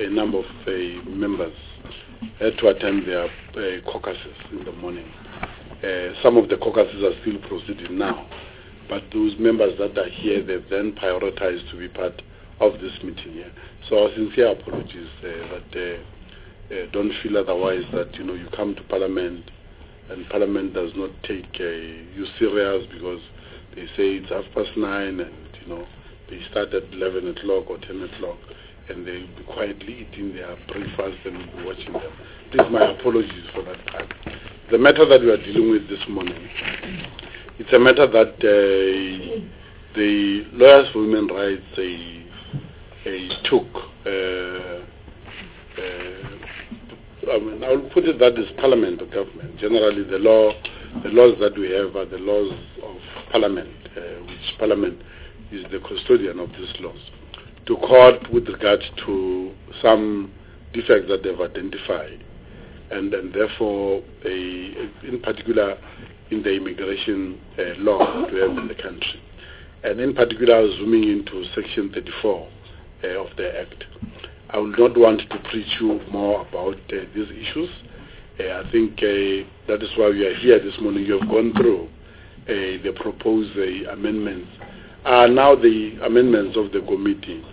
a number of members had to attend their caucuses in the morning. Some of the caucuses are still proceeding now, but those members that are here, they've then prioritized to be part of this meeting here. So our sincere apologies that don't feel otherwise, that you come to Parliament and Parliament does not take you serious because they say it's 9:30 and they start at 11 o'clock or 10 o'clock and they'll be quietly eating their breakfast and we'll be watching them. Please, my apologies for that part. The matter that we are dealing with this morning, it's a matter that the Lawyers for Human Rights took. I'll put it that is Parliament or government. Generally, the laws that we have are the laws of Parliament, which Parliament is the custodian of these laws, to court with regard to some defects that they've identified, and therefore, in particular, in the immigration law that we have in the country, and in particular, zooming into Section 34 of the Act. I will not want to preach you more about these issues. I think that is why we are here this morning. You have gone through the proposed amendments. Now the amendments of the committee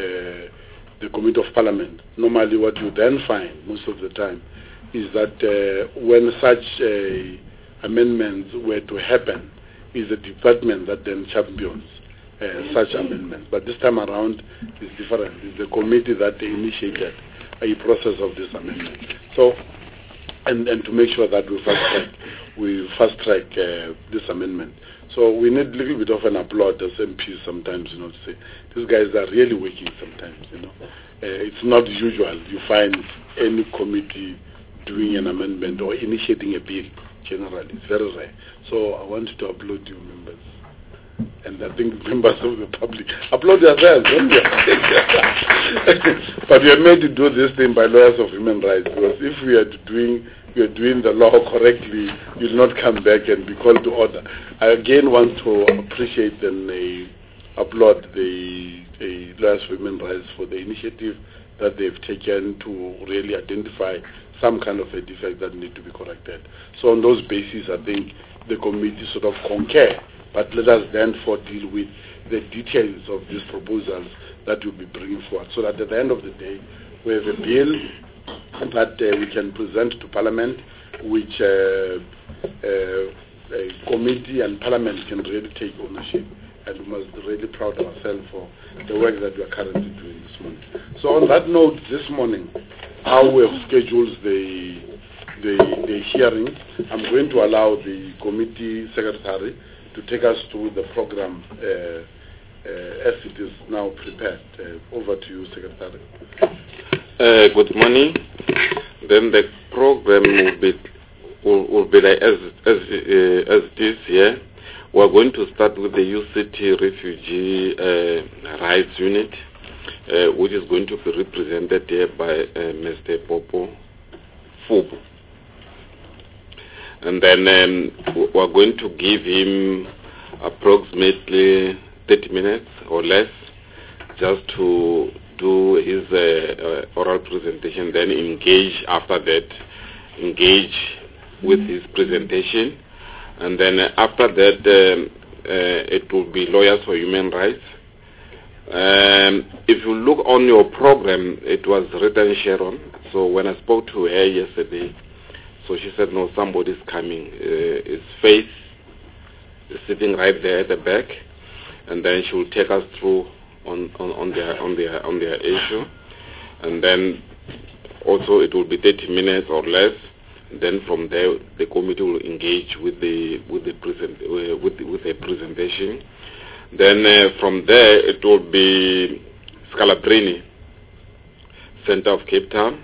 of Parliament. Normally what you then find most of the time is that when such amendments were to happen, is a department that then champions such amendments. But this time around it's different. It's the committee that initiated a process of this amendment. So, and to make sure that we fast track this amendment. So we need a little bit of an applaud as MPs sometimes, to say these guys are really working sometimes. It's not usual. You find any committee doing an amendment or initiating a bill. Generally, it's very rare. So I want to applaud you, members. And I think members of the public applaud yourselves, don't you? But we are made to do this thing by Lawyers of Human Rights, because if we are doing the law correctly, you'll not come back and be called to order. I again want to appreciate and applaud the Lawyers of Human Rights for the initiative that they've taken to really identify some kind of a defect that need to be corrected. So on those bases, I think the committee sort of concur. But let us then deal with the details of these proposals that we'll be bringing forward, so that at the end of the day, we have a bill that we can present to Parliament, which a committee and Parliament can really take ownership. And we must be really proud of ourselves for the work that we are currently doing this morning. So on that note, this morning, how we have scheduled the hearing, I'm going to allow the committee secretary to take us through the program as it is now prepared. Over to you, Secretary. Good morning. Then the program will be like as it is here. We're going to start with the UCT Refugee Rights Unit, which is going to be represented here by Mr. Popo Fubu. And then we're going to give him approximately 30 minutes or less just to do his oral presentation, then after that engage with his presentation. And then after that it will be Lawyers for Human Rights. If you look on your program, it was written Sharon. So when I spoke to her yesterday, so she said, no, somebody's coming. It's Faith is sitting right there at the back, and then she will take us through on their issue, and then also it will be 30 minutes or less. Then from there, the committee will engage with the presentation. Then from there, it will be Scalabrini, Center of Cape Town.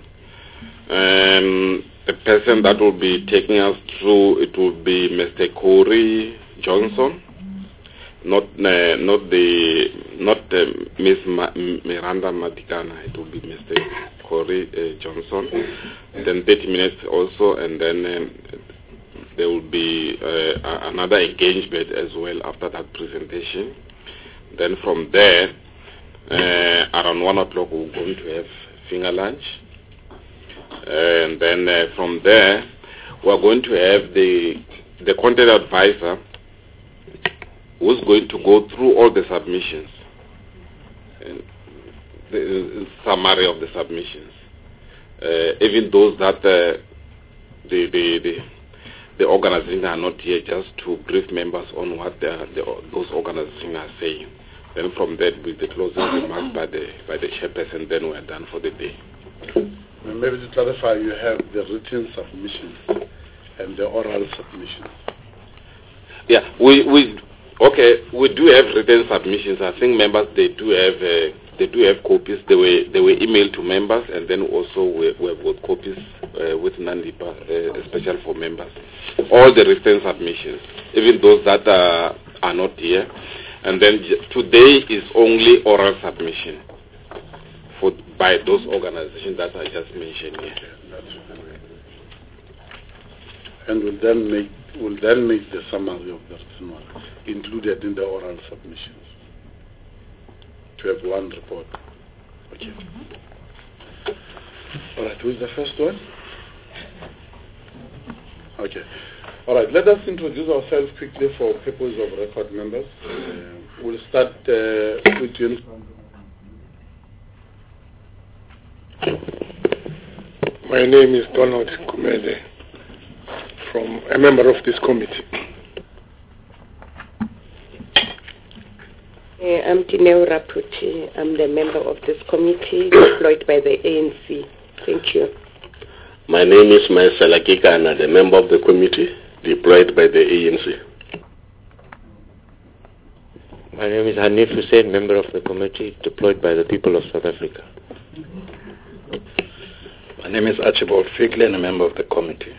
The person that will be taking us through, it will be Mr. Corey Johnson, not Miss Miranda Madikana. It will be Mr. Corey Johnson. Then 30 minutes also, and then there will be another engagement as well after that presentation. Then from there, around 1 o'clock, we're going to have finger lunch. And then from there, we're going to have the content advisor who's going to go through all the submissions, and the summary of the submissions, even those that the organizations are not here, just to brief members on what those organizations are saying. Then from that, with the closing remarks by the chairperson, then we're done for the day. Maybe to clarify, you have the written submissions and the oral submissions. Yeah, we do have written submissions. I think members they do have copies. They were emailed to members, and then also we have got copies with NANDIPA, especially for members. All the written submissions, even those that are not here. And then today is only oral submission by those organizations that I just mentioned here. And we'll then make the summary of the written one included in the oral submissions to have one report. Okay. All right, who is the first one? Okay. All right, let us introduce ourselves quickly for purpose of record members. We'll start with you. My name is Donald Kumede, from a member of this committee. I'm Dineo Raputi. I'm the member of this committee employed by the ANC. Thank you. My name is Maisela Kikana, the member of the committee deployed by the ANC. My name is Hanif Hussein, member of the committee deployed by the people of South Africa. My name is Archibald Figley, and a member of the committee.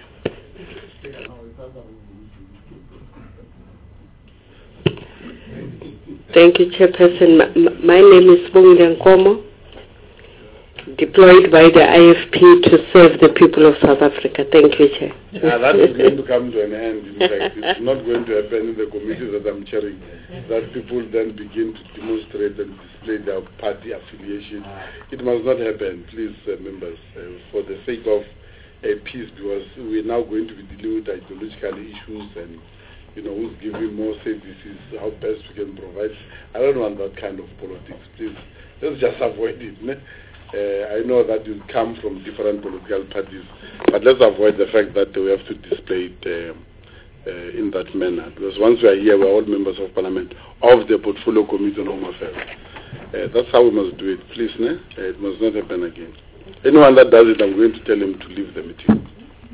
Thank you, Chairperson. My name is Bongile Nkomo, deployed by the IFP to serve the people of South Africa. Thank you, Chair. Yeah, that is going to come to an end. In fact, it's not going to happen in the committee that I'm chairing, that people then begin to demonstrate and display their party affiliation. It must not happen, please, members, for the sake of peace, because we're now going to be dealing with ideological issues and who's giving more services, how best we can provide. I don't want that kind of politics, please. Let's just avoid it. I know that will come from different political parties, but let's avoid the fact that we have to display it in that manner. Because once we are here, we're all members of parliament of the Portfolio Committee on Home Affairs. That's how we must do it, please. It must not happen again. Anyone that does it, I'm going to tell him to leave the meeting.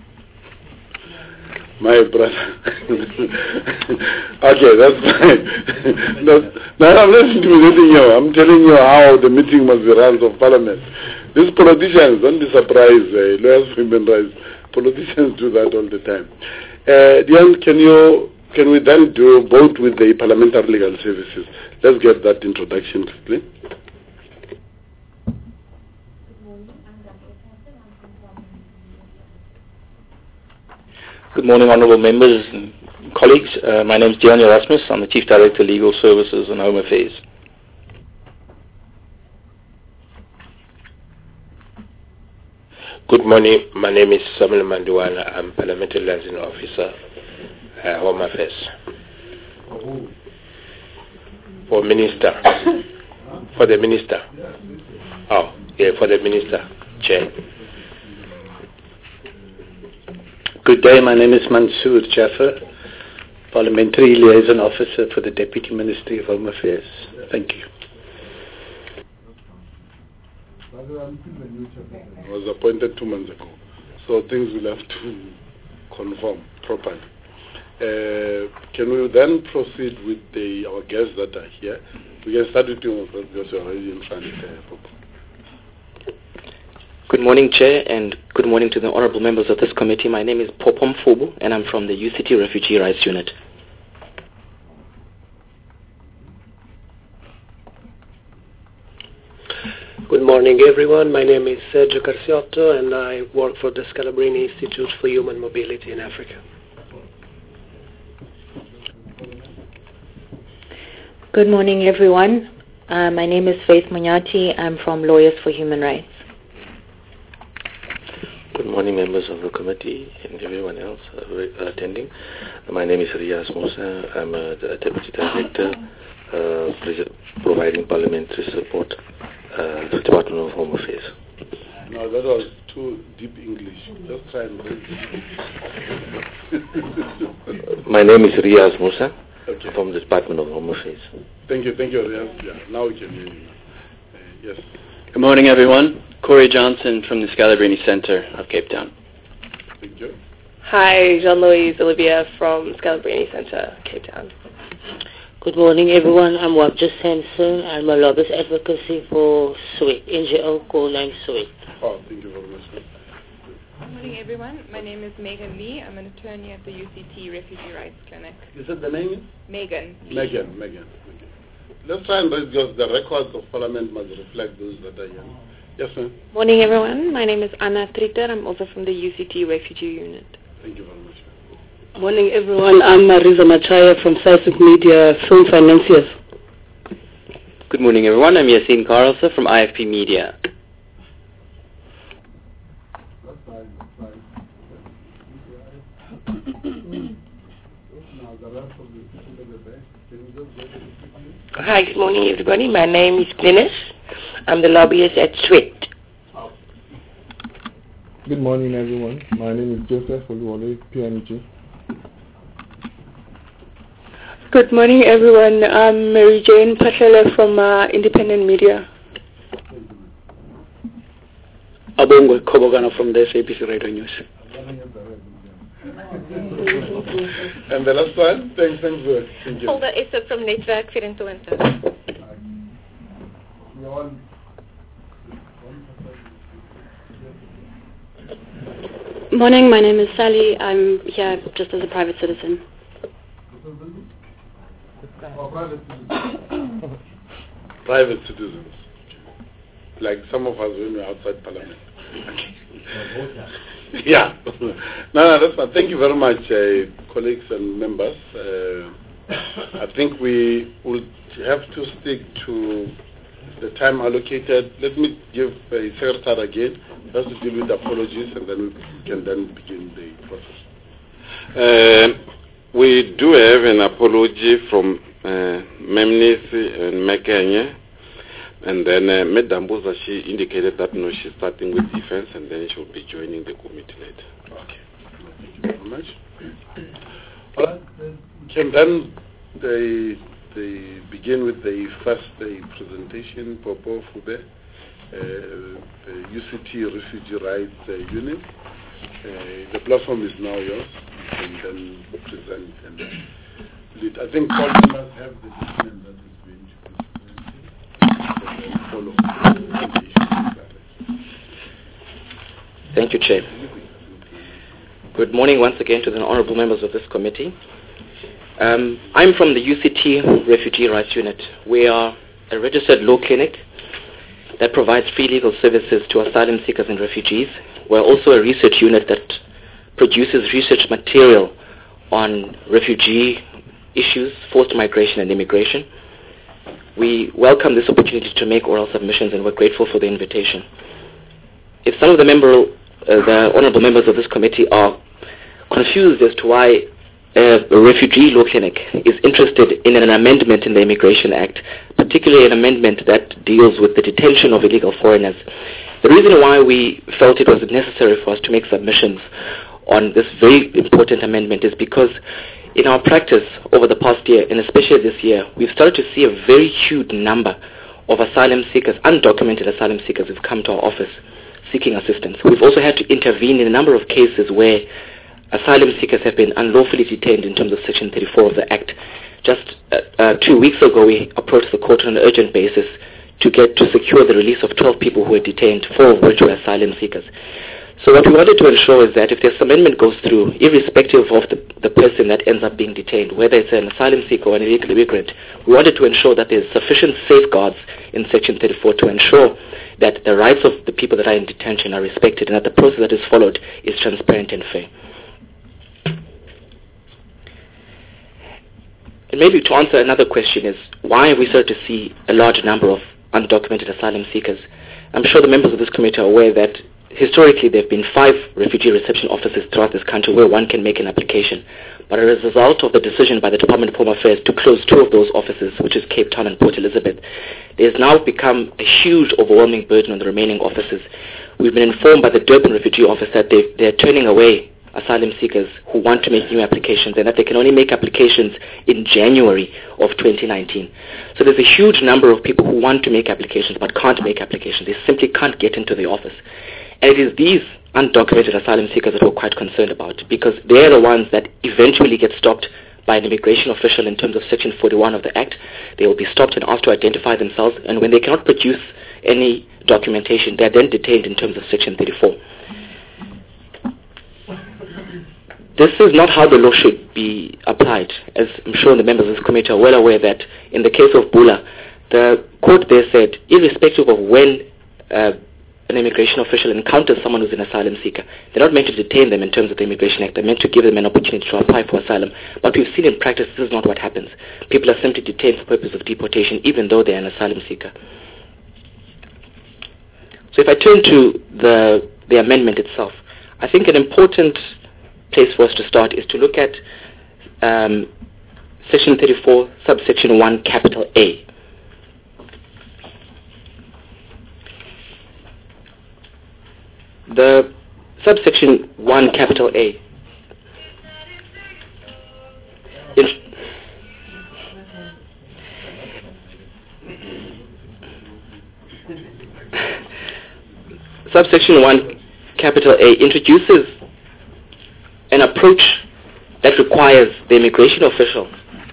My brother. Okay, that's fine. I'm not intimidating you. I'm telling you how the meeting must be run of parliament. These politicians, don't be surprised, lawyers for human rights, politicians do that all the time. Diane, can we then do both with the parliamentary legal services? Let's get that introduction quickly. Good morning, honourable members and colleagues. My name is Dion Erasmus. I'm the Chief Director, Legal Services and Home Affairs. Good morning. My name is Samuel Manduana. I'm Parliamentary Liaison Officer, Home Affairs. For Minister. For the Minister. Oh, yeah, for the Minister. Chair. Good day, my name is Mansoor Jaffer, Parliamentary Liaison Officer for the Deputy Ministry of Home Affairs. Thank you. I was appointed 2 months ago, so things will have to conform properly. Can we then proceed with our guests that are here? We can start with you because you're already in front. Good morning, Chair, and good morning to the honourable members of this committee. My name is Popom Fubu, and I'm from the UCT Refugee Rights Unit. Good morning, everyone. My name is Sergio Carciotto, and I work for the Scalabrini Institute for Human Mobility in Africa. Good morning, everyone. My name is Faith Munyati. I'm from Lawyers for Human Rights. Good morning, members of the committee and everyone else attending. My name is Riaz Musa. I'm the Deputy Director providing parliamentary support to the Department of Home Affairs. No, that was too deep English. Just try and read it. My name is Riaz Musa from the Department of Home Affairs. Thank you, Riaz. Yeah, now we can hear you. Yes. Good morning, everyone. Corey Johnson from the Scalabrini Centre of Cape Town. Thank you. Hi, Jean-Louise Olivia from Scalabrini Centre, Cape Town. Good morning, everyone. I'm Wabja Sampson. I'm a lobbyist advocacy for SWEET, NGO called name SWEET. Oh, thank you very much. Good morning, everyone. My name is Megan Lee. I'm an attorney at the UCT Refugee Rights Clinic. You said the name? Megan. Megan. Let's try and read because the records of Parliament must reflect those that are young. Yes, ma'am. Morning, everyone. My name is Anna Tritter. I'm also from the UCT Refugee Unit. Thank you very much. Morning, everyone. I'm Marisa Machaya from Scientific Media Film Financiers. Good morning, everyone. I'm Yassine Carlson from IFP Media. Hi, good morning, everybody. My name is Glynis. I'm the lobbyist at SWEET. Good morning, everyone. My name is Joseph Oluwole, PNG. Good morning, everyone. I'm Mary Jane Patlele from Independent Media. Abongwe Kobogana from the SABC Radio News. And the last one? Thank you. Hulda Issa from Netwerk 24. Morning, my name is Sally. I'm here just as a private citizen. Private citizens. Like some of us when we're outside Parliament. Yeah. No, that's fine. Thank you very much, colleagues and members. I think we will have to stick to the time allocated. Let me give a secretary again, just to deal with apologies, and then we can then begin the process. We do have an apology from Memnisi and Mekenye. And then Medambuza, she indicated that she's starting with defense and then she'll be joining the committee later. Okay. Thank you very much. Can then they begin with the first presentation, Popo Fube, the UCT Refugee Rights Unit. The platform is now yours. You can then present and lead. I think all members have the document that is being follow. Thank you, Chair. Good morning once again to the honourable members of this committee. I'm from the UCT Refugee Rights Unit. We are a registered law clinic that provides free legal services to asylum seekers and refugees. We're also a research unit that produces research material on refugee issues, forced migration and immigration. We welcome this opportunity to make oral submissions and we're grateful for the invitation. If some of the honourable members of this committee are confused as to why a refugee law clinic is interested in an amendment in the Immigration Act, particularly an amendment that deals with the detention of illegal foreigners, the reason why we felt it was necessary for us to make submissions on this very important amendment is because in our practice over the past year, and especially this year, we've started to see a very huge number of asylum seekers, undocumented asylum seekers, who've come to our office seeking assistance. We've also had to intervene in a number of cases where asylum seekers have been unlawfully detained in terms of Section 34 of the Act. Just 2 weeks ago, we approached the court on an urgent basis to secure the release of 12 people who were detained, 4 of which were asylum seekers. So what we wanted to ensure is that if this amendment goes through, irrespective of the person that ends up being detained, whether it's an asylum seeker or an illegal immigrant, we wanted to ensure that there's sufficient safeguards in Section 34 to ensure that the rights of the people that are in detention are respected and that the process that is followed is transparent and fair. And maybe to answer another question is, why have we started to see a large number of undocumented asylum seekers? I'm sure the members of this committee are aware that historically there have been 5 refugee reception offices throughout this country where one can make an application. But as a result of the decision by the Department of Home Affairs to close 2 of those offices, which is Cape Town and Port Elizabeth, there's now become a huge, overwhelming burden on the remaining offices. We've been informed by the Durban Refugee Office that they're turning away asylum seekers who want to make new applications, and that they can only make applications in January of 2019. So there's a huge number of people who want to make applications but can't make applications. They simply can't get into the office. And it is these undocumented asylum seekers that we're quite concerned about, because they're the ones that eventually get stopped by an immigration official in terms of Section 41 of the Act. They will be stopped and asked to identify themselves, and when they cannot produce any documentation, they're then detained in terms of Section 34. This is not how the law should be applied. As I'm sure the members of this committee are well aware that in the case of Bula, the court there said, irrespective of when an immigration official encounters someone who's an asylum seeker, they're not meant to detain them in terms of the Immigration Act. They're meant to give them an opportunity to apply for asylum. But we've seen in practice this is not what happens. People are simply detained for purpose of deportation, even though they're an asylum seeker. So if I turn to the amendment itself, I think an important place for us to start is to look at Section 34, subsection 1, capital A. The subsection 1, capital A, subsection 1, capital A introduces an approach that requires the immigration official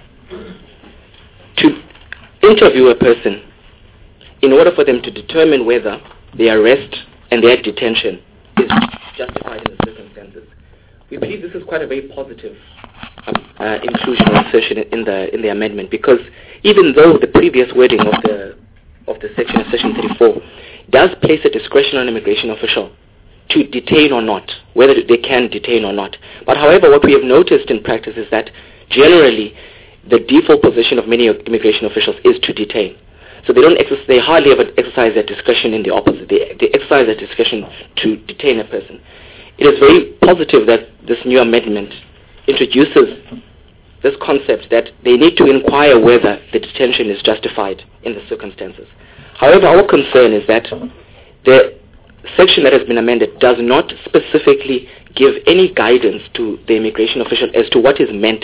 to interview a person in order for them to determine whether the arrest and their detention is justified in the circumstances. We believe this is quite a very positive inclusion or insertion in the amendment, because even though the previous wording of the section, Section 34, does place a discretion on an immigration official to detain or not, whether they can detain or not. But however, what we have noticed in practice is that generally the default position of many immigration officials is to detain. So they hardly ever exercise their discretion in the opposite. They exercise their discretion to detain a person. It is very positive that this new amendment introduces this concept that they need to inquire whether the detention is justified in the circumstances. However, our concern is that the section that has been amended does not specifically give any guidance to the immigration official as to what is meant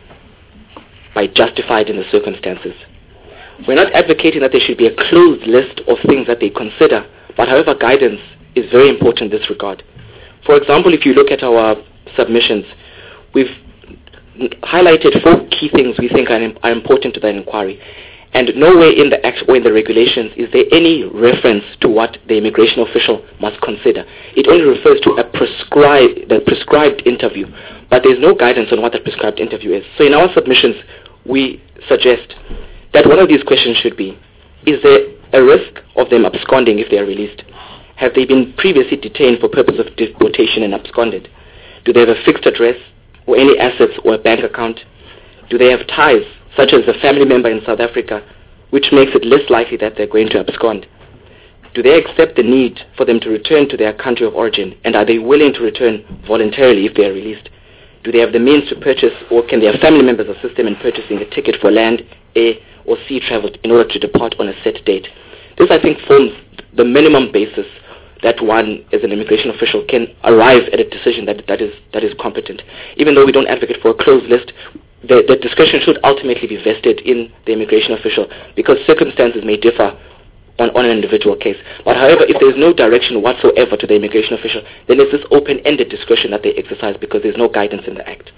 by justified in the circumstances. We're not advocating that there should be a closed list of things that they consider, but however, guidance is very important in this regard. For example, if you look at our submissions, we've highlighted 4 key things we think are important to that inquiry. And nowhere in the Act or in the regulations is there any reference to what the immigration official must consider. It only refers to the prescribed interview, but there's no guidance on what that prescribed interview is. So in our submissions, we suggest that one of these questions should be, is there a risk of them absconding if they are released? Have they been previously detained for purpose of deportation and absconded? Do they have a fixed address or any assets or a bank account? Do they have ties, such as a family member in South Africa, which makes it less likely that they're going to abscond? Do they accept the need for them to return to their country of origin, and are they willing to return voluntarily if they are released? Do they have the means to purchase, or can their family members assist them in purchasing a ticket for land, air, or sea travel in order to depart on a set date? This, I think, forms the minimum basis that one, as an immigration official, can arrive at a decision that is competent. Even though we don't advocate for a closed list, the discretion should ultimately be vested in the immigration official, because circumstances may differ on an individual case. But however, if there is no direction whatsoever to the immigration official, then it's this open-ended discretion that they exercise, because there's no guidance in the Act.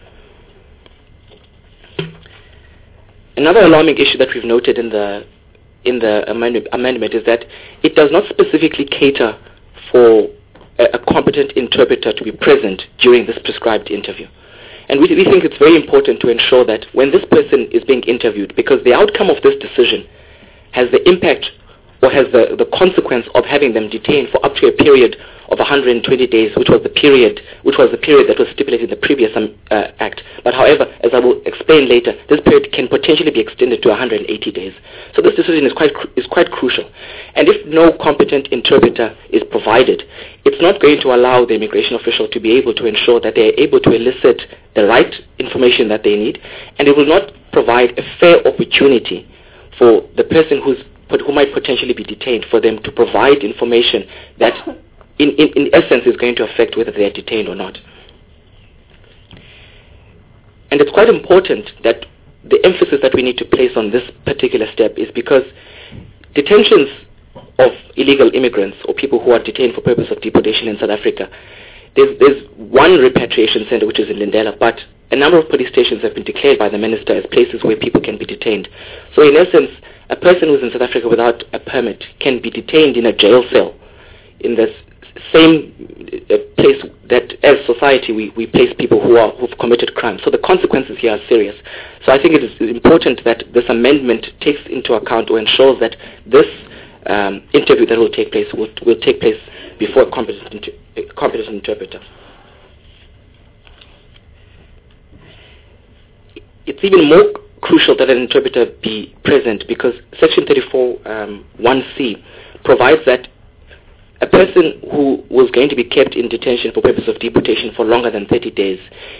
Another alarming issue that we've noted in the amendment is that it does not specifically cater for a competent interpreter to be present during this prescribed interview. And we think it's very important to ensure that when this person is being interviewed, because the outcome of this decision has the impact or has the consequence of having them detained for up to a period of 120 days, which was the period that was stipulated in the previous act. But however, as I will explain later, this period can potentially be extended to 180 days. So this decision is quite crucial. And if no competent interpreter is provided, it's not going to allow the immigration official to be able to ensure that they are able to elicit the right information that they need, and it will not provide a fair opportunity for the person who might potentially be detained, for them to provide information that in essence is going to affect whether they are detained or not. And it's quite important that the emphasis that we need to place on this particular step is because detentions of illegal immigrants or people who are detained for purpose of deportation in South Africa, there's one repatriation center which is in Lindela, but a number of police stations have been declared by the minister as places where people can be detained. So in essence, a person who's in South Africa without a permit can be detained in a jail cell in the same place that as society we place people who've committed crimes. So the consequences here are serious. So I think it is important that this amendment takes into account or ensures that this interview that will take place will take place before a competent interpreter. It's even more crucial that an interpreter be present because Section 34(1)(c) provides that a person who was going to be kept in detention for purpose of deportation for longer than 30 days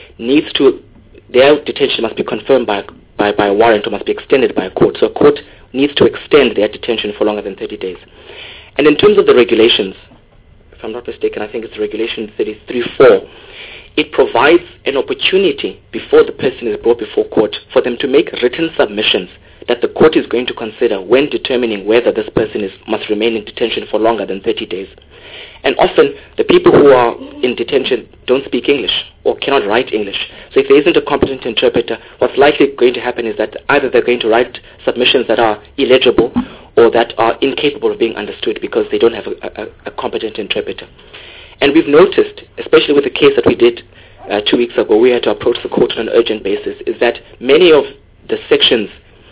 their detention must be confirmed by a warrant or must be extended by a court. So a court needs to extend their detention for longer than 30 days. And in terms of the regulations, if I'm not mistaken, I think it's Regulation 33(4), it provides an opportunity before the person is brought before court for them to make written submissions that the court is going to consider when determining whether this person must remain in detention for longer than 30 days. And often, the people who are in detention don't speak English or cannot write English. So if there isn't a competent interpreter, what's likely going to happen is that either they're going to write submissions that are illegible or that are incapable of being understood because they don't have a competent interpreter. And we've noticed, especially with the case that we did 2 weeks ago, we had to approach the court on an urgent basis, is that many of the sections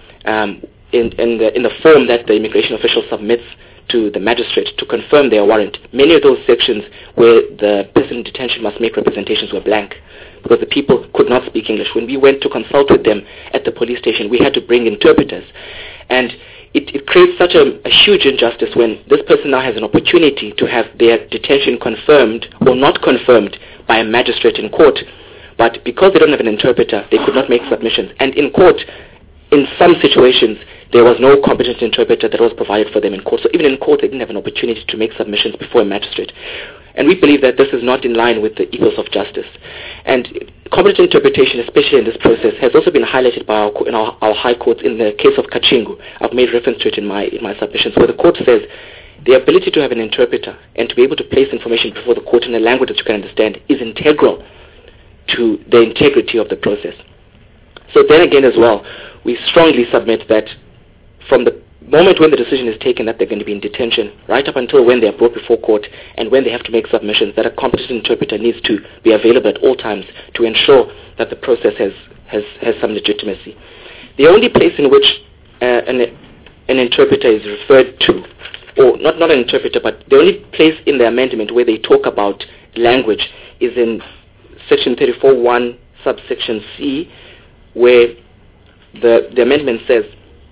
in the form that the immigration official submits to the magistrate to confirm their warrant, many of those sections where the person in detention must make representations were blank because the people could not speak English. When we went to consult with them at the police station, we had to bring interpreters. And it creates such a huge injustice when this person now has an opportunity to have their detention confirmed or not confirmed by a magistrate in court. But because they don't have an interpreter, they could not make submissions. And in court, in some situations, there was no competent interpreter that was provided for them in court. So even in court, they didn't have an opportunity to make submissions before a magistrate. And we believe that this is not in line with the ethos of justice. And competent interpretation, especially in this process, has also been highlighted by our high courts in the case of Kachingu. I've made reference to it in my submissions, where the court says the ability to have an interpreter and to be able to place information before the court in a language that you can understand is integral to the integrity of the process. So then again as well, we strongly submit that from the moment when the decision is taken that they're going to be in detention, right up until when they are brought before court and when they have to make submissions, that a competent interpreter needs to be available at all times to ensure that the process has some legitimacy. The only place in which an interpreter is referred to, or not an interpreter, but the only place in the amendment where they talk about language is in Section 34(1) subsection C, where the amendment says,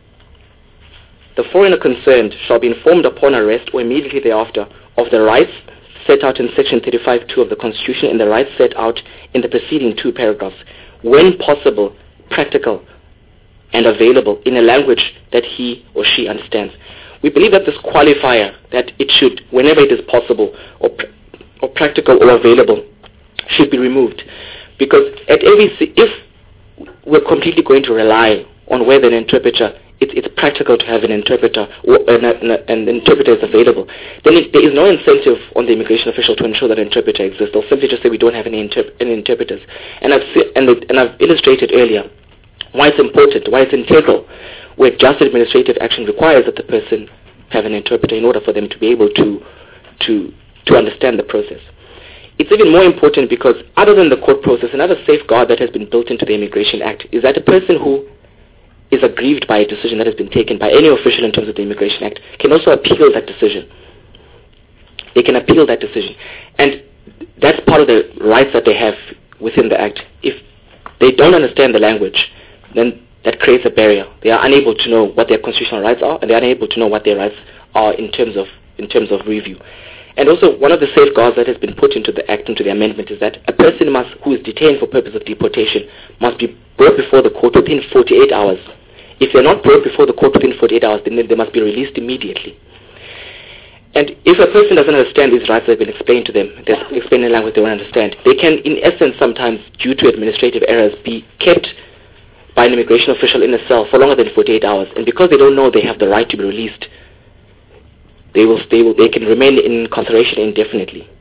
the foreigner concerned shall be informed upon arrest or immediately thereafter of the rights set out in Section 35(2) of the Constitution and the rights set out in the preceding 2 paragraphs, when possible, practical, and available in a language that he or she understands. We believe that this qualifier, that it should, whenever it is possible or practical or available, should be removed. Because if we're completely going to rely on whether an interpreter, it's practical to have an interpreter or an interpreter is available, then there is no incentive on the immigration official to ensure that an interpreter exists. They'll simply just say we don't have any interpreters. And I've illustrated earlier why it's important, why it's integral, where just administrative action requires that the person have an interpreter in order for them to be able to understand the process. It's even more important because other than the court process, another safeguard that has been built into the Immigration Act is that a person who is aggrieved by a decision that has been taken by any official in terms of the Immigration Act can also appeal that decision. They can appeal that decision. And that's part of the rights that they have within the Act. If they don't understand the language, then that creates a barrier. They are unable to know what their constitutional rights are, and they are unable to know what their rights are in terms of review. And also, one of the safeguards that has been put into the Act, into the amendment, is that a person who is detained for purpose of deportation must be brought before the court within 48 hours. If they're not brought before the court within 48 hours, then they must be released immediately. And if a person doesn't understand these rights that have been explained to them, they're explained in a language they won't understand, they can, in essence, sometimes, due to administrative errors, be kept by an immigration official in a cell for longer than 48 hours. And because they don't know they have the right to be released, they can remain in incarceration indefinitely.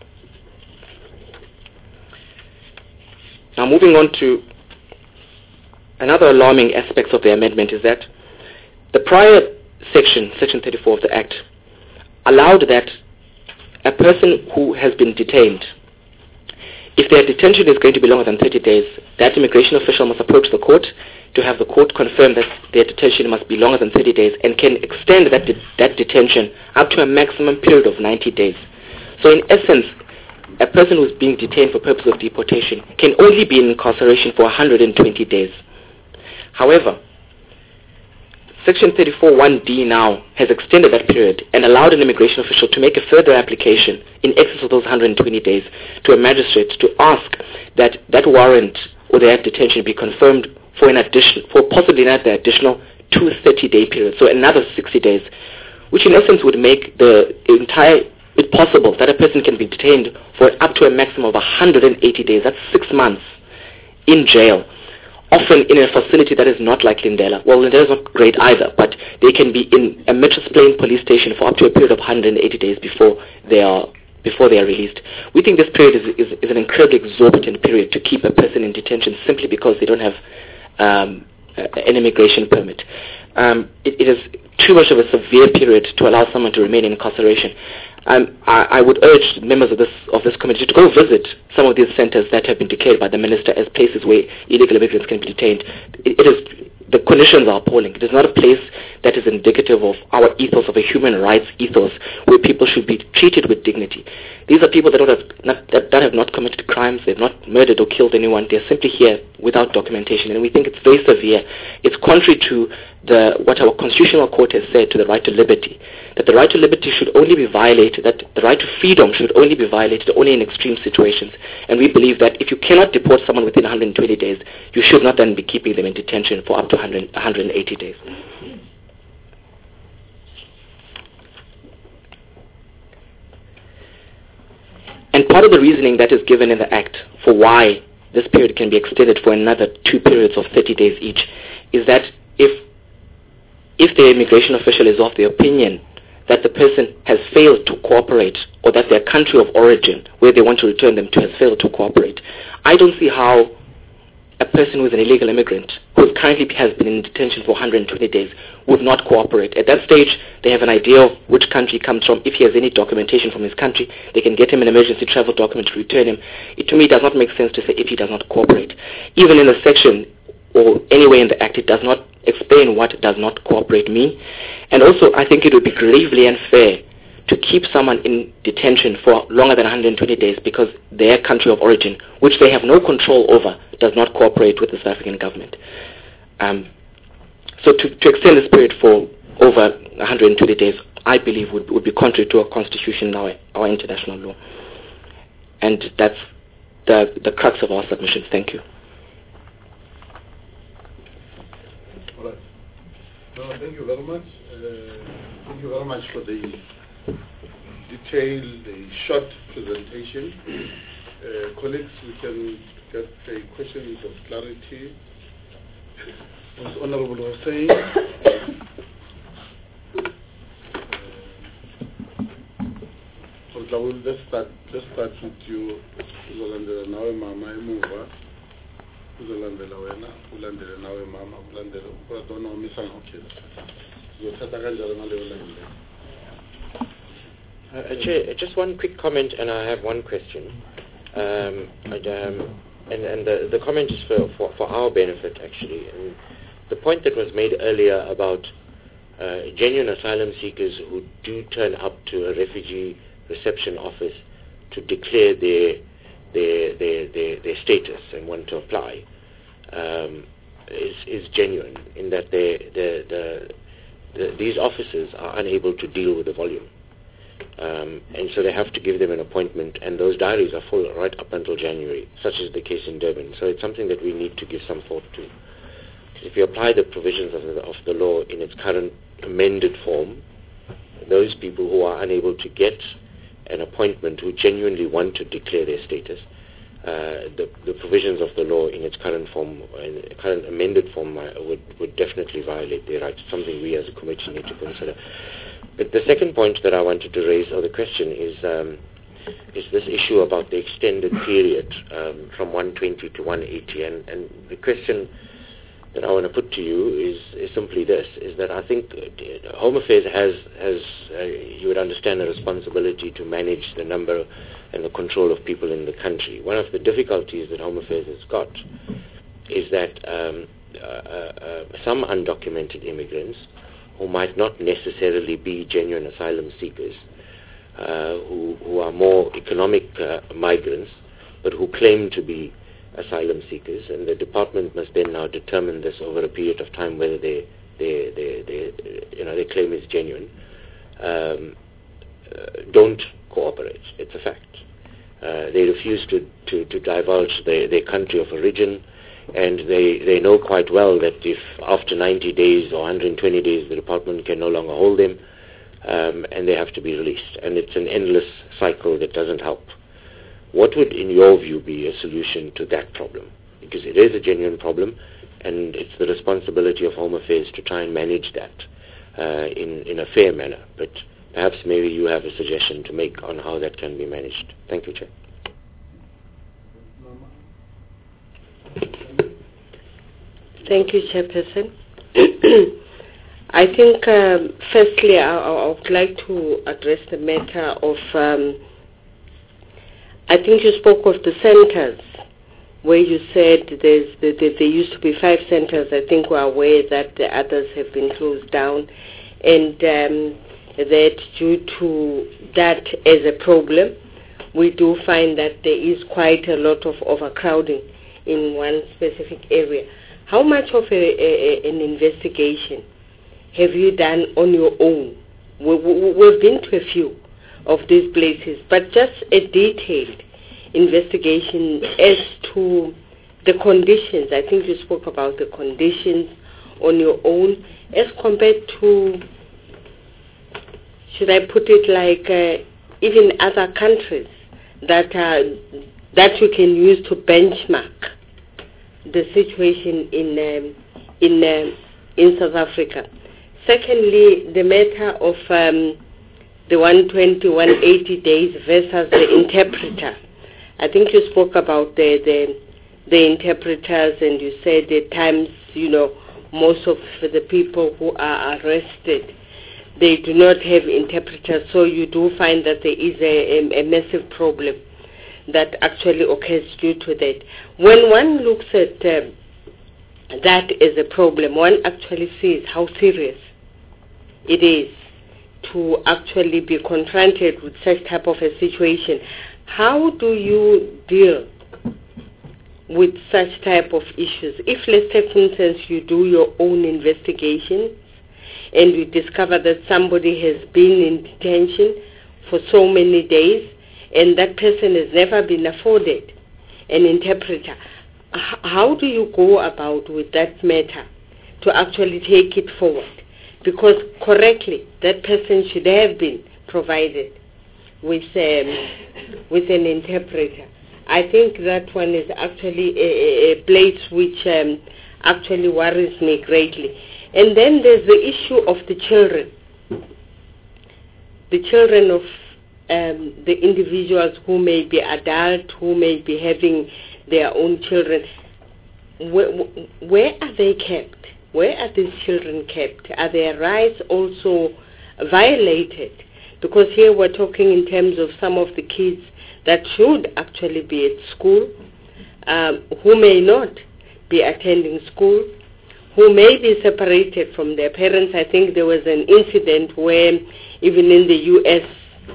Now, moving on to another alarming aspect of the amendment is that the prior section 34 of the Act, allowed that a person who has been detained, if their detention is going to be longer than 30 days, that immigration official must approach the court to have the court confirm that their detention must be longer than 30 days and can extend that detention up to a maximum period of 90 days. So in essence, a person who is being detained for purpose of deportation can only be in incarceration for 120 days. However, Section 34(1)(d) now has extended that period and allowed an immigration official to make a further application in excess of those 120 days to a magistrate to ask that that warrant or that detention be confirmed for possibly another additional 230-day period, so another 60 days, which in essence would make it possible that a person can be detained for up to a maximum of 180 days. That's 6 months in jail, often in a facility that is not like Lindela. Well, Lindela is not great either, but they can be in a Mitchells Plain police station for up to a period of 180 days before they are released. We think this period is an incredibly exorbitant period to keep a person in detention simply because they don't have an immigration permit. It is too much of a severe period to allow someone to remain in incarceration. I would urge members of this committee to go visit some of these centers that have been declared by the minister as places where illegal immigrants can be detained. The conditions are appalling. It is not a place that is indicative of our ethos, of a human rights ethos, where people should be treated with dignity. These are people that have not committed crimes, they've not murdered or killed anyone, they're simply here without documentation, and we think it's very severe. It's contrary to what our constitutional court has said to the right to liberty, that the right to liberty should only be violated, that the right to freedom should only be violated only in extreme situations. And we believe that if you cannot deport someone within 120 days, you should not then be keeping them in detention for up to 180 days. And part of the reasoning that is given in the Act for why this period can be extended for another 2 periods of 30 days each is that if the immigration official is of the opinion that the person has failed to cooperate, or that their country of origin, where they want to return them to, has failed to cooperate, I don't see how a person who is an illegal immigrant, who currently has been in detention for 120 days, would not cooperate. At that stage, they have an idea of which country he comes from. If he has any documentation from his country, they can get him an emergency travel document to return him. To me, it does not make sense to say if he does not cooperate. Even in the section, or anywhere in the Act, it does not explain what does not cooperate mean. And also, I think it would be gravely unfair to keep someone in detention for longer than 120 days because their country of origin, which they have no control over, does not cooperate with the South African government. So to extend this period for over 120 days, I believe would be contrary to our constitution and our international law. And that's the crux of our submission. Thank you. All right. No, thank you very much. Thank you very much for the detailed, short presentation. Colleagues, we can get a question of clarity. As Honorable was saying, let's start with you. Uzolandela nawe mama emuva. Uzolandela wena, ulandele nawe mama, ulandele ukutona umisa ngokhe. Uzothatha kanjalo ngaleyo line. Chair, just one quick comment, and I have one question. And the comment is for our benefit, actually. And the point that was made earlier about genuine asylum seekers who do turn up to a refugee reception office to declare their status and want to apply is genuine, in that these officers are unable to deal with the volume. And so they have to give them an appointment, and those diaries are full right up until January, such is the case in Durban. So it's something that we need to give some thought to. If you apply the provisions of the law in its current amended form, those people who are unable to get an appointment, who genuinely want to declare their status, the provisions of the law in its current form, in current amended form, would definitely violate their rights. Something we as a committee need to consider. But the second point that I wanted to raise, or the question, is this issue about the extended period from 120 to 180. And the question that I want to put to you is simply this, is that I think Home Affairs has you would understand, a responsibility to manage the number and the control of people in the country. One of the difficulties that Home Affairs has got is that some undocumented immigrants who might not necessarily be genuine asylum seekers, who are more economic migrants, but who claim to be asylum seekers, and the department must then now determine this over a period of time whether their claim is genuine, don't cooperate. It's a fact. They refuse to divulge their country of origin, and they know quite well that if after 90 days or 120 days the department can no longer hold them, and they have to be released. And it's an endless cycle that doesn't help. What would, in your view, be a solution to that problem? Because it is a genuine problem, and it's the responsibility of Home Affairs to try and manage that in a fair manner. But perhaps maybe you have a suggestion to make on how that can be managed. Thank you, Chair. Thank you, Chairperson. I think, firstly, I would like to address the matter of, I think you spoke of the centers, where you said there used to be 5 centers. I think we're aware that the others have been closed down, and that due to that as a problem, we do find that there is quite a lot of overcrowding in one specific area. How much of an investigation have you done on your own? We've been to a few of these places, but just a detailed investigation as to the conditions. I think you spoke about the conditions on your own as compared to, should I put it like, even other countries that you can use to benchmark the situation in South Africa. Secondly, the matter of the 120, 180 days versus the interpreter. I think you spoke about the interpreters, and you said at times, most of the people who are arrested, they do not have interpreters, so you do find that there is a massive problem that actually occurs due to that. When one looks at that as a problem, one actually sees how serious it is to actually be confronted with such type of a situation. How do you deal with such type of issues? If, let's say, for instance, you do your own investigation and you discover that somebody has been in detention for so many days and that person has never been afforded an interpreter, how do you go about with that matter to actually take it forward? Because correctly, that person should have been provided with an interpreter. I think that one is actually a place which actually worries me greatly. And then there's the issue of the children. The children of the individuals who may be adult, who may be having their own children. Where are they kept? Where are these children kept? Are their rights also violated? Because here we're talking in terms of some of the kids that should actually be at school, who may not be attending school, who may be separated from their parents. I think there was an incident where even in the U.S.,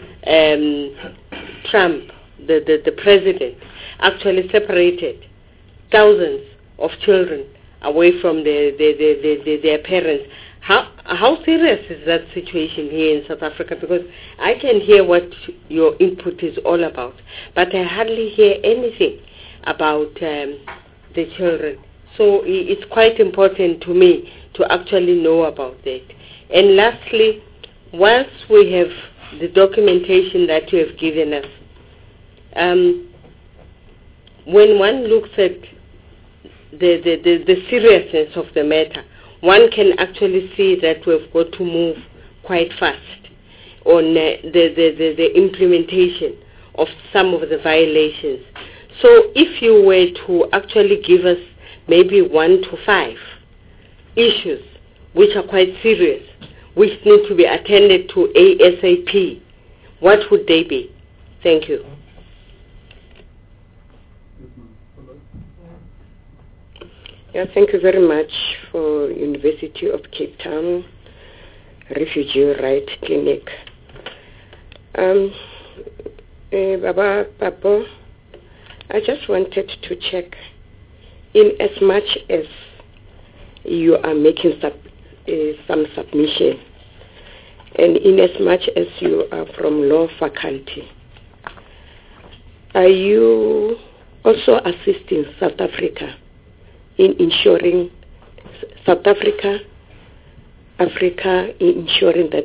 Trump, the president, actually separated thousands of children away from their parents. How serious is that situation here in South Africa? Because I can hear what your input is all about, but I hardly hear anything about the children. So it's quite important to me to actually know about that. And lastly, once we have the documentation that you have given us, when one looks at the seriousness of the matter, one can actually see that we've got to move quite fast on the implementation of some of the violations. So if you were to actually give us maybe 1 to 5 issues which are quite serious, which need to be attended to ASAP, what would they be? Thank you. Yeah, thank you very much for University of Cape Town Refugee Rights Clinic. Baba Papo, I just wanted to check, in as much as you are making some submission, and in as much as you are from law faculty, are you also assisting South Africa in ensuring Africa in ensuring that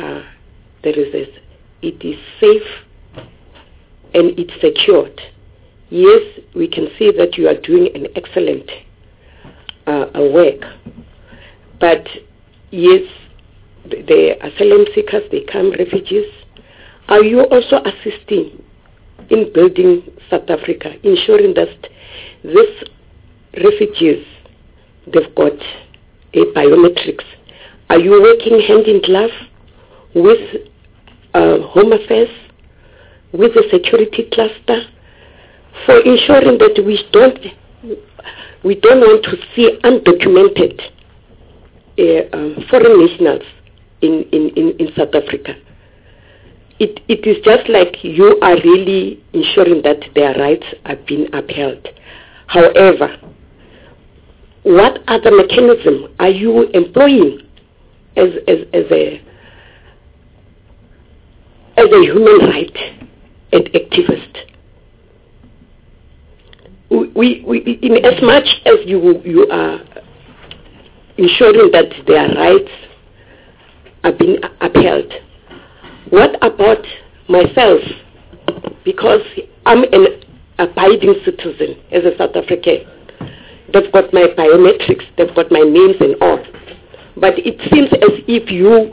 it is safe and it's secured? Yes, we can see that you are doing an excellent work, but yes, the asylum seekers, they come refugees. Are you also assisting in building South Africa, ensuring that these refugees, they've got a biometrics? Are you working hand in glove with Home Affairs, with the security cluster, for ensuring that we don't want to see undocumented foreign nationals in South Africa? It is just like you are really ensuring that their rights are being upheld. However, what other mechanism are you employing as a human rights activist? We in as much as you are ensuring that their rights are being upheld, what about myself? Because I'm an abiding citizen as a South African. They've got my biometrics, they've got my names and all. But it seems as if you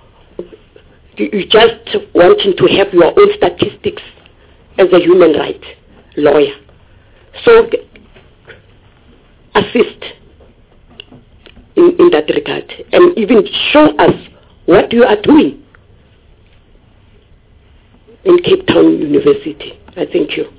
just wanting to have your own statistics as a human rights lawyer. So assist in that regard and even show us what you are doing in Cape Town University. I thank you.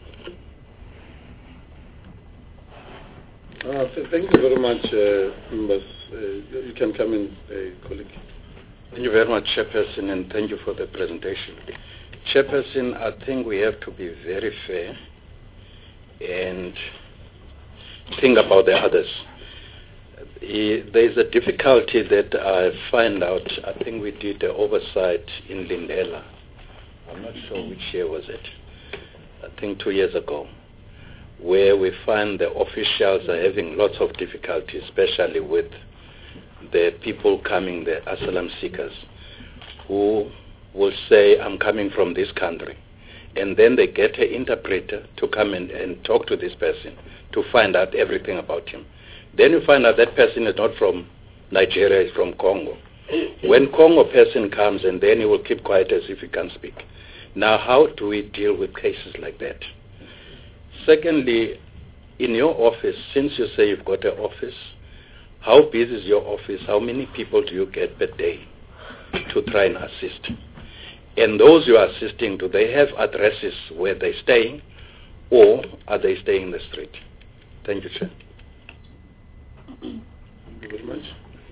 Thank you very much, members. You can come in, colleague. Thank you very much, Chairperson, and thank you for the presentation. Chairperson, I think we have to be very fair and think about the others. There is a difficulty that I find out. I think we did the oversight in Lindela. I'm not sure which year was it. I think 2 years ago, where we find the officials are having lots of difficulty, especially with the people coming, the asylum seekers, who will say, I'm coming from this country. And then they get an interpreter to come and talk to this person to find out everything about him. Then you find out that person is not from Nigeria, he's from Congo. When Congo person comes, and then he will keep quiet as if he can't speak. Now, how do we deal with cases like that? Secondly, in your office, since you say you've got an office, how busy is your office? How many people do you get per day to try and assist? And those you are assisting, do they have addresses where they're staying, or are they staying in the street? Thank you, Chair. Thank you very much.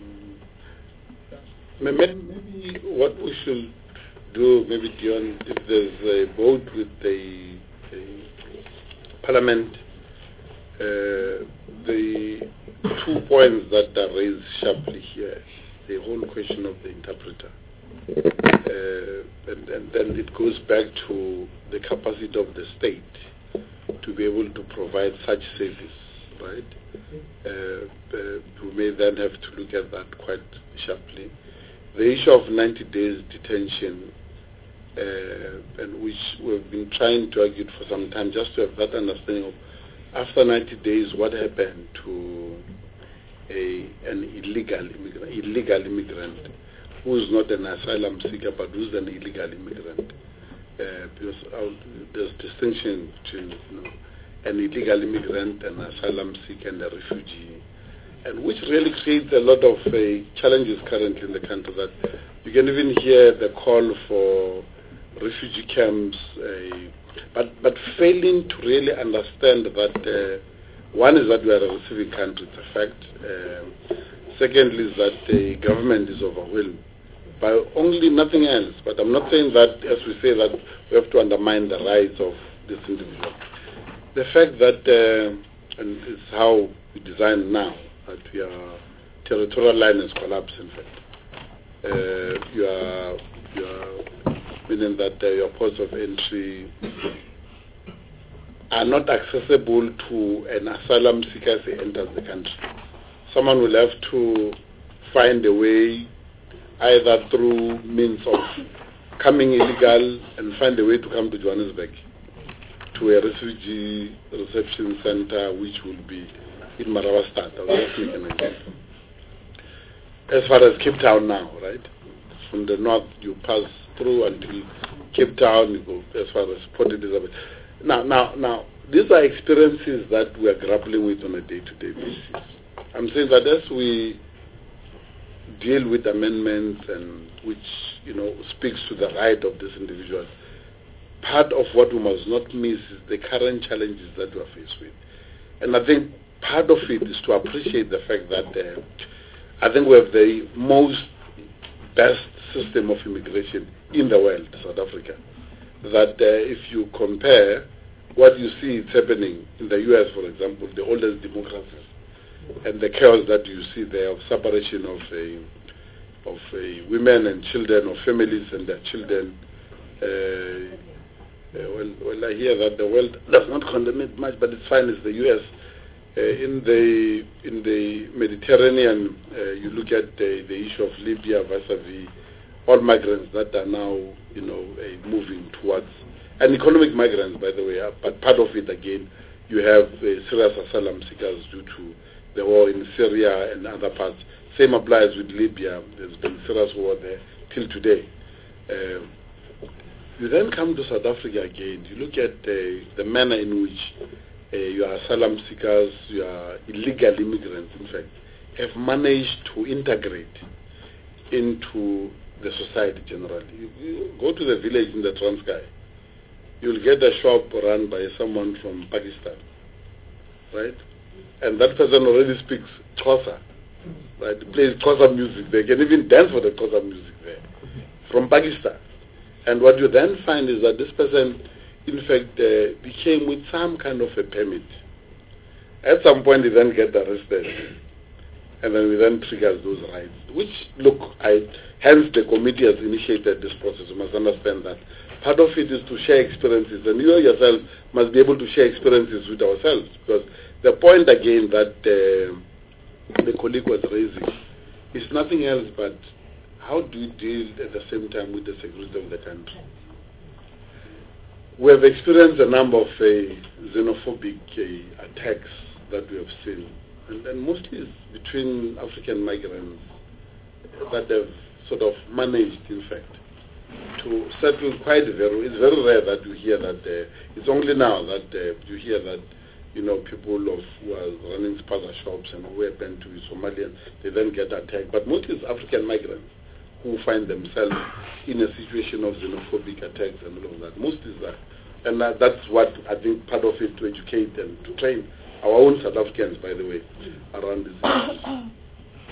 Maybe what we should do, maybe Dion, if there's a vote with the Parliament, the 2 points that are raised sharply here, the whole question of the interpreter. And then it goes back to the capacity of the state to be able to provide such service, right? We may then have to look at that quite sharply. The issue of 90 days detention, and which we've been trying to argue for some time, just to have that understanding of after 90 days what happened to an illegal immigrant who's not an asylum seeker but who's an illegal immigrant. Because there's distinction between an illegal immigrant, an asylum seeker, and a refugee, and which really creates a lot of challenges currently in the country. That you can even hear the call for refugee camps, but failing to really understand that one is that we are a receiving country, it's a fact. Secondly is that the government is overwhelmed by only nothing else. But I'm not saying that, as we say, that we have to undermine the rights of this individual. The fact that, and it's how we design now, that your territorial line has collapsed, in fact. You are meaning that your ports of entry are not accessible to an asylum seeker as he enters the country. Someone will have to find a way, either through means of coming illegal and find a way to come to Johannesburg, to a refugee reception center, which will be in Marawastad. I'll just make an example. As far as Cape Town now, right? From the north, you pass through until Cape Town, you go as far as Port Elizabeth. Now, these are experiences that we are grappling with on a day-to-day basis. I'm saying that as we deal with amendments and which, speaks to the right of this individual, part of what we must not miss is the current challenges that we are faced with. And I think part of it is to appreciate the fact that I think we have the best system of immigration in the world, South Africa. That if you compare what you see is happening in the US, for example, the oldest democracies, and the chaos that you see there of separation of women and children, or families and their children. Well, I hear that the world does not condemn it much, but it's fine. It's the US. In the Mediterranean, you look at the issue of Libya vis-a-vis all migrants that are now, moving towards, and economic migrants, by the way. But part of it again, you have serious asylum seekers due to the war in Syria and other parts. Same applies with Libya. There's been serious war there till today. You then come to South Africa again. You look at the manner in which your asylum seekers, your illegal immigrants, in fact, have managed to integrate into the society generally. You go to the village in the Transkei, you'll get a shop run by someone from Pakistan, right? And that person already speaks Xhosa, right? Plays Xhosa music. They can even dance for the Xhosa music there, from Pakistan. And what you then find is that this person, in fact, became with some kind of a permit. At some point, he then gets arrested. And then we then trigger those rights. Which, look, hence the committee has initiated this process. You must understand that. Part of it is to share experiences. And you yourself must be able to share experiences with ourselves. Because the point, again, that the colleague was raising is nothing else but how do you deal at the same time with the security of the country? We have experienced a number of xenophobic attacks that we have seen, and mostly it's between African migrants that have sort of managed, in fact, to settle quite it's very rare that you hear that, it's only now that you hear that, people who are running spaza shops and who happen to be Somalian, they then get attacked. But mostly it's African migrants who find themselves in a situation of xenophobic attacks and all of that. Most is that. And that's what I think part of it, to educate and to train our own South Africans, by the way, around this issue.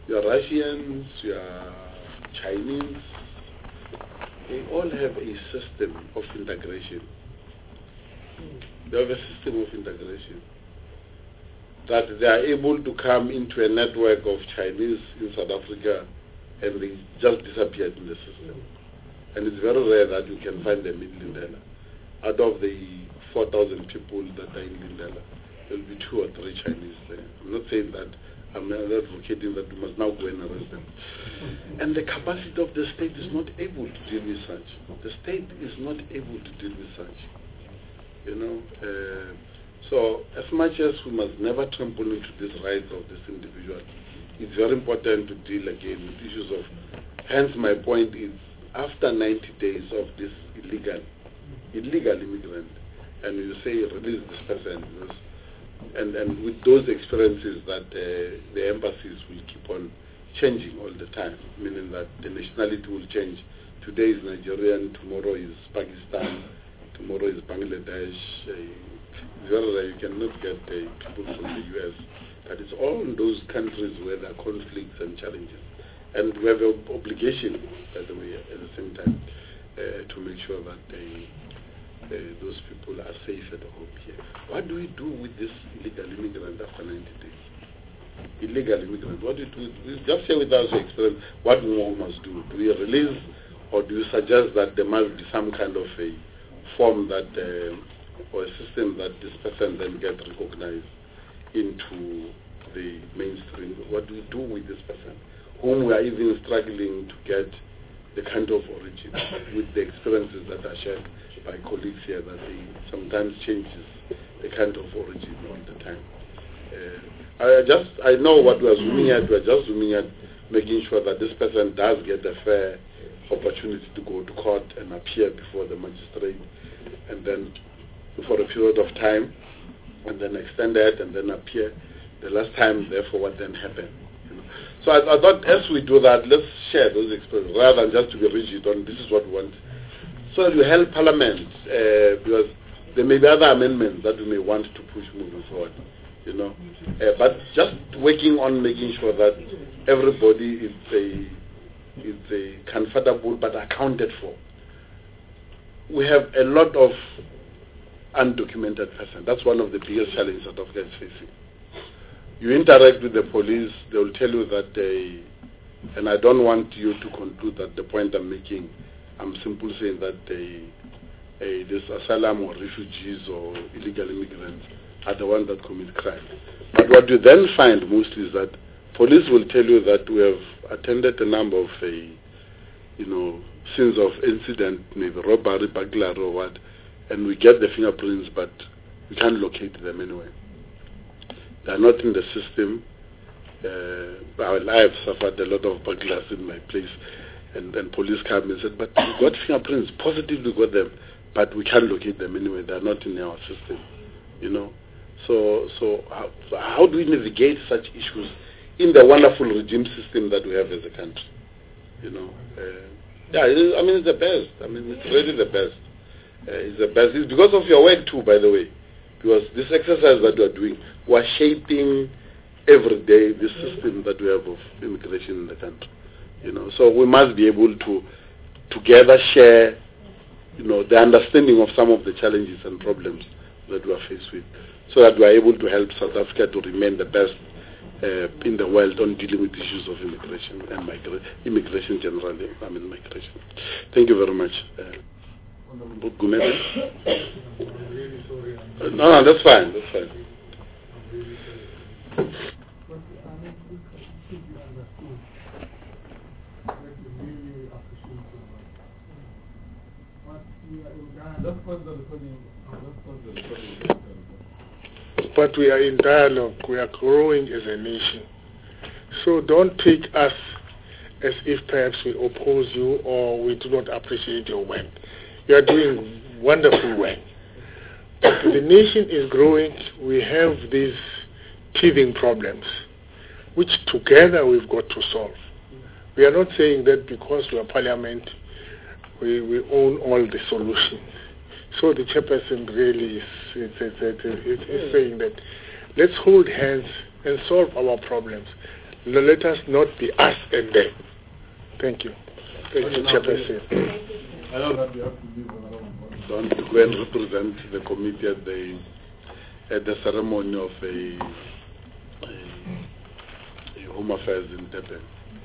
Your Russians, your Chinese, they all have a system of integration. They have a system of integration that they are able to come into a network of Chinese in South Africa and they just disappeared in the system. And it's very rare that you can find them in Lindela. Out of the 4,000 people that are in Lindela, there will be 2 or 3 Chinese there. I'm not saying that, I'm not advocating that we must now go and arrest them. And the capacity of the state is not able to deal with such. The state is not able to deal with such. You know, so as much as we must never trample into these rights of this individual, it's very important to deal again with issues of, hence my point is, after 90 days of this illegal immigrant, and you say release this person, and with those experiences that the embassies will keep on changing all the time, meaning that the nationality will change. Today is Nigerian, tomorrow is Pakistan, tomorrow is Bangladesh. You cannot get people from the US. That is all in those countries where there are conflicts and challenges. And we have an obligation, by the way, at the same time, to make sure that those people are safe at home here. What do we do with this illegal immigrant after 90 days? Illegal immigrant, what do you do? Just share with us your experience, what more must do? Do we release, or do you suggest that there must be some kind of a form that, or a system that this person then get recognized into the mainstream? What do we do with this person, whom we are even struggling to get the kind of origin with the experiences that are shared by colleagues here, that they sometimes changes the kind of origin all the time. I know what we are zooming at. We are just zooming at making sure that this person does get a fair opportunity to go to court and appear before the magistrate, and then for a period of time, and then extend that, and then appear the last time, therefore what then happened. So I thought as we do that, let's share those experiences rather than just to be rigid on this is what we want. So that we help Parliament, because there may be other amendments that we may want to push moving forward, you know. But just working on making sure that everybody is comfortable but accounted for. We have a lot of undocumented persons. That's one of the biggest challenges South Africa is facing. You interact with the police, they will tell you that and I don't want you to conclude that the point I'm making, I'm simply saying that this asylum or refugees or illegal immigrants are the ones that commit crime. But what you then find mostly is that police will tell you that we have attended a number of scenes of incident, maybe robbery, burglary or what, and we get the fingerprints, but we can't locate them anyway. They are not in the system. I have suffered a lot of burglars in my place, and then police come and said, but we got fingerprints, positively got them, but we can't locate them anyway. They are not in our system, you know. So how do we navigate such issues in the wonderful regime system that we have as a country? You know, it's the best. It's really the best. It's the best. It's because of your work too, by the way. Because this exercise that we are doing, we are shaping every day the system that we have of immigration in the country. You know, so we must be able to together share, the understanding of some of the challenges and problems that we are faced with, so that we are able to help South Africa to remain the best in the world on dealing with issues of immigration and immigration generally. Migration. Thank you very much. No, that's fine. That's fine. But we are in dialogue. We are growing as a nation. So don't take us as if perhaps we oppose you or we do not appreciate your work. You are doing wonderful work. But the nation is growing. We have these teething problems, which together we've got to solve. We are not saying that because we are parliament, we own all the solutions. So the chairperson really is saying that let's hold hands and solve our problems. Let us not be us and them. Thank you. Thank you, Chairperson. I don't go and represent the committee at the ceremony of a Home Affairs in Durban.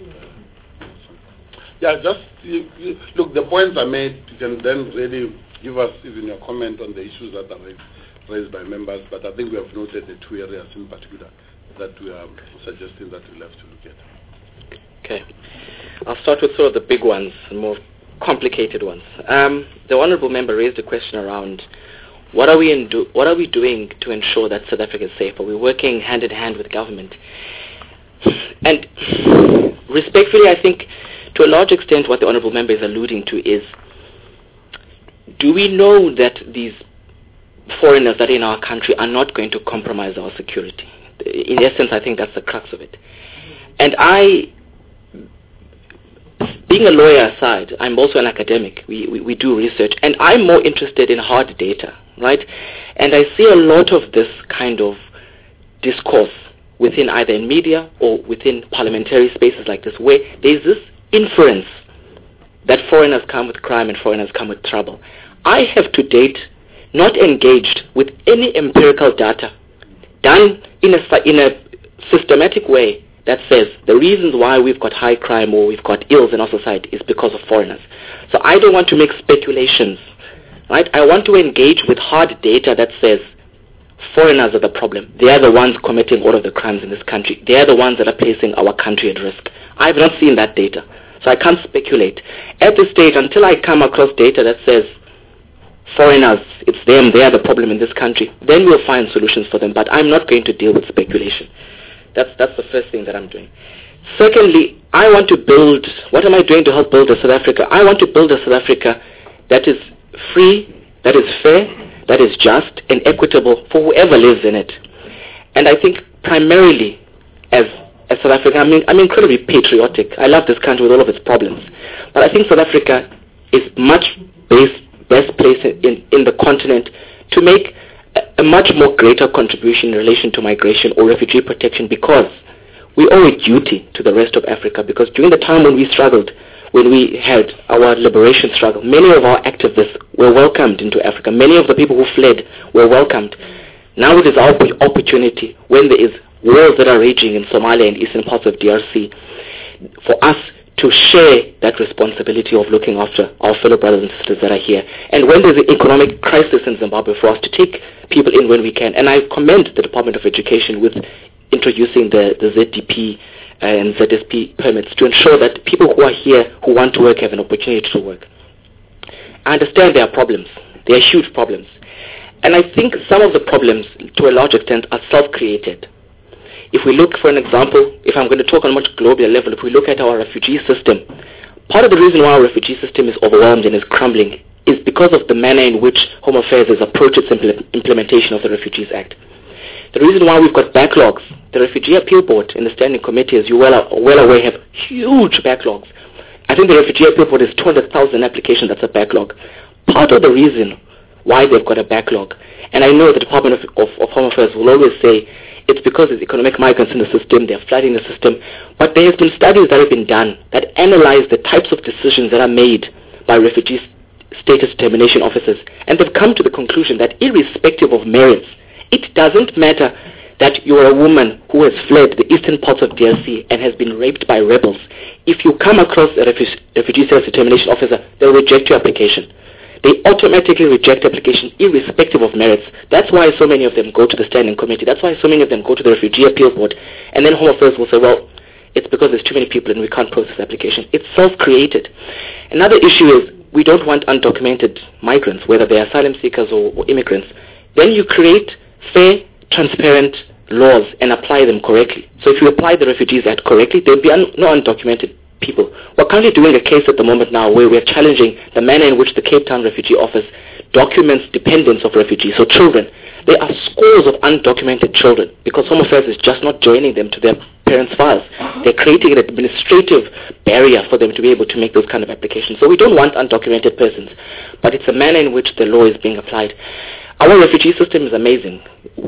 Yeah, just look, the points are made. You can then really give us even your comment on the issues that are raised by members. But I think we have noted the two areas in particular that we are suggesting that we'll have to look at. Okay. I'll start with sort of the big ones, the more complicated ones. The Honourable Member raised a question around what are we doing to ensure that South Africa is safe? Are we working hand in hand with government? And respectfully, I think to a large extent what the Honourable Member is alluding to is, do we know that these foreigners that are in our country are not going to compromise our security? In essence, I think that's the crux of it. And being a lawyer aside, I'm also an academic. We do research, and I'm more interested in hard data, right? And I see a lot of this kind of discourse within either in media or within parliamentary spaces like this, where there's this inference that foreigners come with crime and foreigners come with trouble. I have to date not engaged with any empirical data done in a systematic way that says the reasons why we've got high crime or we've got ills in our society is because of foreigners. So I don't want to make speculations, right? I want to engage with hard data that says foreigners are the problem. They are the ones committing all of the crimes in this country. They are the ones that are placing our country at risk. I have not seen that data, so I can't speculate. At this stage, until I come across data that says foreigners, it's them, they are the problem in this country, then we'll find solutions for them, but I'm not going to deal with speculation. That's the first thing that I'm doing. Secondly, I want to build, what am I doing to help build a South Africa? I want to build a South Africa that is free, that is fair, that is just and equitable for whoever lives in it. And I think primarily as South Africa, I'm incredibly patriotic. I love this country with all of its problems. But I think South Africa is much best placed in the continent to make a much more greater contribution in relation to migration or refugee protection, because we owe a duty to the rest of Africa. Because during the time when we struggled, when we had our liberation struggle, many of our activists were welcomed into Africa. Many of the people who fled were welcomed. Now it is our opportunity, when there is wars that are raging in Somalia and eastern parts of DRC, for us to share that responsibility of looking after our fellow brothers and sisters that are here. And when there's an economic crisis in Zimbabwe, for us to take people in when we can. And I commend the Department of Education with introducing the ZDP and ZSP permits to ensure that people who are here who want to work have an opportunity to work. I understand there are problems. There are huge problems. And I think some of the problems, to a large extent, are self-created. If we look, for an example, if I'm going to talk on a much global level, if we look at our refugee system, part of the reason why our refugee system is overwhelmed and is crumbling is because of the manner in which Home Affairs has approached its implementation of the Refugees Act. The reason why we've got backlogs, the Refugee Appeal Board and the Standing Committee, as you well aware, have huge backlogs. I think the Refugee Appeal Board is 200,000 applications. That's a backlog. Part of the reason why they've got a backlog, and I know the Department of Home Affairs will always say it's because there's economic migrants in the system, they're flooding the system, but there have been studies that have been done that analyze the types of decisions that are made by refugee status determination officers, and they've come to the conclusion that irrespective of merits, it doesn't matter that you're a woman who has fled the eastern parts of DRC and has been raped by rebels. If you come across a refugee status determination officer, they'll reject your application. They automatically reject application irrespective of merits. That's why so many of them go to the Standing Committee. That's why so many of them go to the Refugee Appeal Board. And then Home Affairs will say, well, it's because there's too many people and we can't process the application. It's self-created. Another issue is we don't want undocumented migrants, whether they're asylum seekers or immigrants. Then you create fair, transparent laws and apply them correctly. So if you apply the Refugees Act correctly, there'll be no undocumented people. We're currently doing a case at the moment now where we're challenging the manner in which the Cape Town Refugee Office documents dependents of refugees, so children. There are scores of undocumented children because Home Affairs is just not joining them to their parents' files. They're creating an administrative barrier for them to be able to make those kind of applications. So we don't want undocumented persons, but it's the manner in which the law is being applied. Our refugee system is amazing.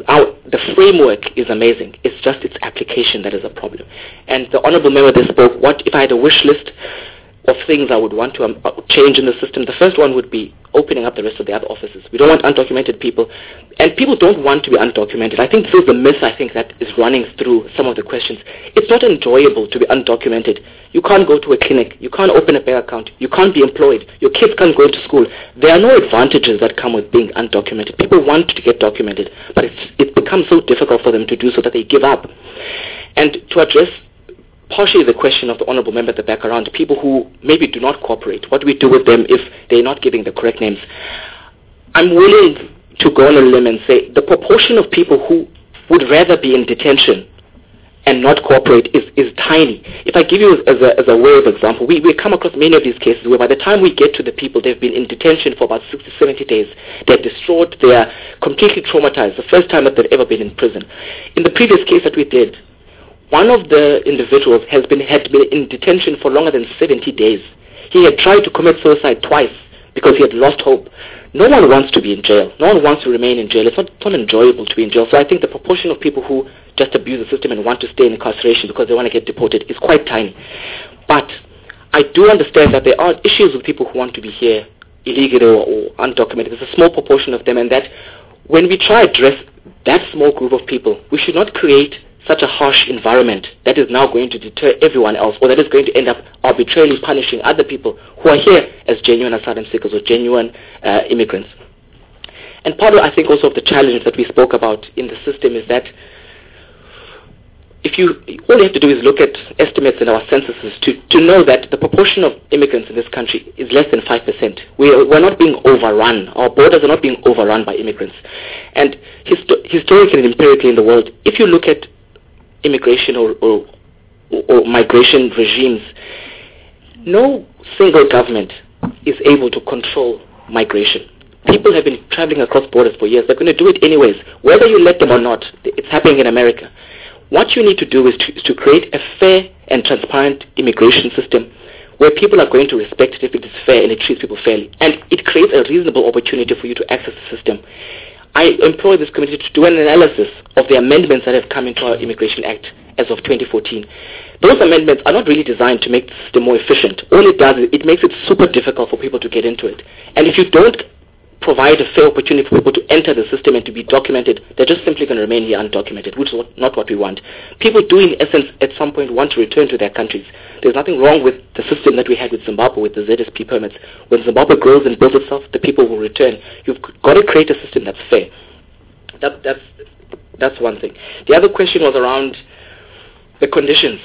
the framework is amazing. It's just its application that is a problem. And the honourable member that spoke, what if I had a wish list of things I would want to change in the system? The first one would be opening up the rest of the other offices. We don't want undocumented people, and people don't want to be undocumented. I think this is the myth, I think, that is running through some of the questions. It's not enjoyable to be undocumented. You can't go to a clinic. You can't open a bank account. You can't be employed. Your kids can't go to school. There are no advantages that come with being undocumented. People want to get documented, but it's become so difficult for them to do so that they give up. And to address partially the question of the honourable member at the back around people who maybe do not cooperate, what do we do with them if they're not giving the correct names? I'm willing to go on a limb and say the proportion of people who would rather be in detention and not cooperate is tiny. If I give you as a way of example, we come across many of these cases where by the time we get to the people, they've been in detention for about 60, 70 days. They're distraught. They are completely traumatized, the first time that they've ever been in prison. In the previous case that we did, one of the individuals had been in detention for longer than 70 days. He had tried to commit suicide twice because he had lost hope. No one wants to be in jail. No one wants to remain in jail. It's not enjoyable to be in jail. So I think the proportion of people who just abuse the system and want to stay in incarceration because they want to get deported is quite tiny. But I do understand that there are issues with people who want to be here illegally or undocumented. There's a small proportion of them, and that when we try to address that small group of people, we should not create such a harsh environment that is now going to deter everyone else, or that is going to end up arbitrarily punishing other people who are here as genuine asylum seekers or genuine immigrants. And part of, I think, also of the challenge that we spoke about in the system is that all you have to do is look at estimates in our censuses to know that the proportion of immigrants in this country is less than 5%. We're not being overrun. Our borders are not being overrun by immigrants. And historically and empirically in the world, if you look at immigration or migration regimes, no single government is able to control migration. People have been traveling across borders for years. They're going to do it anyways. Whether you let them or not, it's happening in America. What you need to do is to create a fair and transparent immigration system where people are going to respect it if it is fair and it treats people fairly. And it creates a reasonable opportunity for you to access the system. I employ this committee to do an analysis of the amendments that have come into our Immigration Act as of 2014. Those amendments are not really designed to make the system more efficient. All it does is it makes it super difficult for people to get into it. And if you don't provide a fair opportunity for people to enter the system and to be documented, they're just simply going to remain here undocumented, which is not what we want. People do, in essence, at some point want to return to their countries. There's nothing wrong with the system that we had with Zimbabwe, with the ZSP permits. When Zimbabwe grows and builds itself, the people will return. You've got to create a system that's fair. That's one thing. The other question was around the conditions.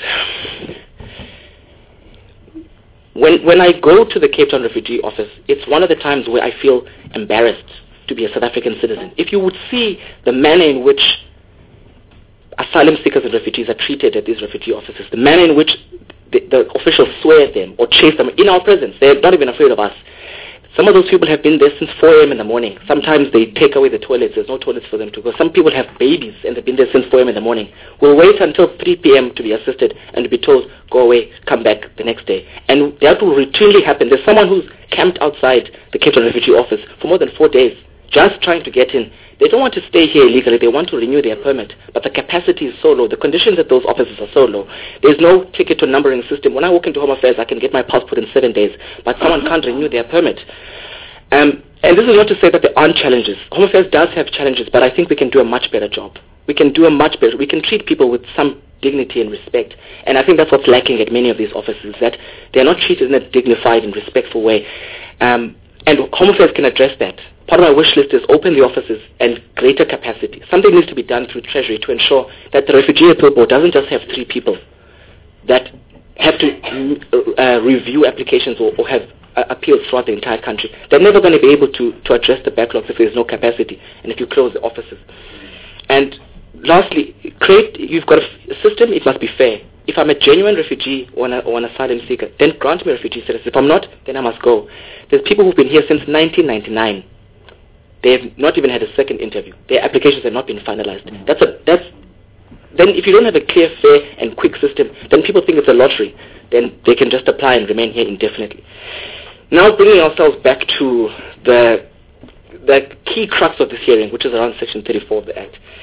When I go to the Cape Town Refugee Office, it's one of the times where I feel embarrassed to be a South African citizen. If you would see the manner in which asylum seekers and refugees are treated at these refugee offices, the manner in which the officials swear at them or chase them in our presence, they're not even afraid of us. Some of those people have been there since 4 a.m. in the morning. Sometimes they take away the toilets. There's no toilets for them to go. Some people have babies and they've been there since 4 a.m. in the morning. We'll wait until 3 p.m. to be assisted and to be told, go away, come back the next day. And that will routinely happen. There's someone who's camped outside the Cape Town Refugee Office for more than 4 days, just trying to get in. They don't want to stay here illegally. They want to renew their permit. But the capacity is so low. The conditions at those offices are so low. There's no ticket to numbering system. When I walk into Home Affairs, I can get my passport in 7 days. But someone can't renew their permit. And this is not to say that there aren't challenges. Home Affairs does have challenges, but I think we can do a much better job. We can treat people with some dignity and respect. And I think that's what's lacking at many of these offices, that they're not treated in a dignified and respectful way. And Home Affairs can address that. Part of my wish list is open the offices and greater capacity. Something needs to be done through Treasury to ensure that the Refugee Appeal Board doesn't just have 3 people that have to review applications or have appeals throughout the entire country. They're never going to be able to address the backlogs if there's no capacity and if you close the offices. And lastly, you've got a system, it must be fair. If I'm a genuine refugee or an asylum seeker, then grant me refugee status. If I'm not, then I must go. There's people who've been here since 1999. They've not even had a second interview. Their applications have not been finalized. Then if you don't have a clear, fair, and quick system, then people think it's a lottery. Then they can just apply and remain here indefinitely. Now bringing ourselves back to the key crux of this hearing, which is around Section 34 of the Act.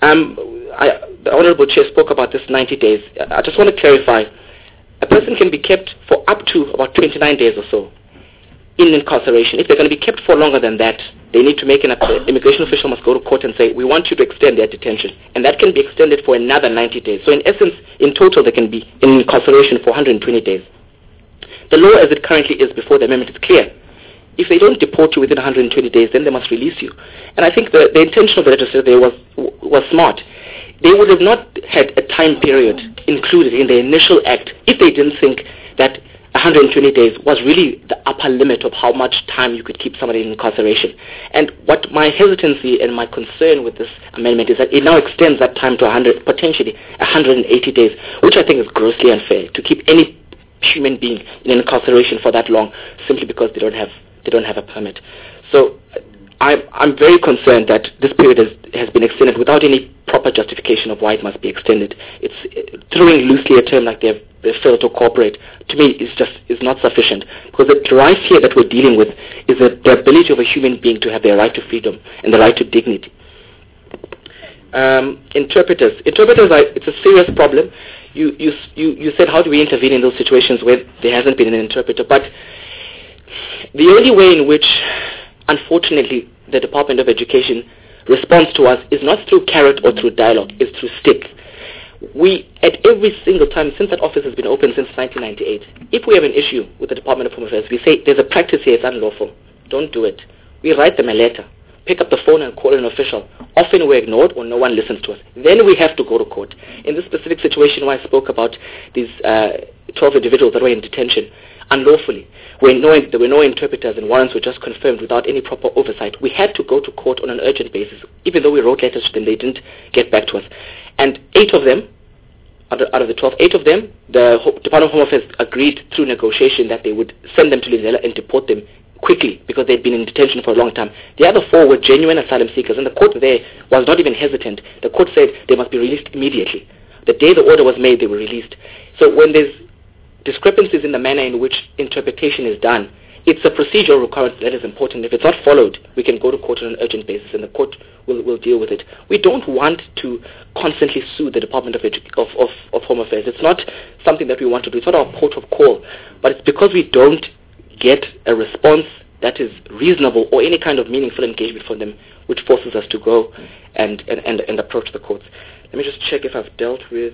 The Honourable Chair spoke about this 90 days. I just want to clarify. A person can be kept for up to about 29 days or so in incarceration. If they're going to be kept for longer than that, they need to make an immigration official must go to court and say, we want you to extend their detention. And that can be extended for another 90 days. So in essence, in total, they can be in incarceration for 120 days. The law as it currently is before the amendment is clear. If they don't deport you within 120 days, then they must release you. And I think the intention of the legislature there was smart. They would have not had a time period included in the initial act if they didn't think that 120 days was really the upper limit of how much time you could keep somebody in incarceration. And what my hesitancy and my concern with this amendment is that it now extends that time to potentially 180 days, which I think is grossly unfair to keep any human being in incarceration for that long simply because they don't have a permit. So I'm very concerned that this period has been extended without any proper justification of why it must be extended. It's throwing loosely a term like they've failed to cooperate. To me, is not sufficient, because the right here that we're dealing with is the ability of a human being to have their right to freedom and the right to dignity. Interpreters, it's a serious problem. You said, how do we intervene in those situations where there hasn't been an interpreter? But the only way in which, unfortunately, the Department of Education responds to us is not through carrot or through dialogue, it's through stick. We, at every single time, since that office has been open since 1998, if we have an issue with the Department of Home Affairs, we say, there's a practice here, it's unlawful, don't do it. We write them a letter, pick up the phone and call an official. Often we're ignored or no one listens to us. Then we have to go to court. In this specific situation where I spoke about these 12 individuals that were in detention unlawfully, where there were no interpreters and warrants were just confirmed without any proper oversight, we had to go to court on an urgent basis. Even though we wrote letters to them, they didn't get back to us. And 8 of them, out of the 12, 8 of them, the Department of Home Affairs agreed through negotiation that they would send them to Lindela and deport them quickly because they'd been in detention for a long time. The other 4 were genuine asylum seekers, and the court there was not even hesitant. The court said they must be released immediately. The day the order was made, they were released. So when there's discrepancies in the manner in which interpretation is done, it's a procedural requirement that is important. If it's not followed, we can go to court on an urgent basis, and the court will deal with it. We don't want to constantly sue the Department of Home Affairs. It's not something that we want to do. It's not our port of call. But it's because we don't get a response that is reasonable or any kind of meaningful engagement from them, which forces us to go and approach the courts. Let me just check if I've dealt with...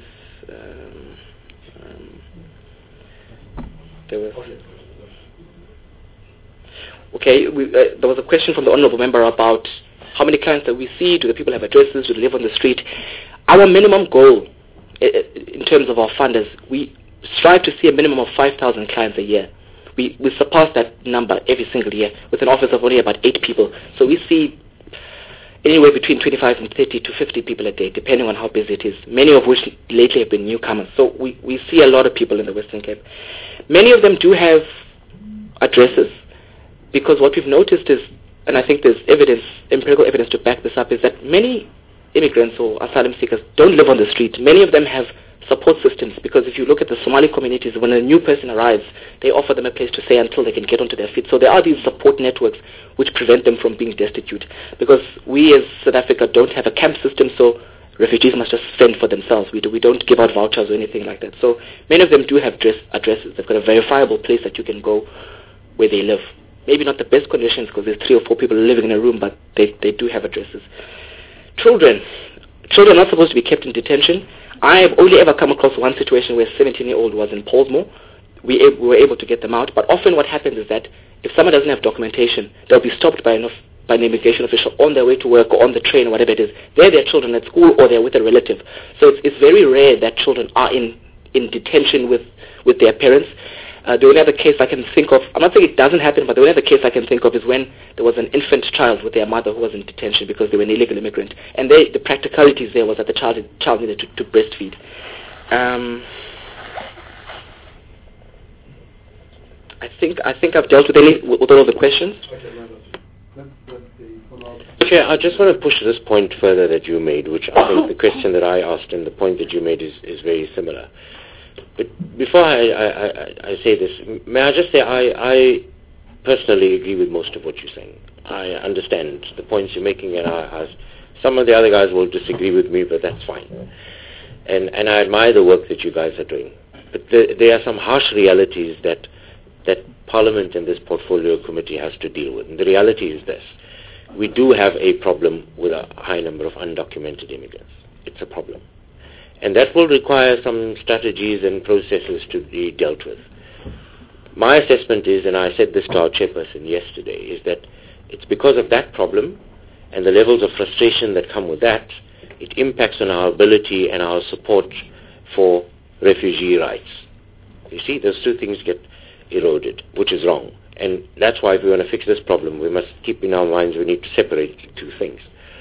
there was a question from the Honourable Member about how many clients that we see, do the people have addresses, do they live on the street. Our minimum goal in terms of our funders, we strive to see a minimum of 5,000 clients a year. We surpass that number every single year with an office of only about 8 people. So we see anywhere between 25 and 30 to 50 people a day, depending on how busy it is, many of which lately have been newcomers. So we see a lot of people in the Western Cape. Many of them do have addresses, because what we've noticed is, and I think there's empirical evidence to back this up, is that many immigrants or asylum seekers don't live on the street. Many of them have support systems, because if you look at the Somali communities, when a new person arrives, they offer them a place to stay until they can get onto their feet. So there are these support networks which prevent them from being destitute, because we as South Africa don't have a camp system, so refugees must just fend for themselves. We don't give out vouchers or anything like that. So many of them do have addresses. They've got a verifiable place that you can go where they live. Maybe not the best conditions because there's 3 or 4 people living in a room, but they do have addresses. Children are not supposed to be kept in detention. I have only ever come across one situation where a 17-year-old was in Pollsmoor. We were able to get them out, but often what happens is that if someone doesn't have documentation, they'll be stopped by an immigration official on their way to work or on the train or whatever it is. They're their children at school or they're with a relative. So it's very rare that children are in detention with their parents. The only other case I can think of, I'm not saying it doesn't happen, but the only other case I can think of is when there was an infant child with their mother who was in detention because they were an illegal immigrant. And the practicalities there was that the child needed to breastfeed. I think I've dealt with all of the questions. Okay, I just want to push this point further that you made, which I think the question that I asked and the point that you made is very similar. But before I say this, may I just say I personally agree with most of what you're saying. I understand the points you're making, and I Some of the other guys will disagree with me, but that's fine. And I admire the work that you guys are doing. But there are some harsh realities that Parliament and this portfolio committee has to deal with. And the reality is this. We do have a problem with a high number of undocumented immigrants. It's a problem. And that will require some strategies and processes to be dealt with. My assessment is, and I said this to our chairperson yesterday, is that it's because of that problem and the levels of frustration that come with that, it impacts on our ability and our support for refugee rights. You see, those two things get eroded, which is wrong. And that's why if we want to fix this problem, we must keep in our minds we need to separate the two things.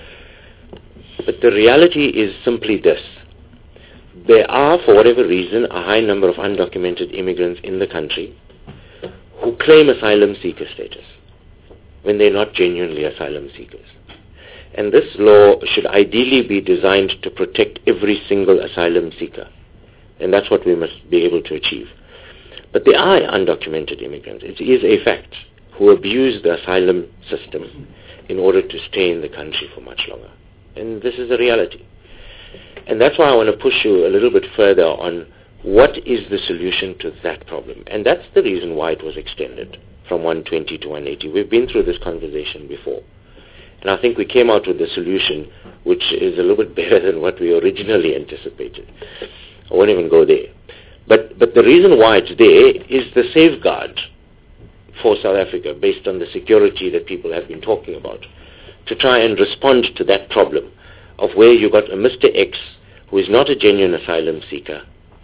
But the reality is simply this. There are, for whatever reason, a high number of undocumented immigrants in the country who claim asylum seeker status when they're not genuinely asylum seekers. And this law should ideally be designed to protect every single asylum seeker. And that's what we must be able to achieve. But there are undocumented immigrants, it is a fact, who abuse the asylum system in order to stay in the country for much longer. And this is a reality. And that's why I want to push you a little bit further on what is the solution to that problem. And that's the reason why it was extended from 120 to 180. We've been through this conversation before. And I think we came out with a solution which is a little bit better than what we originally anticipated. I won't even go there. But the reason why it's there is the safeguard for South Africa based on the security that people have been talking about to try and respond to that problem of where you got a Mr. X who is not a genuine asylum seeker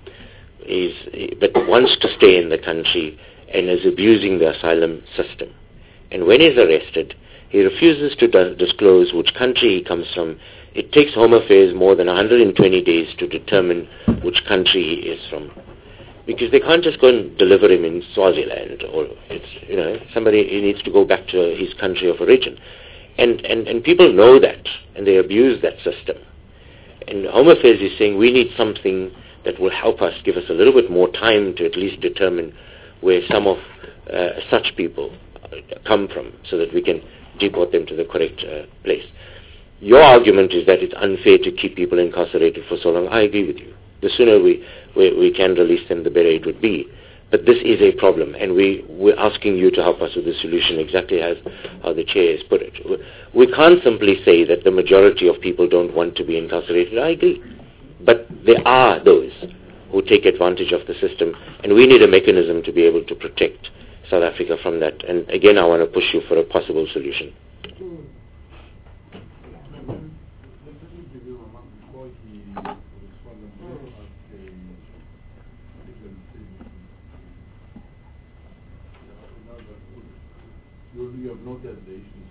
but wants to stay in the country and is abusing the asylum system. And when he's arrested, he refuses to disclose which country he comes from. It takes Home Affairs more than 120 days to determine which country he is from. Because they can't just go and deliver him in Swaziland, or somebody, he needs to go back to his country of origin. And people know that, and they abuse that system. And Home Affairs is saying we need something that will help us, give us a little bit more time to at least determine where some of such people come from, so that we can deport them to the correct place. Your argument is that it's unfair to keep people incarcerated for so long. I agree with you. The sooner we can release them, the better it would be. But this is a problem, and we're asking you to help us with the solution exactly as how the chair has put it. We can't simply say that the majority of people don't want to be incarcerated. I agree. But there are those who take advantage of the system, and we need a mechanism to be able to protect South Africa from that. And again, I want to push you for a possible solution. You have noted the issues.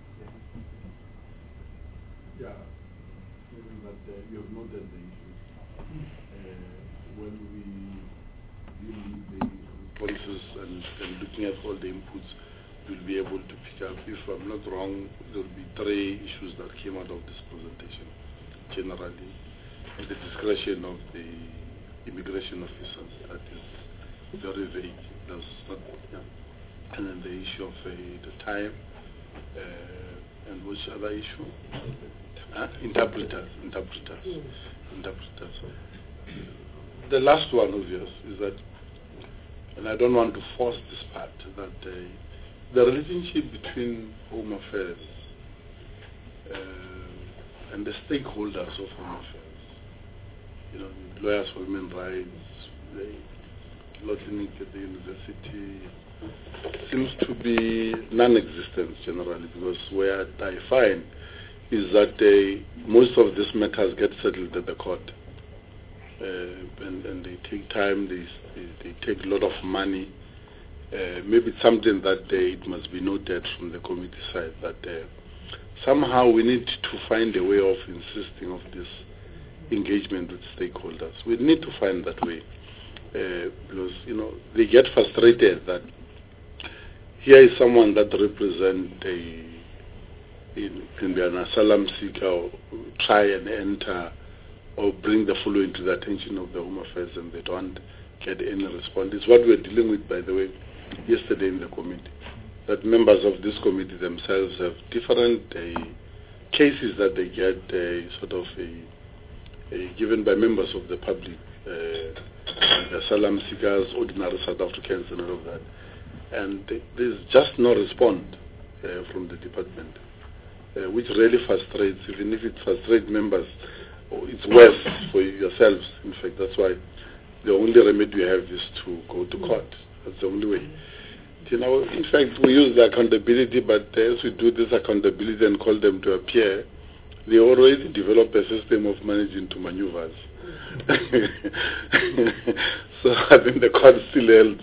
Yeah, that you have noted the issues. When we deal with the responses and looking at all the inputs, we'll be able to pick up. If I'm not wrong, there will be 3 issues that came out of this presentation. Generally, the discretion of the immigration officers, that is very vague. That's not, yeah. And then the issue of the time, and which other issue? Interpreters. The last one, obvious, is that, and I don't want to force this part, that the relationship between Home Affairs and the stakeholders of Home Affairs, lawyers for human rights, the law clinic at the university, seems to be non-existent generally, because where I find is that most of these matters get settled at the court, and they take time, they take a lot of money. Maybe it's something that it must be noted from the committee side, that somehow we need to find a way of insisting of this engagement with stakeholders. We need to find that way, because they get frustrated that here is someone that represents can be an asylum seeker, or try and enter or bring the following to the attention of the Home Affairs, and they don't get any response. It's what we're dealing with, by the way, yesterday in the committee, that members of this committee themselves have different cases that they get given by members of the public, the asylum seekers, ordinary South Africans and all of that. And there's just no response from the department, which really frustrates. Even if it frustrates members, it's worse for yourselves. In fact, that's why the only remedy you have is to go to court. That's the only way. In fact, we use the accountability, but as we do this accountability and call them to appear, they already develop a system of managing to maneuvers. So I think the court still held,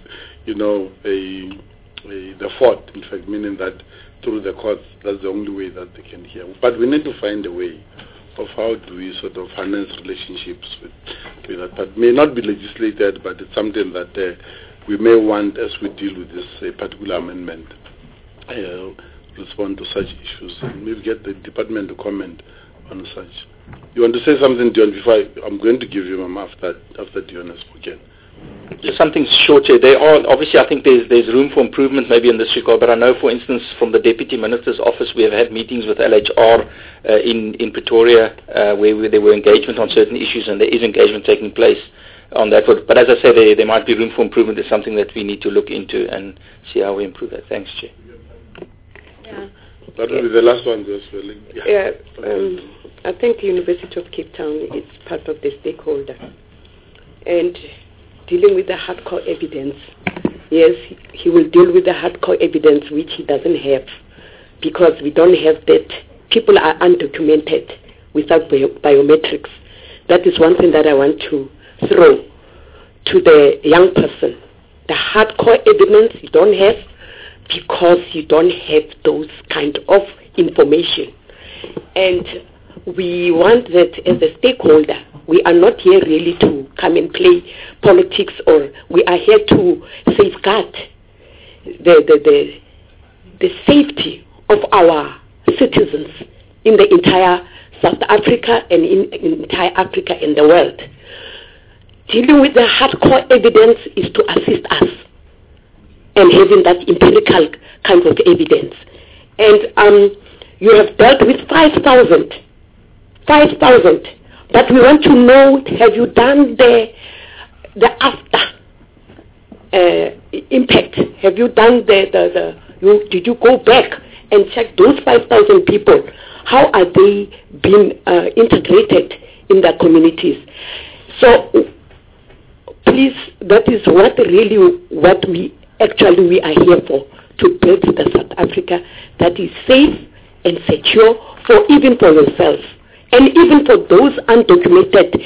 the fort, in fact, meaning that through the courts, that's the only way that they can hear. But we need to find a way of how do we harness relationships with that. But may not be legislated, but it's something that we may want, as we deal with this particular amendment, respond to such issues and maybe get the department to comment on such. You want to say something, Dion, before I'm going to give you after Dion has spoken. Just something short here. Obviously, I think there's room for improvement maybe in this regard, but I know, for instance, from the Deputy Minister's office, we have had meetings with LHR in Pretoria where there were engagement on certain issues, and there is engagement taking place on that. But as I say, there might be room for improvement. It's something that we need to look into and see how we improve that. Thanks, Chair. Yeah. That will be the last one, I think the University of Cape Town is part of the stakeholder. And dealing with the hardcore evidence, yes, he will deal with the hardcore evidence which he doesn't have, because we don't have that. People are undocumented without biometrics. That is one thing that I want to throw to the young person. The hardcore evidence you don't have because you don't have those kind of information. And we want that as a stakeholder, we are not here really to come and play politics, or we are here to safeguard the safety of our citizens in the entire South Africa and in entire Africa and the world. Dealing with the hardcore evidence is to assist us and having that empirical kind of evidence. And you have dealt with 5,000. But we want to know, have you done the after impact? Have you done did you go back and check those 5,000 people? How are they being integrated in their communities? So please, that is what we are here for, to build the South Africa that is safe and secure even for yourself. And even for those undocumented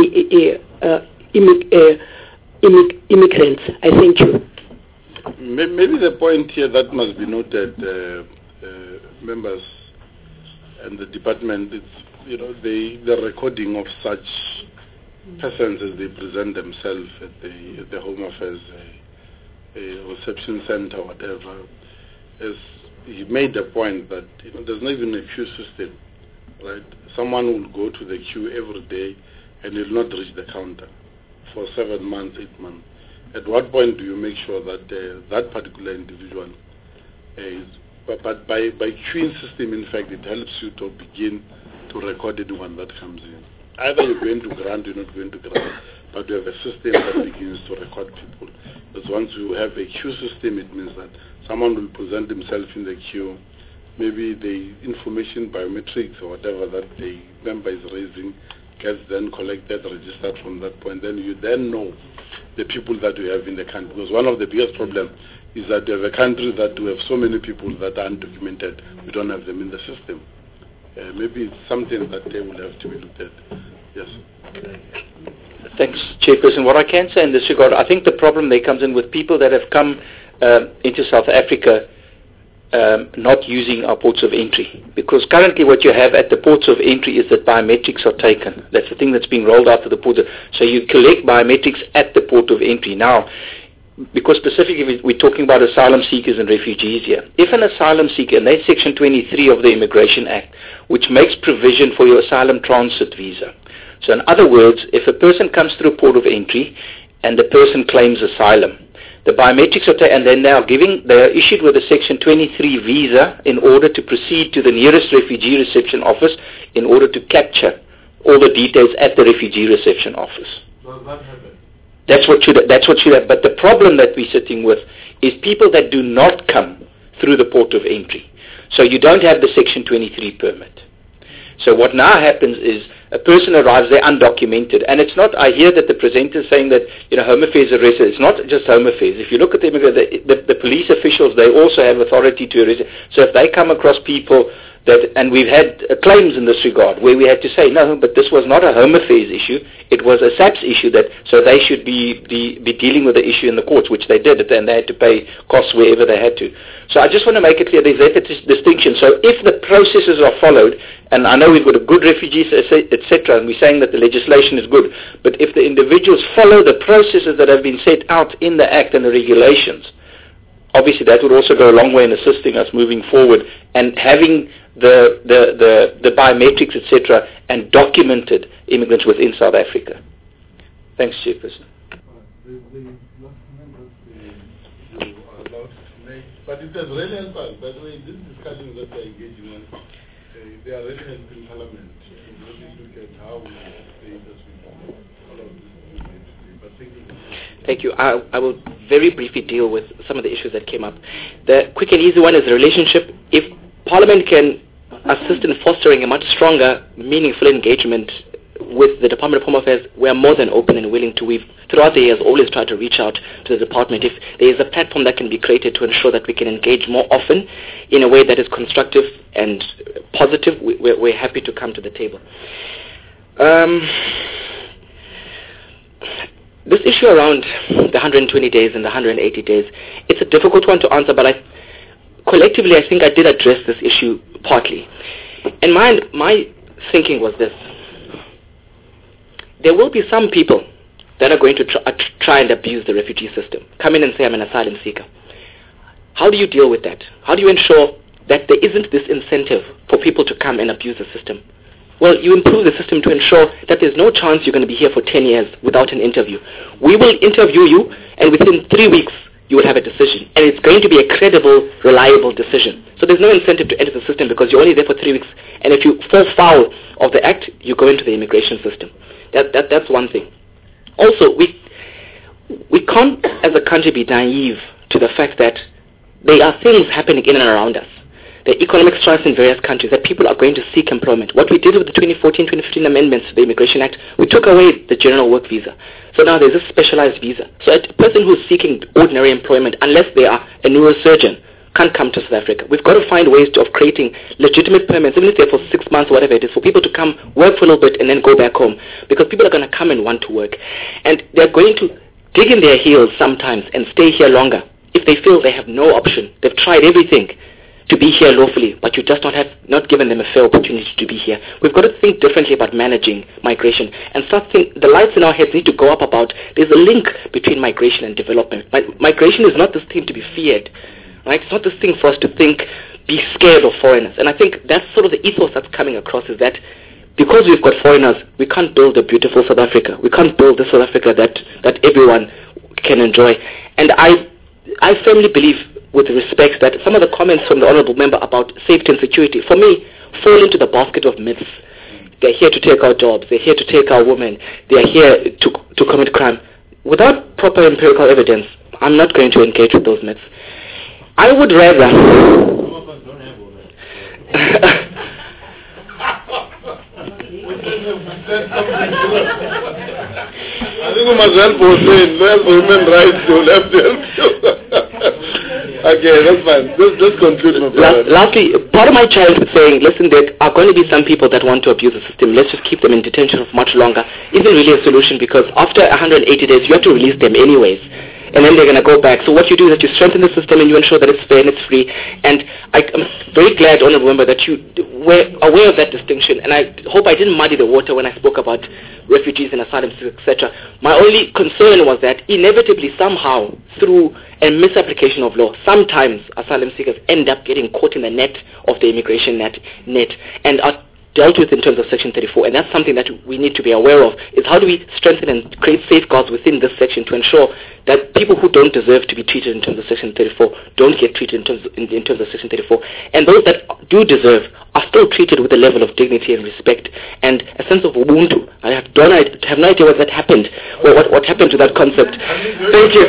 immigrants. I thank you. Maybe the point here that must be noted, members and the department, it's the recording of such persons as they present themselves at the Home Affairs reception center or whatever. As he made the point that there's not even a queue system. Right? Someone will go to the queue every day and will not reach the counter for 7 months, 8 months. At what point do you make sure that that particular individual is... But by queuing system, in fact, it helps you to begin to record anyone that comes in. Either you're going to grant, you're not going to grant, but you have a system that begins to record people. Because once you have a queue system, it means that someone will present himself in the queue. Maybe the information, biometrics or whatever that the member is raising gets then collected, registered from that point. Then you then know the people that you have in the country. Because one of the biggest problems is that you have a country that we have so many people that are undocumented. We don't have them in the system. Maybe it's something that they will have to be looked at. Yes. Thanks, Chairperson. What I can say in this regard, I think the problem there comes in with people that have come into South Africa not using our ports of entry, because currently what you have at the ports of entry is that biometrics are taken. That's the thing that's being rolled out to the port. So you collect biometrics at the port of entry. Now, because specifically we're talking about asylum seekers and refugees here. If an asylum seeker, and that's Section 23 of the Immigration Act, which makes provision for your asylum transit visa. So in other words, if a person comes through a port of entry and the person claims asylum, The biometrics are and then they are issued with a Section 23 visa in order to proceed to the nearest refugee reception office in order to capture all the details at the refugee reception office. Does that happen? That's what should happen. But the problem that we're sitting with is people that do not come through the port of entry. So you don't have the Section 23 permit. So what now happens is a person arrives there undocumented, and it's not, I hear that the presenter is saying that, Home Affairs arrested. It's not just Home Affairs. If you look at the police officials, they also have authority to arrest. So if they come across people and we've had claims in this regard where we had to say, no, but this was not a Home Affairs issue, it was a SAPS issue, so they should be dealing with the issue in the courts, which they did, and they had to pay costs wherever they had to. So I just want to make it clear there's that distinction. So if the processes are followed, and I know we've got a good refugees, etc., and we're saying that the legislation is good, but if the individuals follow the processes that have been set out in the Act and the regulations, obviously that would also go a long way in assisting us moving forward and having the biometrics, etc., and documented immigrants within South Africa. Thanks, Chairperson. But it has really helped us. By the way, this discussion that we are engaging in, they are really helping Parliament to really look at how we state as we all of this. But thank you. I will very briefly deal with some of the issues that came up. The quick and easy one is the relationship. If Parliament can assist in fostering a much stronger, meaningful engagement with the Department of Home Affairs, we are more than open and willing to. We've, throughout the years, always tried to reach out to the department. If there is a platform that can be created to ensure that we can engage more often in a way that is constructive and positive, we're happy to come to the table. This issue around the 120 days and the 180 days, it's a difficult one to answer, but collectively I think I did address this issue partly. And my thinking was this. There will be some people that are going to try and abuse the refugee system, come in and say, I'm an asylum seeker. How do you deal with that? How do you ensure that there isn't this incentive for people to come and abuse the system? Well, you improve the system to ensure that there's no chance you're going to be here for 10 years without an interview. We will interview you, and within 3 weeks, you will have a decision. And it's going to be a credible, reliable decision. So there's no incentive to enter the system because you're only there for 3 weeks. And if you fall foul of the act, you go into the immigration system. That's one thing. Also, we can't, as a country, be naive to the fact that there are things happening in and around us. The economic strife in various countries, that people are going to seek employment. What we did with the 2014-2015 amendments to the Immigration Act, we took away the general work visa. So now there's a specialized visa. So a person who's seeking ordinary employment, unless they are a neurosurgeon, can't come to South Africa. We've got to find ways of creating legitimate permits, even if they're for 6 months or whatever it is, for people to come, work for a little bit, and then go back home. Because people are going to come and want to work. And they're going to dig in their heels sometimes and stay here longer if they feel they have no option. They've tried everything to be here lawfully, but you just not given them a fair opportunity to be here. We've got to think differently about managing migration and start the lights in our heads need to go up about there's a link between migration and development. Migration is not this thing to be feared. Right? It's not this thing for us to think, be scared of foreigners. And I think that's sort of the ethos that's coming across is that because we've got foreigners, we can't build a beautiful South Africa. We can't build the South Africa that everyone can enjoy. And I firmly believe, with respect, that some of the comments from the Honourable Member about safety and security, for me, fall into the basket of myths. They're here to take our jobs. They're here to take our women. They're here to commit crime. Without proper empirical evidence, I'm not going to engage with those myths. I would rather... Some of us don't have all that. I think we must help Hussein. There's human rights, you'll have to help you. Okay, that's fine. Just conclude, my brother. Lastly, part of my challenge with saying, listen, there are going to be some people that want to abuse the system. Let's just keep them in detention for much longer. Isn't really a solution because after 180 days, you have to release them anyways. And then they're going to go back. So what you do is that you strengthen the system and you ensure that it's fair and it's free. And I'm very glad, Honourable Member, that you were aware of that distinction. And I hope I didn't muddy the water when I spoke about refugees and asylum seekers, etc. My only concern was that inevitably, somehow, through a misapplication of law, sometimes asylum seekers end up getting caught in the net of the immigration net and are dealt with in terms of Section 34, and that's something that we need to be aware of, is how do we strengthen and create safeguards within this section to ensure that people who don't deserve to be treated in terms of Section 34 don't get treated in terms of Section 34, and those that do deserve are still treated with a level of dignity and respect and a sense of ubuntu. I have no idea what that happened, or what happened to that concept. Thank you.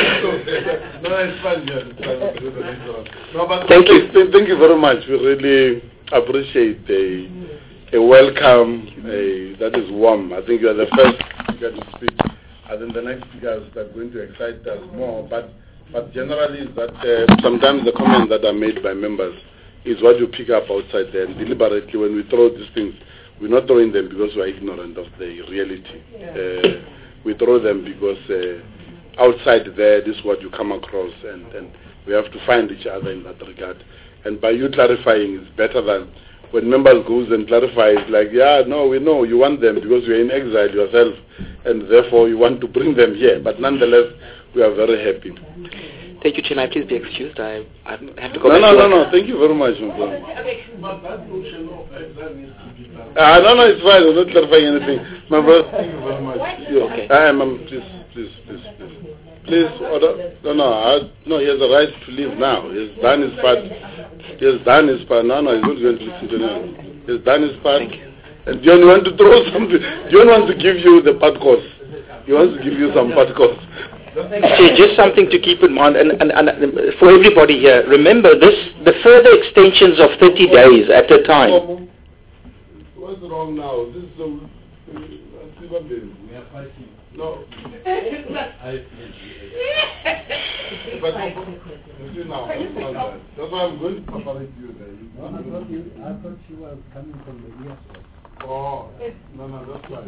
Thank you very much. We really appreciate a welcome that is warm. I think you are the first speaker to speak. I think the next speakers are going to excite us more. But generally, is that sometimes the comments that are made by members is what you pick up outside there. And deliberately, when we throw these things, we're not throwing them because we're ignorant of the reality. We throw them because outside there, this is what you come across, and we have to find each other in that regard. And by you clarifying, it's better than when members goes and clarifies, like, yeah, no, we know you want them because you're in exile yourself, and therefore you want to bring them here. But nonetheless, we are very happy. Thank you, Chairman. Please be excused. I have to go back to work. No. Thank you very much, my brother. No, it's fine. I'm not clarifying anything. My brother, thank you very much. Okay. Please, order. No, he has a right to leave now. He's done his part. No, he's not going to listen to anyone. He's done his part. Thank you. And John wants to throw something. John wants to give you the part course. He wants to give you some part course. Just something to keep in mind, and for everybody here, remember this: the further extensions of 30 days at a time. What's wrong now? This is we are fighting. No. But you see now, that's why I'm going to separate you there. I thought she was coming from the ear. Oh, no, that's right.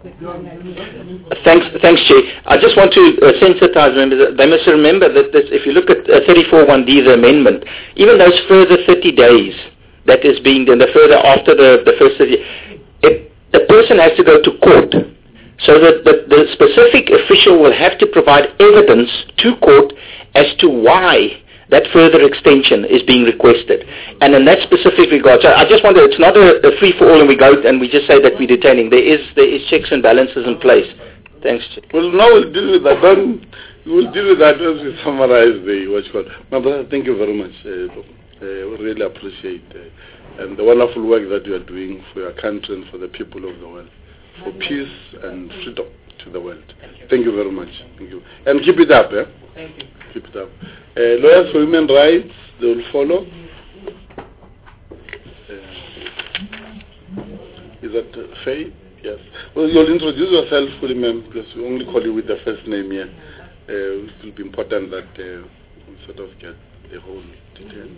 Thanks, Jay. I just want to sensitize members. They must remember that if you look at 34(1)D, the amendment, even those further 30 days that is being done, the further after the first 30, the person has to go to court. So that the specific official will have to provide evidence to court as to why that further extension is being requested. And in that specific regard, so I just wonder, it's not a free-for-all and we go and we just say that we're detaining. There is checks and balances in place. Thanks, Chief. Well, now we'll deal with that. We'll deal with that as we summarize the what's called. My brother, thank you very much. We really appreciate and the wonderful work that you are doing for your country and for the people of the world, for peace and freedom to the world. Thank you very much. Thank you. And keep it up, Thank you. Keep it up. Lawyers for Human Rights, they will follow. Is that Faye? Yes. Well, you'll introduce yourself fully, ma'am, because we only call you with the first name here. It will be important that we sort of get the whole details.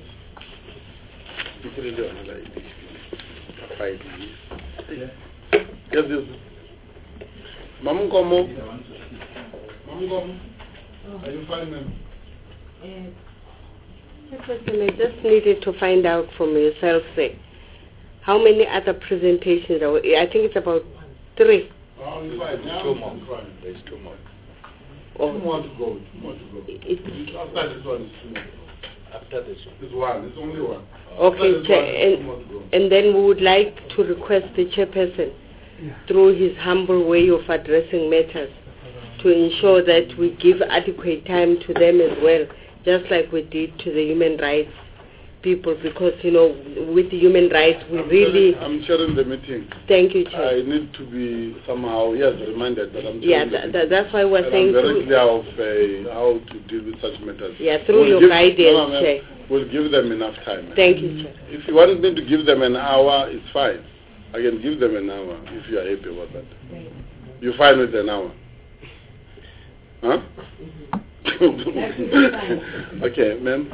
Yes, yes. Mamungomo. Are you fine, ma'am? I just needed to find out from yourself, how many other presentations are I think it's about 3. Oh, you're fine. There's 2 more. Oh. 2 more to go. After this one is 2 more. After this one. It's 1. It's only 1. Okay, and then we would like to request the chairperson, through his humble way of addressing matters, to ensure that we give adequate time to them as well, just like we did to the human rights people, because, with the human rights, I'm chairing the meeting. Thank you, Chair. I need to be somehow, reminded that I'm chairing that's why we're saying... I'm very clear of how to deal with such matters. Yeah, through your guidance, Chair. We'll give them enough time. Thank you, Chair. If you want me to give them an hour, it's fine. I can give them an hour if you are happy about that. You're fine with an hour? Huh? Okay, ma'am.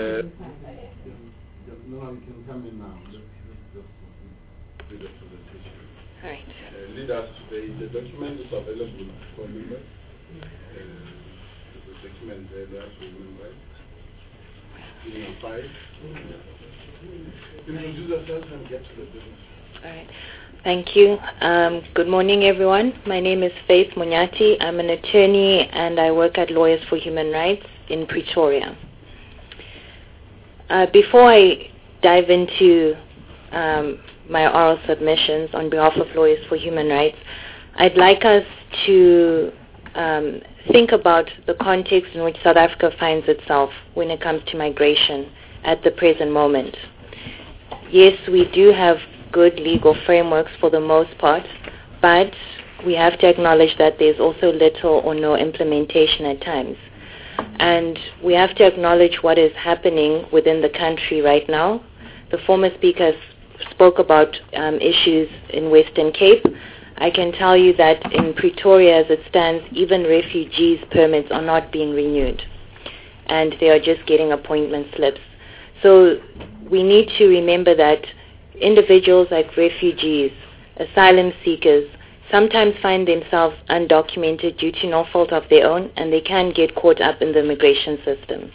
No, you can come in now. Just do the presentation. All right. Lead us today. The document is available for members. The document there, for human rights. In 5. Introduce yourself and get to the business. All right. Thank you. Good morning, everyone. My name is Faith Munyati. I'm an attorney and I work at Lawyers for Human Rights in Pretoria. Before I dive into my oral submissions on behalf of Lawyers for Human Rights, I'd like us to think about the context in which South Africa finds itself when it comes to migration at the present moment. Yes, we do have good legal frameworks for the most part, but we have to acknowledge that there's also little or no implementation at times. And we have to acknowledge what is happening within the country right now. The former speaker spoke about issues in Western Cape. I can tell you that in Pretoria, as it stands, even refugees' permits are not being renewed, and they are just getting appointment slips. So we need to remember that individuals like refugees, asylum seekers, sometimes find themselves undocumented due to no fault of their own, and they can get caught up in the immigration system.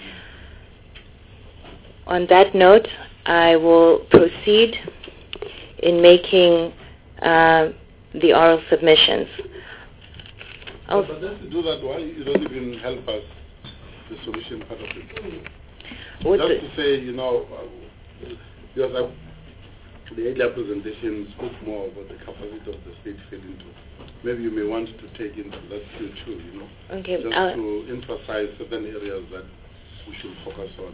On that note, I will proceed in making the oral submissions. But then to do that, why you don't even help us, the solution part of it? Just to say, because the earlier presentation spoke more about the capacity of the state to fit into. Maybe you may want to take into that skill too, Okay. Just to emphasize certain areas that we should focus on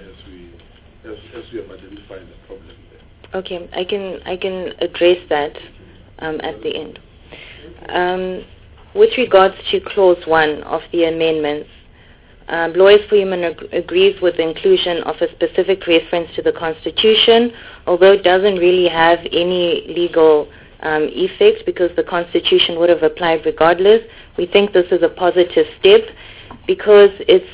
as we have identified the problem there. Okay, I can address that at the end. With regards to Clause 1 of the amendments, Lawyers for Human agrees with the inclusion of a specific reference to the Constitution, although it doesn't really have any legal effect because the Constitution would have applied regardless. We think this is a positive step because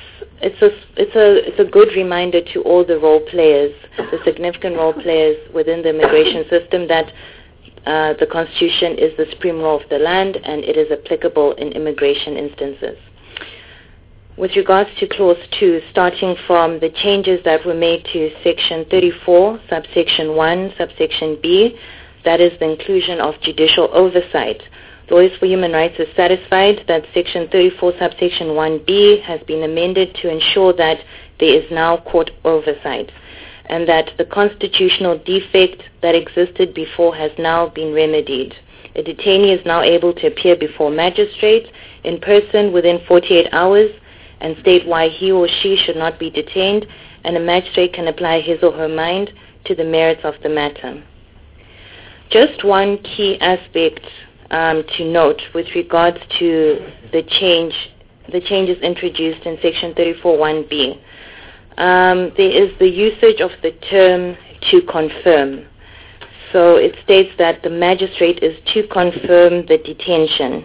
it's a good reminder to all the role players, the significant role players within the immigration system, that the Constitution is the supreme law of the land and it is applicable in immigration instances. With regards to Clause 2, starting from the changes that were made to Section 34, subsection 1, subsection B, that is the inclusion of judicial oversight. Lawyers for Human Rights is satisfied that Section 34, subsection 1B has been amended to ensure that there is now court oversight, and that the constitutional defect that existed before has now been remedied. A detainee is now able to appear before magistrates in person within 48 hours and state why he or she should not be detained, and a magistrate can apply his or her mind to the merits of the matter. Just one key aspect to note with regards to the changes introduced in Section 34(1)B. There is the usage of the term "to confirm." So it states that the magistrate is to confirm the detention.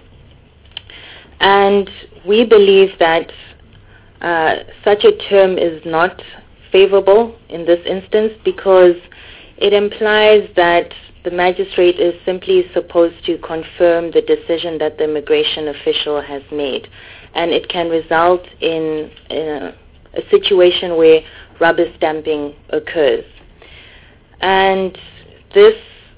And we believe that such a term is not favorable in this instance because it implies that the magistrate is simply supposed to confirm the decision that the immigration official has made. And it can result in a situation where rubber stamping occurs. And this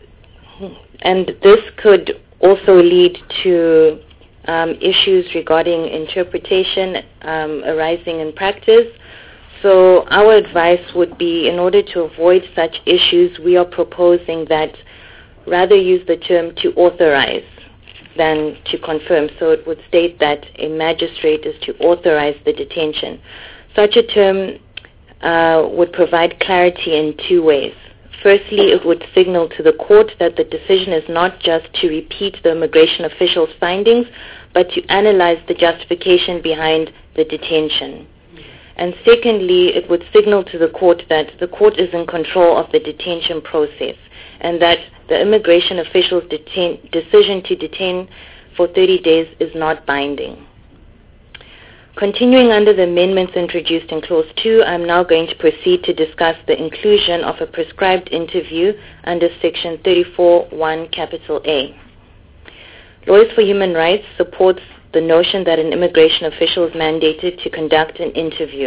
could also lead to issues regarding interpretation arising in practice. So our advice would be, in order to avoid such issues, we are proposing that rather use the term "to authorize" than "to confirm." So it would state that a magistrate is to authorize the detention. Such a term would provide clarity in two ways. Firstly, it would signal to the court that the decision is not just to repeat the immigration official's findings, but to analyze the justification behind the detention. And secondly, it would signal to the court that the court is in control of the detention process and that the immigration official's decision to detain for 30 days is not binding. Continuing under the amendments introduced in Clause 2, I'm now going to proceed to discuss the inclusion of a prescribed interview under Section 34(1) capital A. Lawyers for Human Rights supports the notion that an immigration official is mandated to conduct an interview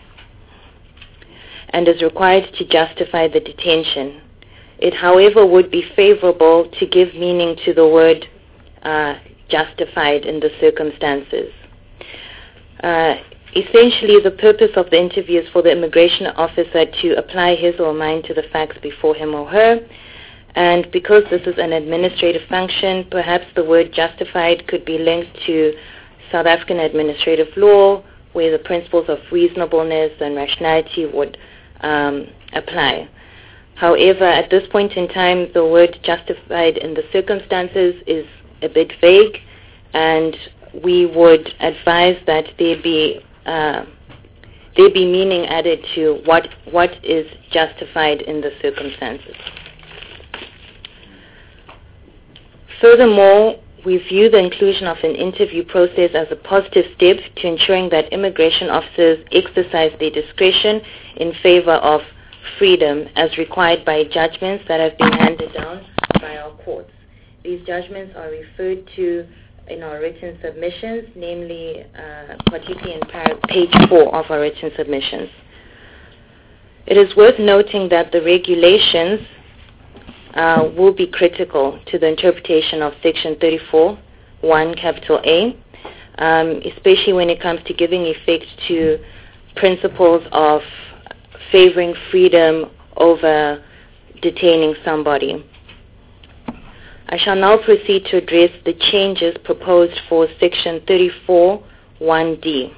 and is required to justify the detention. It, however, would be favorable to give meaning to the word justified in the circumstances. Essentially, the purpose of the interview is for the immigration officer to apply his or her mind to the facts before him or her, And because this is an administrative function, perhaps the word justified could be linked to South African administrative law, where the principles of reasonableness and rationality would apply. However, at this point in time, the word justified in the circumstances is a bit vague, and we would advise that there be meaning added to what is justified in the circumstances. Furthermore, we view the inclusion of an interview process as a positive step to ensuring that immigration officers exercise their discretion in favor of freedom as required by judgments that have been handed down by our courts. These judgments are referred to in our written submissions, namely particularly in page 4 of our written submissions. It is worth noting that the regulations will be critical to the interpretation of Section 34(1) capital A, especially when it comes to giving effect to principles of favoring freedom over detaining somebody. I shall now proceed to address the changes proposed for Section 34(1)(d).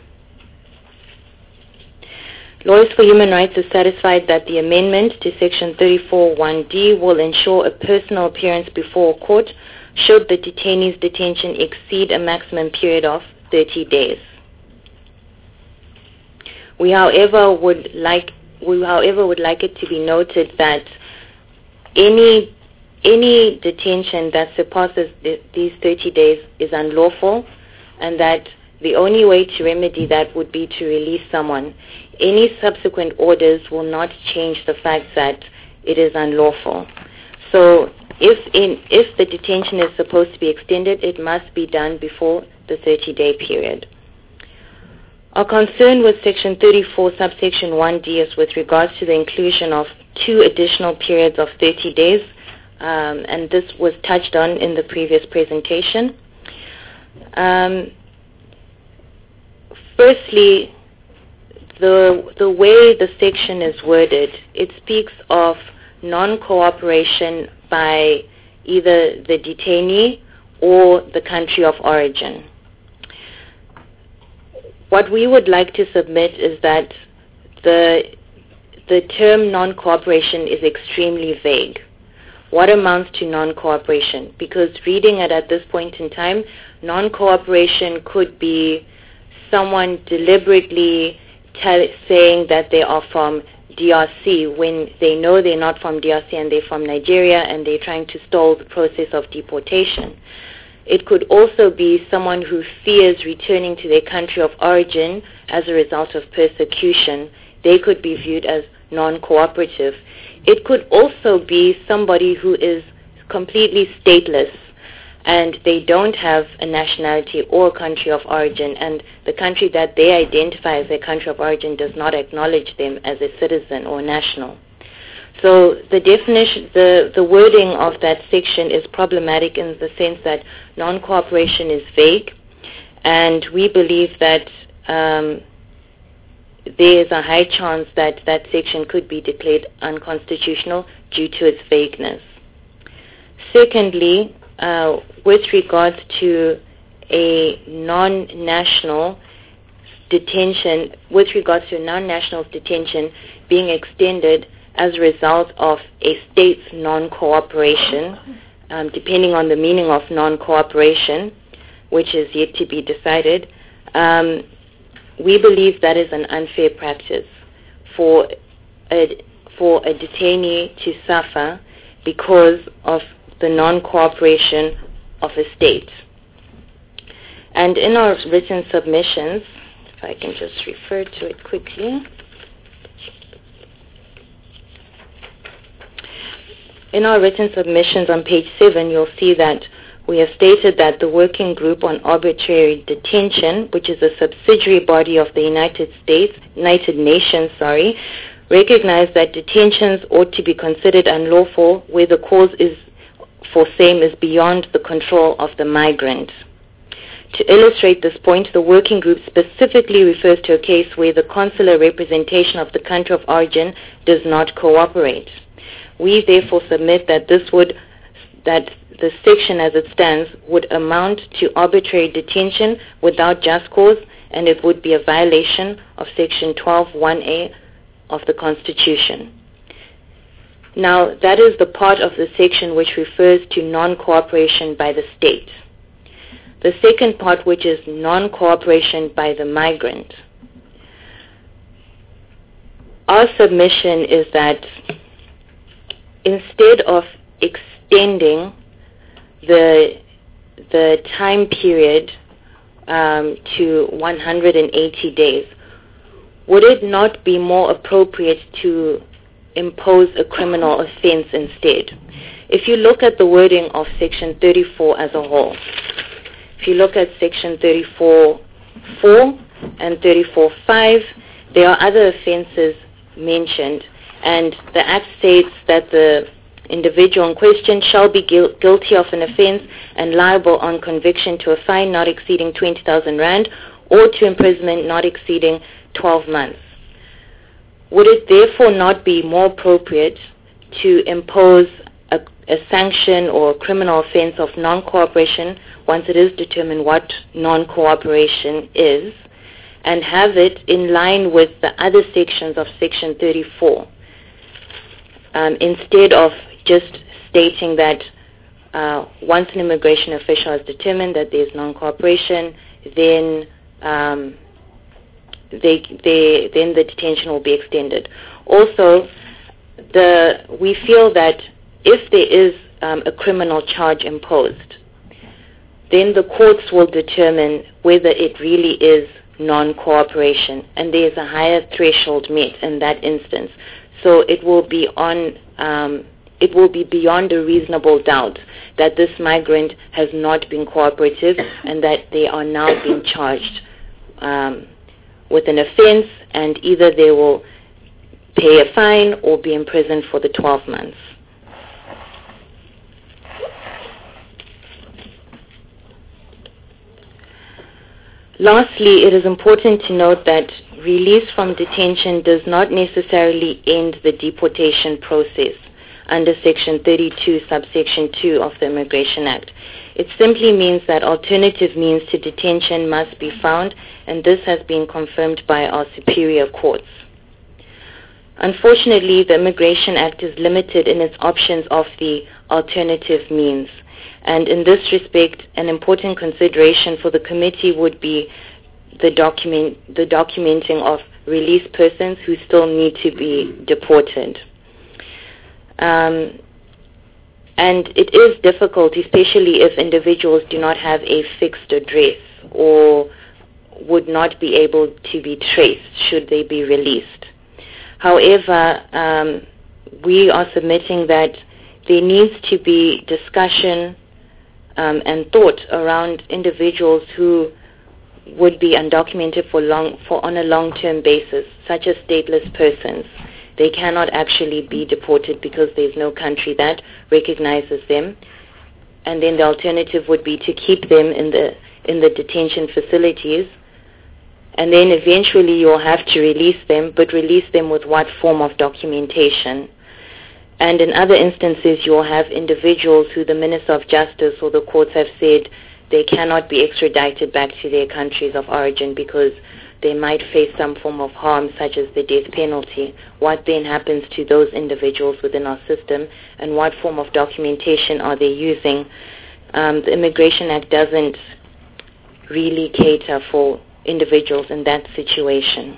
Lawyers for Human Rights is satisfied that the amendment to Section 34(1)(d) will ensure a personal appearance before a court should the detainee's detention exceed a maximum period of 30 days. We, however, would like it to be noted that any detention that surpasses these 30 days is unlawful, and that the only way to remedy that would be to release someone. Any subsequent orders will not change the fact that it is unlawful. So if the detention is supposed to be extended, it must be done before the 30-day period. Our concern with Section 34, subsection 1D is with regards to the inclusion of 2 additional periods of 30 days, and this was touched on in the previous presentation. Firstly, the way the section is worded, it speaks of non-cooperation by either the detainee or the country of origin. What we would like to submit is that the term non-cooperation is extremely vague. What amounts to non-cooperation? Because reading it at this point in time, non-cooperation could be someone deliberately saying that they are from DRC when they know they're not from DRC and they're from Nigeria, and they're trying to stall the process of deportation. It could also be someone who fears returning to their country of origin as a result of persecution. They could be viewed as non-cooperative. It could also be somebody who is completely stateless and they don't have a nationality or a country of origin, and the country that they identify as their country of origin does not acknowledge them as a citizen or national. So the definition, the wording of that section is problematic in the sense that non-cooperation is vague, and we believe that there is a high chance that that section could be declared unconstitutional due to its vagueness. Secondly, with regards to a non-national detention, being extended as a result of a state's non-cooperation, depending on the meaning of non-cooperation, which is yet to be decided, we believe that is an unfair practice for a detainee to suffer because of the non-cooperation of a state. And in our written submissions, if I can just refer to it quickly. In our written submissions on page 7, you'll see that we have stated that the Working Group on Arbitrary Detention, which is a subsidiary body of the United Nations, recognized that detentions ought to be considered unlawful where the cause for same is beyond the control of the migrant. To illustrate this point, the Working Group specifically refers to a case where the consular representation of the country of origin does not cooperate. We therefore submit that that the section as it stands would amount to arbitrary detention without just cause, and it would be a violation of Section 12(1)(a) of the Constitution. Now, that is the part of the section which refers to non-cooperation by the state. The second part, which is non-cooperation by the migrant. Our submission is that instead of extending the time period to 180 days, would it not be more appropriate to impose a criminal offense instead? If you look at the wording of Section 34 as a whole, if you look at Section 34.4 and 34.5, there are other offenses mentioned, and the Act states that the individual in question shall be guilty of an offense and liable on conviction to a fine not exceeding 20,000 rand or to imprisonment not exceeding 12 months. Would it therefore not be more appropriate to impose a sanction or a criminal offense of non-cooperation once it is determined what non-cooperation is, and have it in line with the other sections of Section 34, instead of just stating that once an immigration official has determined that there is non-cooperation, then then the detention will be extended. Also, we feel that if there is a criminal charge imposed, then the courts will determine whether it really is non-cooperation, and there is a higher threshold met in that instance. So it will be beyond a reasonable doubt that this migrant has not been cooperative and that they are now being charged with an offense, and either they will pay a fine or be imprisoned for the 12 months. Lastly, it is important to note that release from detention does not necessarily end the deportation process under Section 32, subsection 2 of the Immigration Act. It simply means that alternative means to detention must be found, and this has been confirmed by our superior courts. Unfortunately, the Immigration Act is limited in its options of the alternative means, and in this respect, an important consideration for the committee would be the documenting of released persons who still need to be deported. And it is difficult, especially if individuals do not have a fixed address or would not be able to be traced should they be released. However, we are submitting that there needs to be discussion and thought around individuals who would be undocumented on a long-term basis, such as stateless persons. They cannot actually be deported because there's no country that recognizes them. And then the alternative would be to keep them in the detention facilities. And then eventually you'll have to release them, but release them with what form of documentation? And in other instances, you'll have individuals who the Minister of Justice or the courts have said they cannot be extradited back to their countries of origin because they might face some form of harm, such as the death penalty. What then happens to those individuals within our system, and what form of documentation are they using? The Immigration Act doesn't really cater for individuals in that situation.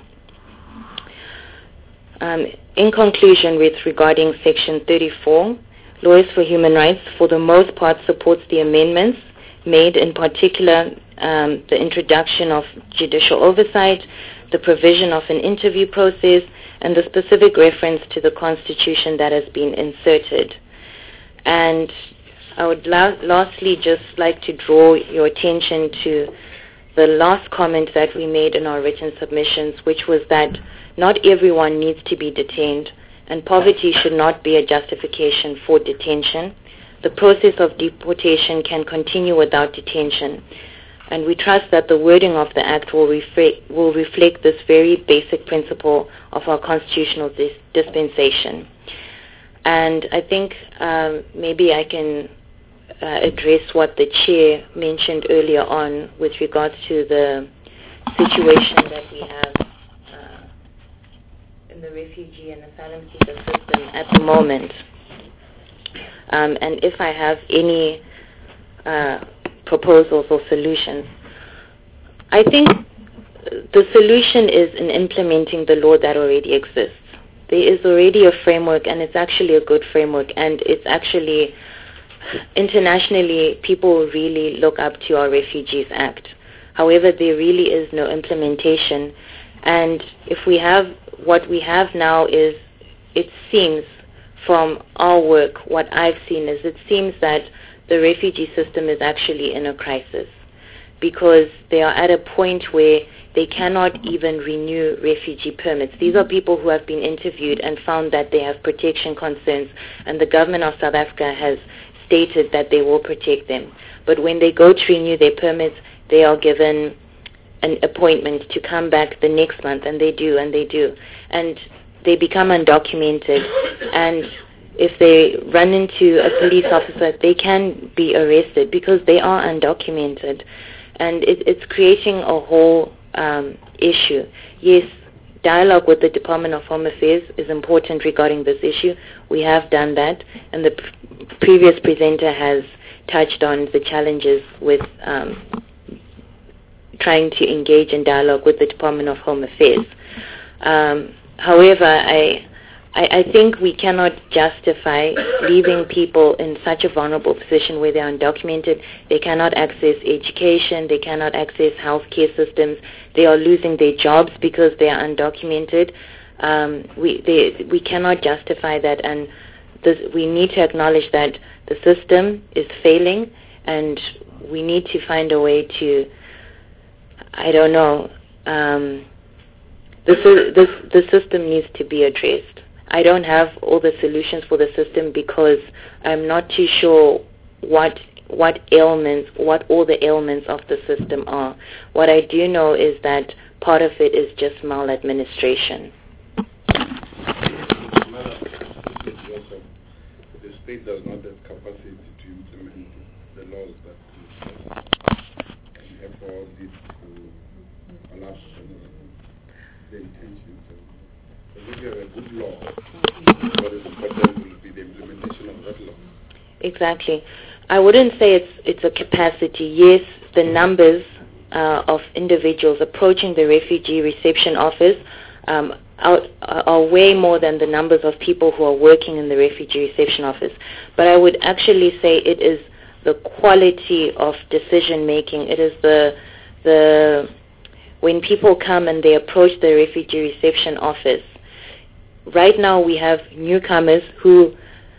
In conclusion, regarding Section 34, Lawyers for Human Rights for the most part supports the amendments made, in particular the introduction of judicial oversight, the provision of an interview process, and the specific reference to the Constitution that has been inserted. And I would lastly just like to draw your attention to the last comment that we made in our written submissions, which was that not everyone needs to be detained, and poverty should not be a justification for detention. The process of deportation can continue without detention, and we trust that the wording of the Act will reflect this very basic principle of our constitutional dispensation. And I think maybe I can address what the chair mentioned earlier on with regards to the situation that we have in the refugee and asylum seeker system at the moment. And if I have any proposals or solutions. I think the solution is in implementing the law that already exists. There is already a framework, and it's actually a good framework, and it's actually internationally people really look up to our Refugees Act. However, there really is no implementation, and if we have what we have now is, it seems from our work, what I've seen is it seems that the refugee system is actually in a crisis because they are at a point where they cannot even renew refugee permits. These are people who have been interviewed and found that they have protection concerns, and the government of South Africa has stated that they will protect them. But when they go to renew their permits, they are given an appointment to come back the next month, and they do, and they become undocumented, and if they run into a police officer, they can be arrested because they are undocumented, and it's creating a whole issue. Yes, dialogue with the Department of Home Affairs is important regarding this issue. We have done that, and the previous presenter has touched on the challenges with trying to engage in dialogue with the Department of Home Affairs. However, I think we cannot justify leaving people in such a vulnerable position where they are undocumented. They cannot access education. They cannot access healthcare systems. They are losing their jobs because they are undocumented. We cannot justify that, and we need to acknowledge that the system is failing, and we need to find a way to, I don't know, the system needs to be addressed. I don't have all the solutions for the system because I'm not too sure what all the ailments of the system are. What I do know is that part of it is just maladministration. The state does not have capacity to implement the laws that and therefore this allows the intentions. So if you have a good law, what is important will be the implementation of that law. Exactly. I wouldn't say it's a capacity. Yes, the numbers of individuals approaching the refugee reception office are way more than the numbers of people who are working in the refugee reception office. But I would actually say it is the quality of decision making. It is the when people come and they approach the refugee reception office. Right now we have newcomers who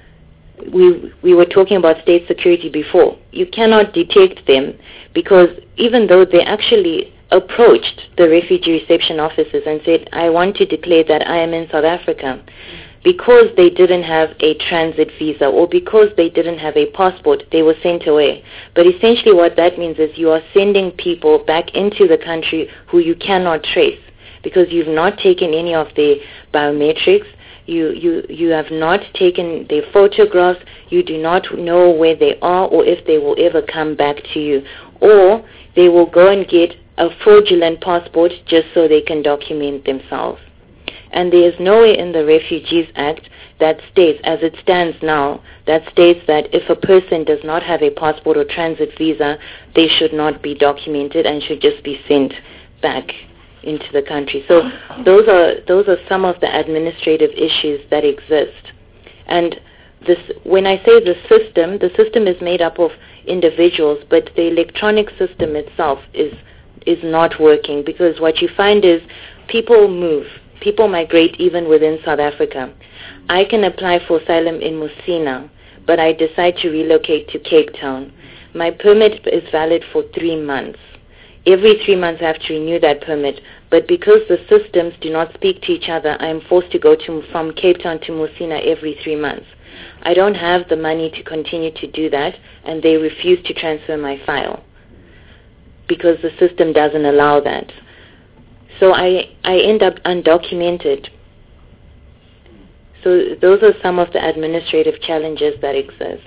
we were talking about state security before. You cannot detect them because even though they actually approached the refugee reception offices and said, I want to declare that I am in South Africa, because they didn't have a transit visa or because they didn't have a passport, they were sent away. But essentially what that means is you are sending people back into the country who you cannot trace because you've not taken any of their biometrics. You have not taken their photographs. You do not know where they are or if they will ever come back to you. Or they will go and get a fraudulent passport just so they can document themselves. And there is nowhere in the Refugees Act that states, as it stands now, that states that if a person does not have a passport or transit visa, they should not be documented and should just be sent back into the country. So those are some of the administrative issues that exist. And when I say the system is made up of individuals, but the electronic system itself is not working because what you find is people move. People migrate even within South Africa. I can apply for asylum in Musina, but I decide to relocate to Cape Town. My permit is valid for 3 months. Every 3 months I have to renew that permit, but because the systems do not speak to each other, I am forced to go from Cape Town to Musina every 3 months. I don't have the money to continue to do that, and they refuse to transfer my file because the system doesn't allow that. So I end up undocumented. So those are some of the administrative challenges that exist.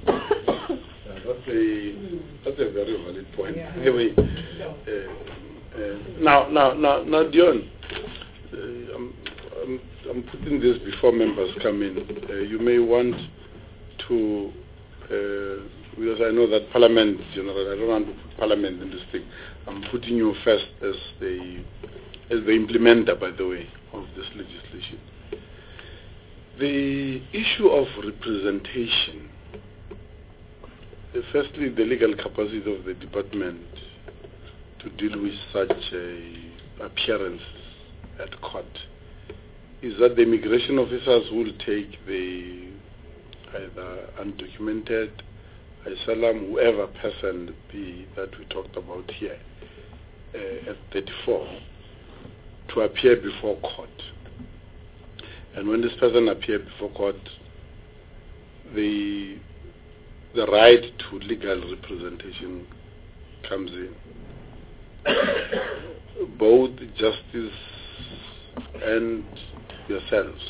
That's a very valid point. Anyway, now, Dion, I'm putting this before members come in. You may want to, because I know that Parliament, General, I don't want to put Parliament in this thing. I'm putting you first as the implementer, by the way, of this legislation. The issue of representation. Firstly, the legal capacity of the department to deal with such appearances at court is that the immigration officers will take the either undocumented, asylum, whoever person be that we talked about here at 34 to appear before court. And when this person appears before court, the right to legal representation comes in. Both justice and yourselves.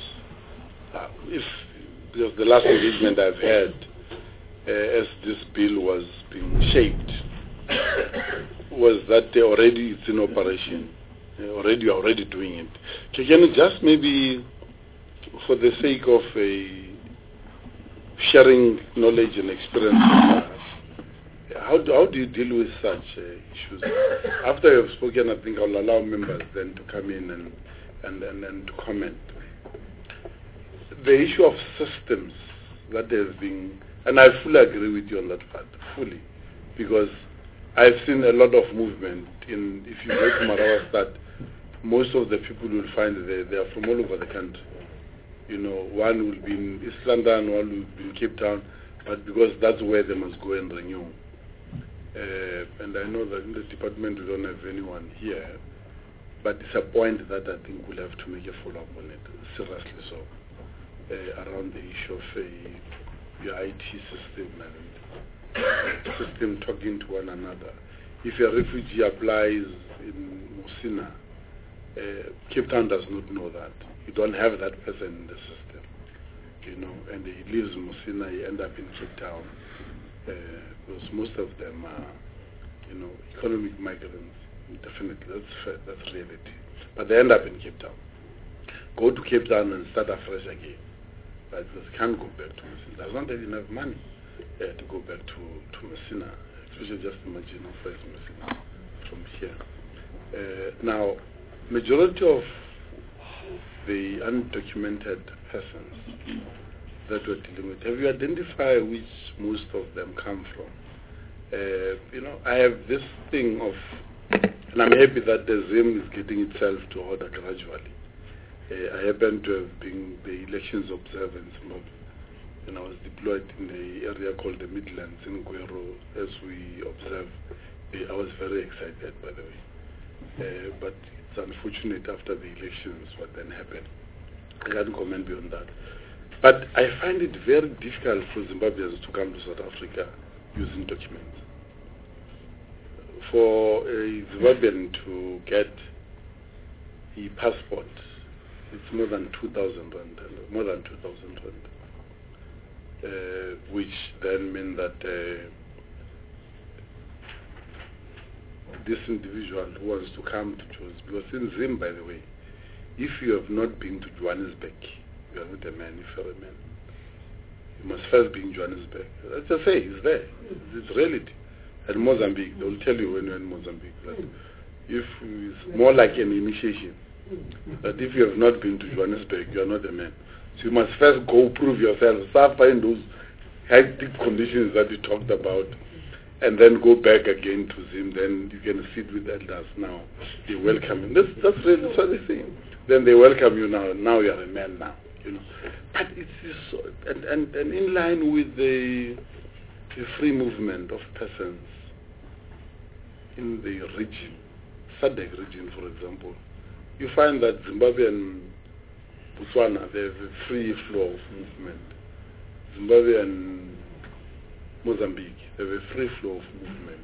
Because the last engagement I've had as this bill was being shaped was that it's in operation. You're already doing it. Can you just maybe, for the sake of sharing knowledge and experience, how do you deal with such issues? After you've spoken, I think I'll allow members then to come in and to comment. The issue of systems that has been, and I fully agree with you on that part, fully, because I've seen a lot of movement if you go to Marawa, most of the people will find they are from all over the country. One will be in East London, one will be in Cape Town, but because that's where they must go and renew. And I know that in the department we don't have anyone here, but it's a point that I think we'll have to make a follow-up on it, seriously so, around the issue of your IT system and system talking to one another. If a refugee applies in Musina, Cape Town does not know that. You don't have that person in the system, and he lives in Musina, he ends up in Cape Town, because most of them are, economic migrants. Definitely, that's reality. But they end up in Cape Town. Go to Cape Town and start afresh again. But they can't go back to Messina. There's not enough money to go back to Messina. Especially just imagine how far is Messina from here. Now, majority of the undocumented persons that we're dealing with, have you identified which most of them come from? I have this thing of, and I'm happy that the ZIM is getting itself to order gradually. I happen to have been the elections observer in Zimbabwe, and I was deployed in the area called the Midlands in Guero as we observe. I was very excited, by the way. But it's unfortunate after the elections what then happened. I can't comment beyond that. But I find it very difficult for Zimbabweans to come to South Africa using documents. For a Zimbabwean to get a passport, it's more than 2,000 rand, which then means that this individual who wants to come to choose, because in Zim, by the way, if you have not been to Johannesburg, you are not a man. If you're a man, you must first be in Johannesburg. Let's just say it's there. It's reality. And Mozambique, they will tell you when you're in Mozambique that if it's more like an initiation, that if you have not been to Johannesburg, you are not a man. So you must first go prove yourself, suffer in those hectic conditions that you talked about, and then go back again to Zim. Then you can sit with elders now. They welcome you. That's really what they say. Then they welcome you now. Now you are a man now. But it's so, and in line with the free movement of persons in the region, SADC region, for example, you find that Zimbabwe and Botswana, they have a free flow of movement. Zimbabwe and Mozambique, they have a free flow of movement.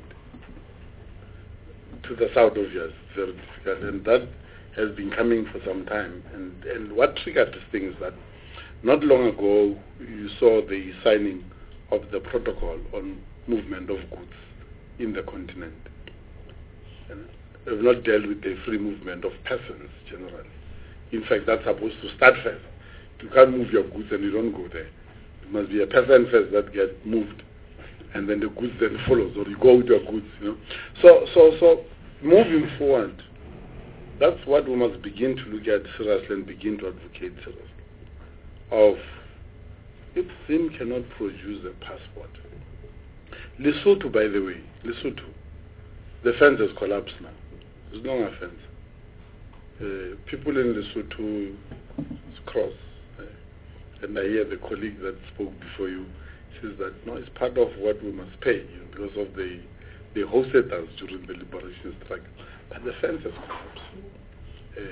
To the south of us, it's very difficult, and that has been coming for some time. And what triggered this thing is that Not long ago, you saw the signing of the protocol on movement of goods in the continent. And we've not dealt with the free movement of persons generally. In fact, that's supposed to start first. You can't move your goods and you don't go there. It must be a person first that gets moved, and then the goods then follows, or you go with your goods. So moving forward, that's what we must begin to look at seriously and begin to advocate seriously. Of if Zim cannot produce a passport, Lesotho, by the way, Lesotho, the fence has collapsed now. There's no fence. People in Lesotho cross. And I hear the colleague that spoke before you says that no, it's part of what we must pay because of they hosted us during the liberation struggle. But the fence has collapsed.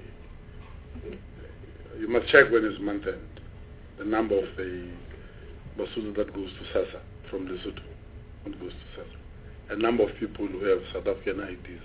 You must check when it's month end. The number of the Basuto that goes to SASA from Lesotho, that goes to SASA. A number of people who have South African IDs.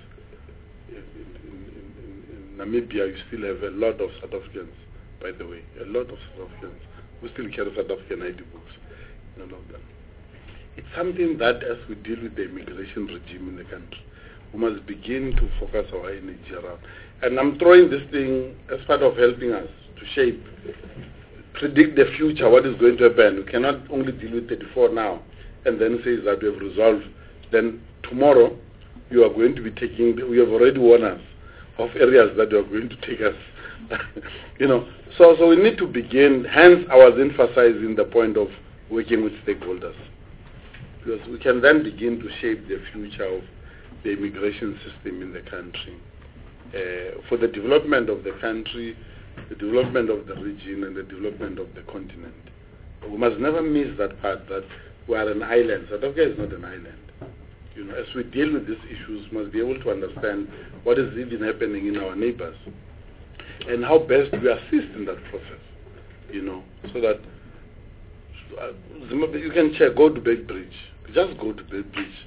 In Namibia, you still have a lot of South Africans. By the way, a lot of South Africans who still carry South African ID books. None of them. It's something that as we deal with the immigration regime in the country, we must begin to focus our energy around. And I'm throwing this thing as part of helping us to shape, predict the future, what is going to happen. We cannot only deal with 34 now and then say that we have resolved. Then tomorrow you are going to be taking, we have already warned us of areas that you are going to take us. So we need to begin. Hence, I was emphasizing the point of working with stakeholders, because we can then begin to shape the future of the immigration system in the country for the development of the country, the development of the region, and the development of the continent. We must never miss that part that we are an island. South Africa is not an island. As we deal with these issues, we must be able to understand what is even happening in our neighbors, and how best we assist in that process, so that you can check, go to Beitbridge, just go to Beitbridge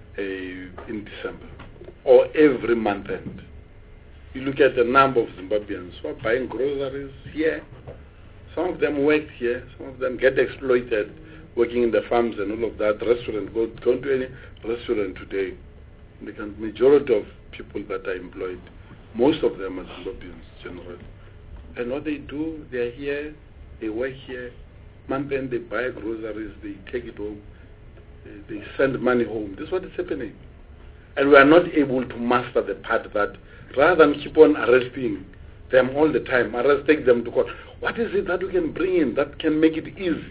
in December, or every month end. You look at the number of Zimbabweans who are buying groceries here. Some of them work here, some of them get exploited working in the farms and all of that. Restaurant, go to any restaurant today, the majority of people that are employed, most of them are Zimbabweans generally. And what they do, they are here, they work here, month end they buy groceries, they take it home, they send money home. This is what is happening. And we are not able to master the part that rather than keep on arresting them all the time, take them to court. What is it that we can bring in that can make it easy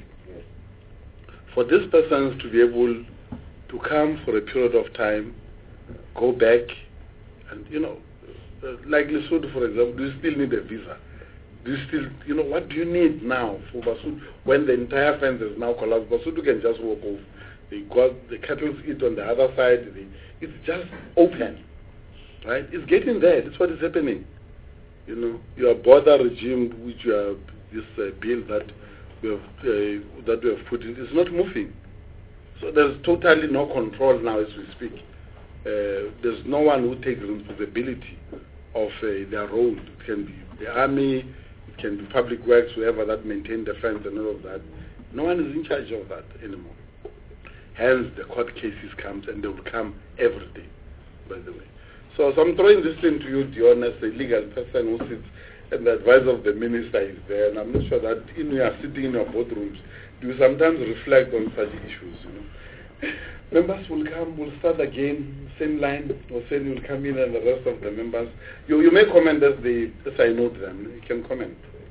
for these persons to be able to come for a period of time, go back, and like Lesotho, for example, do you still need a visa? Do you still, what do you need now for Basuto when the entire fence is now collapsed? Basuto can just walk off. They got the cattle eat on the other side. It's just open, right? It's getting there. That's what is happening. Your border regime, which you have this bill that we have put in, is not moving. So there's totally no control now as we speak. There's no one who takes responsibility of their role. It can be the army, it can be public works, whoever that maintain the fence and all of that. No one is in charge of that anymore. Hence, the court cases comes, and they will come every day, by the way. So I'm throwing this thing to you, Dion, as a legal person who sits, and the advice of the minister is there, and I'm not sure that you are sitting in your boardrooms, do you sometimes reflect on such issues, Members will come, will start again, same line, or saying you'll come in and the rest of the members. You may comment as I note them. You can comment.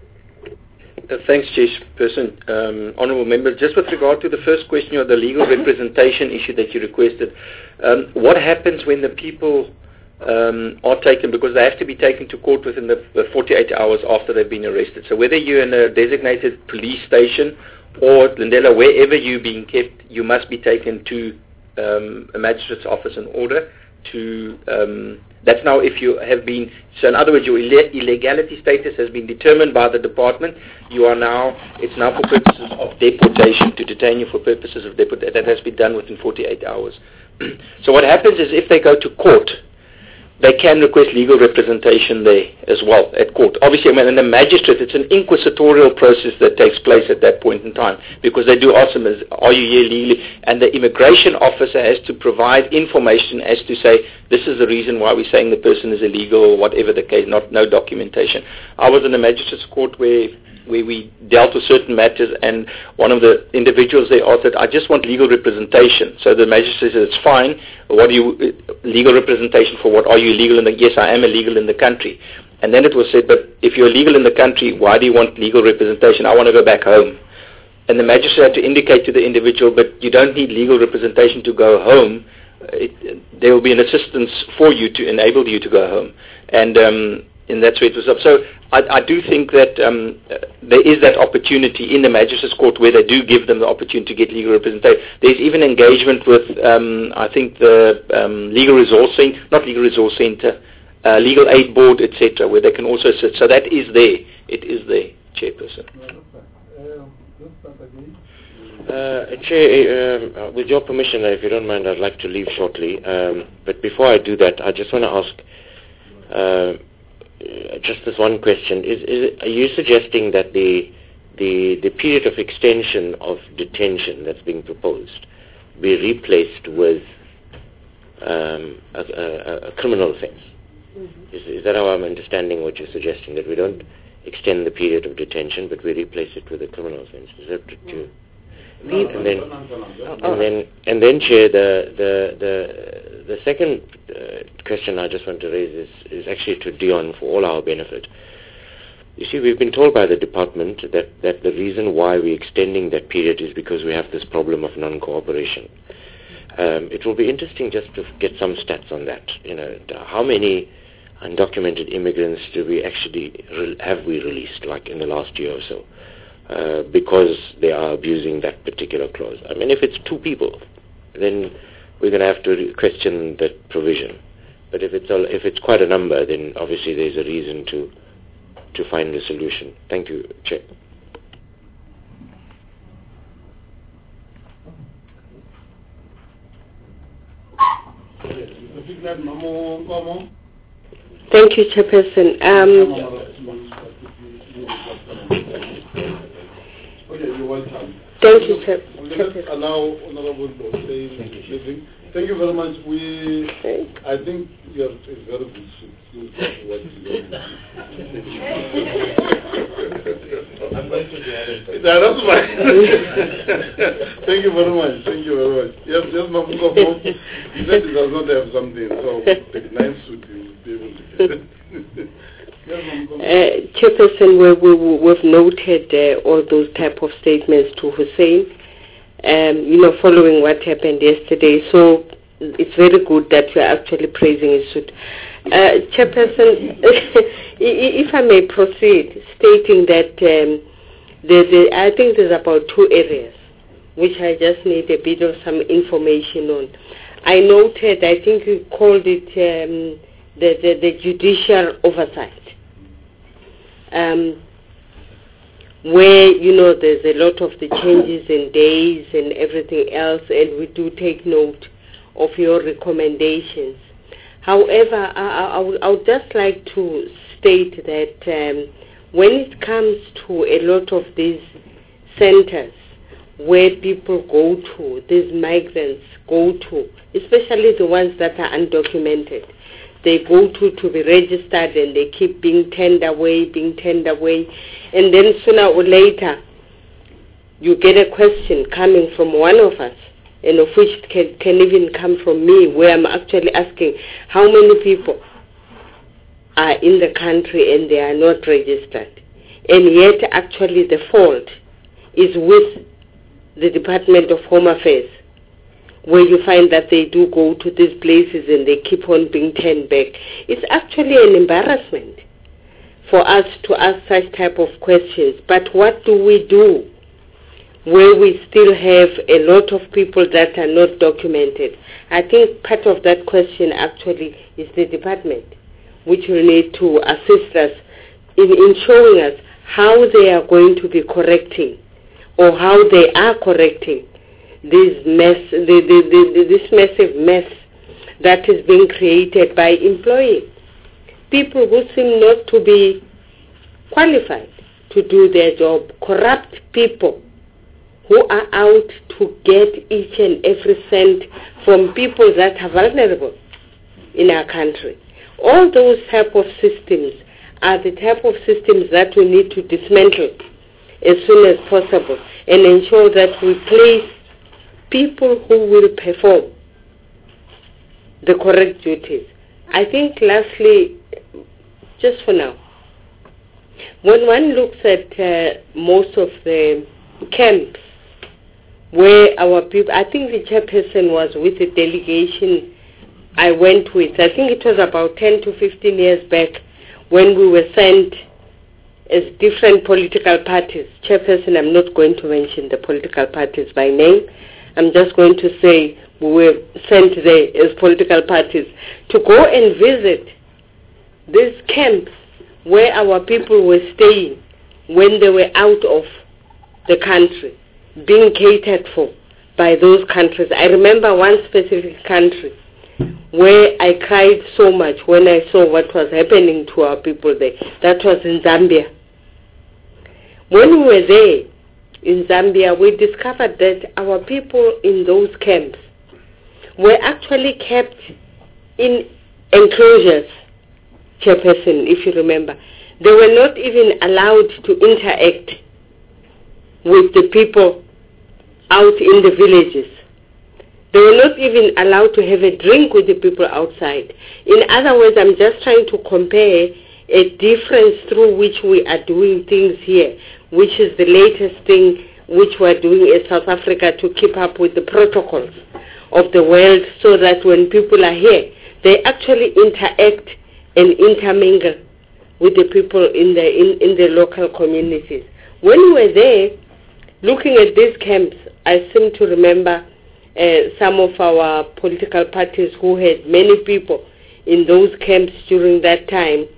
Thanks, Chairperson. Honourable Member, just with regard to the first question of the legal representation issue that you requested, what happens when the people are taken, because they have to be taken to court within the 48 hours after they've been arrested. So whether you're in a designated police station or Lindela, wherever you're being kept, you must be taken to a magistrate's office in order to, that's now if you have been, so in other words, your illegality status has been determined by the department. You are now, it's now for purposes of deportation, to detain you for purposes of deportation. That has been done within 48 hours. So what happens is if they go to court, they can request legal representation there as well at court. Obviously, when in the magistrate, it's an inquisitorial process that takes place at that point in time, because they do ask them, are you here legally? And the immigration officer has to provide information as to say, this is the reason why we're saying the person is illegal, or whatever the case, no documentation. I was in a magistrate's court where we dealt with certain matters, and one of the individuals they asked that, I just want legal representation. So the magistrate said, it's fine. What do you, legal representation for what? Are you illegal in the, yes, I am illegal in the country. And then it was said, but if you're illegal in the country, why do you want legal representation? I want to go back home. And the magistrate had to indicate to the individual, but you don't need legal representation to go home. There will be an assistance for you to enable you to go home. And that's where it was up. So I do think that there is that opportunity in the magistrate's court where they do give them the opportunity to get legal representation. There's even engagement with, I think, the Legal Resource Center, not Legal Resource Center, Legal Aid Board, etc., where they can also sit. So that is there. It is there, Chairperson. Chair, with your permission, if you don't mind, I'd like to leave shortly. But before I do that, I just want to ask just this one question. Are you suggesting that the period of extension of detention that's being proposed be replaced with a criminal offence? Is that how I'm understanding what you're suggesting, that we don't extend the period of detention, but we replace it with a criminal offence? Is that what you... And then, Chair, the second question I just want to raise is actually to Dion for all our benefit. You see, we've been told by the department that the reason why we're extending that period is because we have this problem of non-cooperation. It will be interesting just to get some stats on that. How many undocumented immigrants do we actually have we released, like in the last year or so? Because they are abusing that particular clause. I mean, if it's 2 people, then we're going to have to question that provision. But if it's quite a number, then obviously there's a reason to find a solution. Thank you, Chair. Thank you, Chairperson. You're welcome. Thank you, Chair. Let's allow Honorable Dosei. Thank you very much. I think you have a very good suit. I'm going to be honest. That's fine. Thank you very much. Yes, Mamuko. He said he does not have something, so the nice suit he will be able to get. Chairperson, we've noted all those type of statements to Hussein, following what happened yesterday. So it's very good that we're actually praising his suit. Chairperson, if I may proceed, stating that I think there's about 2 areas which I just need a bit of some information on. I noted, I think you called it the judicial oversight. Where, there's a lot of the changes in days and everything else, and we do take note of your recommendations. However, I would just like to state that when it comes to a lot of these centers where people go to, these migrants go to, especially the ones that are undocumented, they go to be registered, and they keep being turned away, and then sooner or later you get a question coming from one of us, and of which can even come from me, where I'm actually asking how many people are in the country and they are not registered, and yet actually the fault is with the Department of Home Affairs, where you find that they do go to these places and they keep on being turned back. It's actually an embarrassment for us to ask such type of questions. But what do we do where we still have a lot of people that are not documented? I think part of that question actually is the department, which will need to assist us in showing us how they are going to be correcting, or how they are correcting this massive mess that is being created by employing people who seem not to be qualified to do their job, corrupt people who are out to get each and every cent from people that are vulnerable in our country. All those type of systems are the type of systems that we need to dismantle as soon as possible and ensure that we place people who will perform the correct duties. I think lastly, just for now, when one looks at most of the camps where our people, I think the chairperson was with the delegation I went with. I think it was about 10 to 15 years back when we were sent as different political parties. Chairperson, I'm not going to mention the political parties by name. I'm just going to say we were sent there as political parties to go and visit these camps where our people were staying when they were out of the country, being catered for by those countries. I remember one specific country where I cried so much when I saw what was happening to our people there. That was in Zambia. When we were there in Zambia, we discovered that our people in those camps were actually kept in enclosures, Chairperson, if you remember. They were not even allowed to interact with the people out in the villages. They were not even allowed to have a drink with the people outside. In other words, I'm just trying to compare a difference through which we are doing things here, which is the latest thing which we're doing in South Africa to keep up with the protocols of the world so that when people are here, they actually interact and intermingle with the people in the local communities. When we were there, looking at these camps, I seem to remember some of our political parties who had many people in those camps during that time.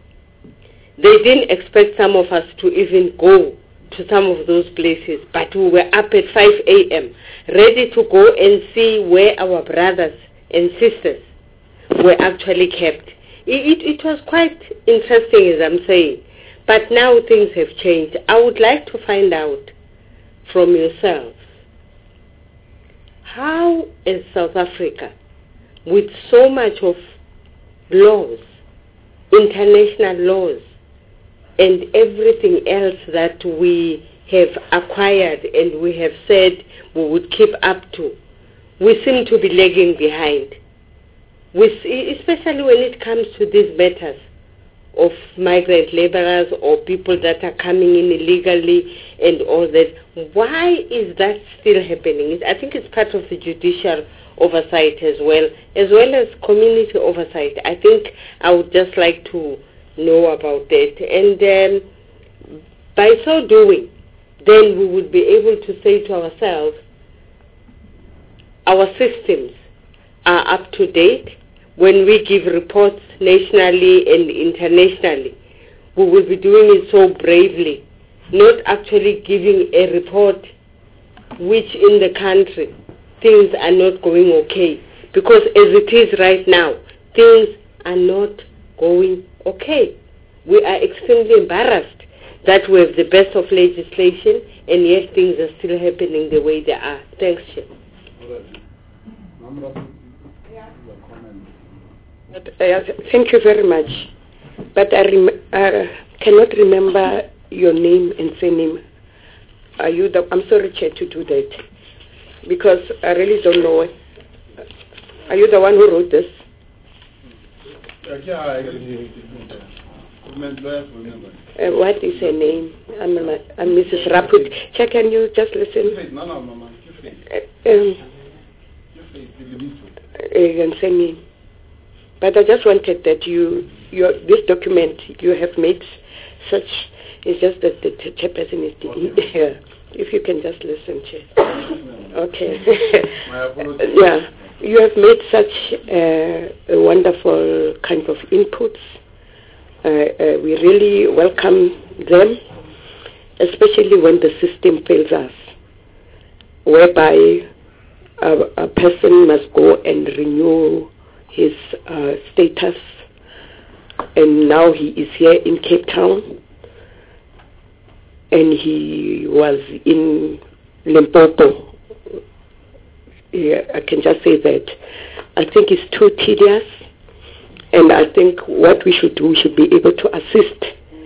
They didn't expect some of us to even go to some of those places, but we were up at 5 a.m. ready to go and see where our brothers and sisters were actually kept. It was quite interesting, as I'm saying, but now things have changed. I would like to find out from yourselves, how is South Africa, with so much of laws, international laws, and everything else that we have acquired and we have said we would keep up to, we seem to be lagging behind. Especially when it comes to these matters of migrant laborers or people that are coming in illegally and all that. Why is that still happening? I think it's part of the judicial oversight as well as community oversight. I think I would just like to know about that. And by so doing, then we would be able to say to ourselves, our systems are up to date. When we give reports nationally and internationally, we will be doing it so bravely, not actually giving a report which in the country things are not going okay. Because as it is right now, things are not going okay. We are extremely embarrassed that we have the best of legislation and yet things are still happening the way they are. Thanks, Chair. Thank you very much. But I cannot remember your name and surname. I'm sorry, Chair, to do that, because I really don't know it. Are you the one who wrote this? What is her name? I'm Mrs. Raput. Chair, can you just listen? And send me. But I just wanted that this document you have made such, it's just that the chairperson is here. If you can just listen, Chair. Okay. Yeah, you have made such a wonderful kind of inputs. We really welcome them, especially when the system fails us, whereby a person must go and renew his status, and now he is here in Cape Town, and he was in Limpopo. Yeah, I can just say that I think it's too tedious, and I think what we should do, we should be able to assist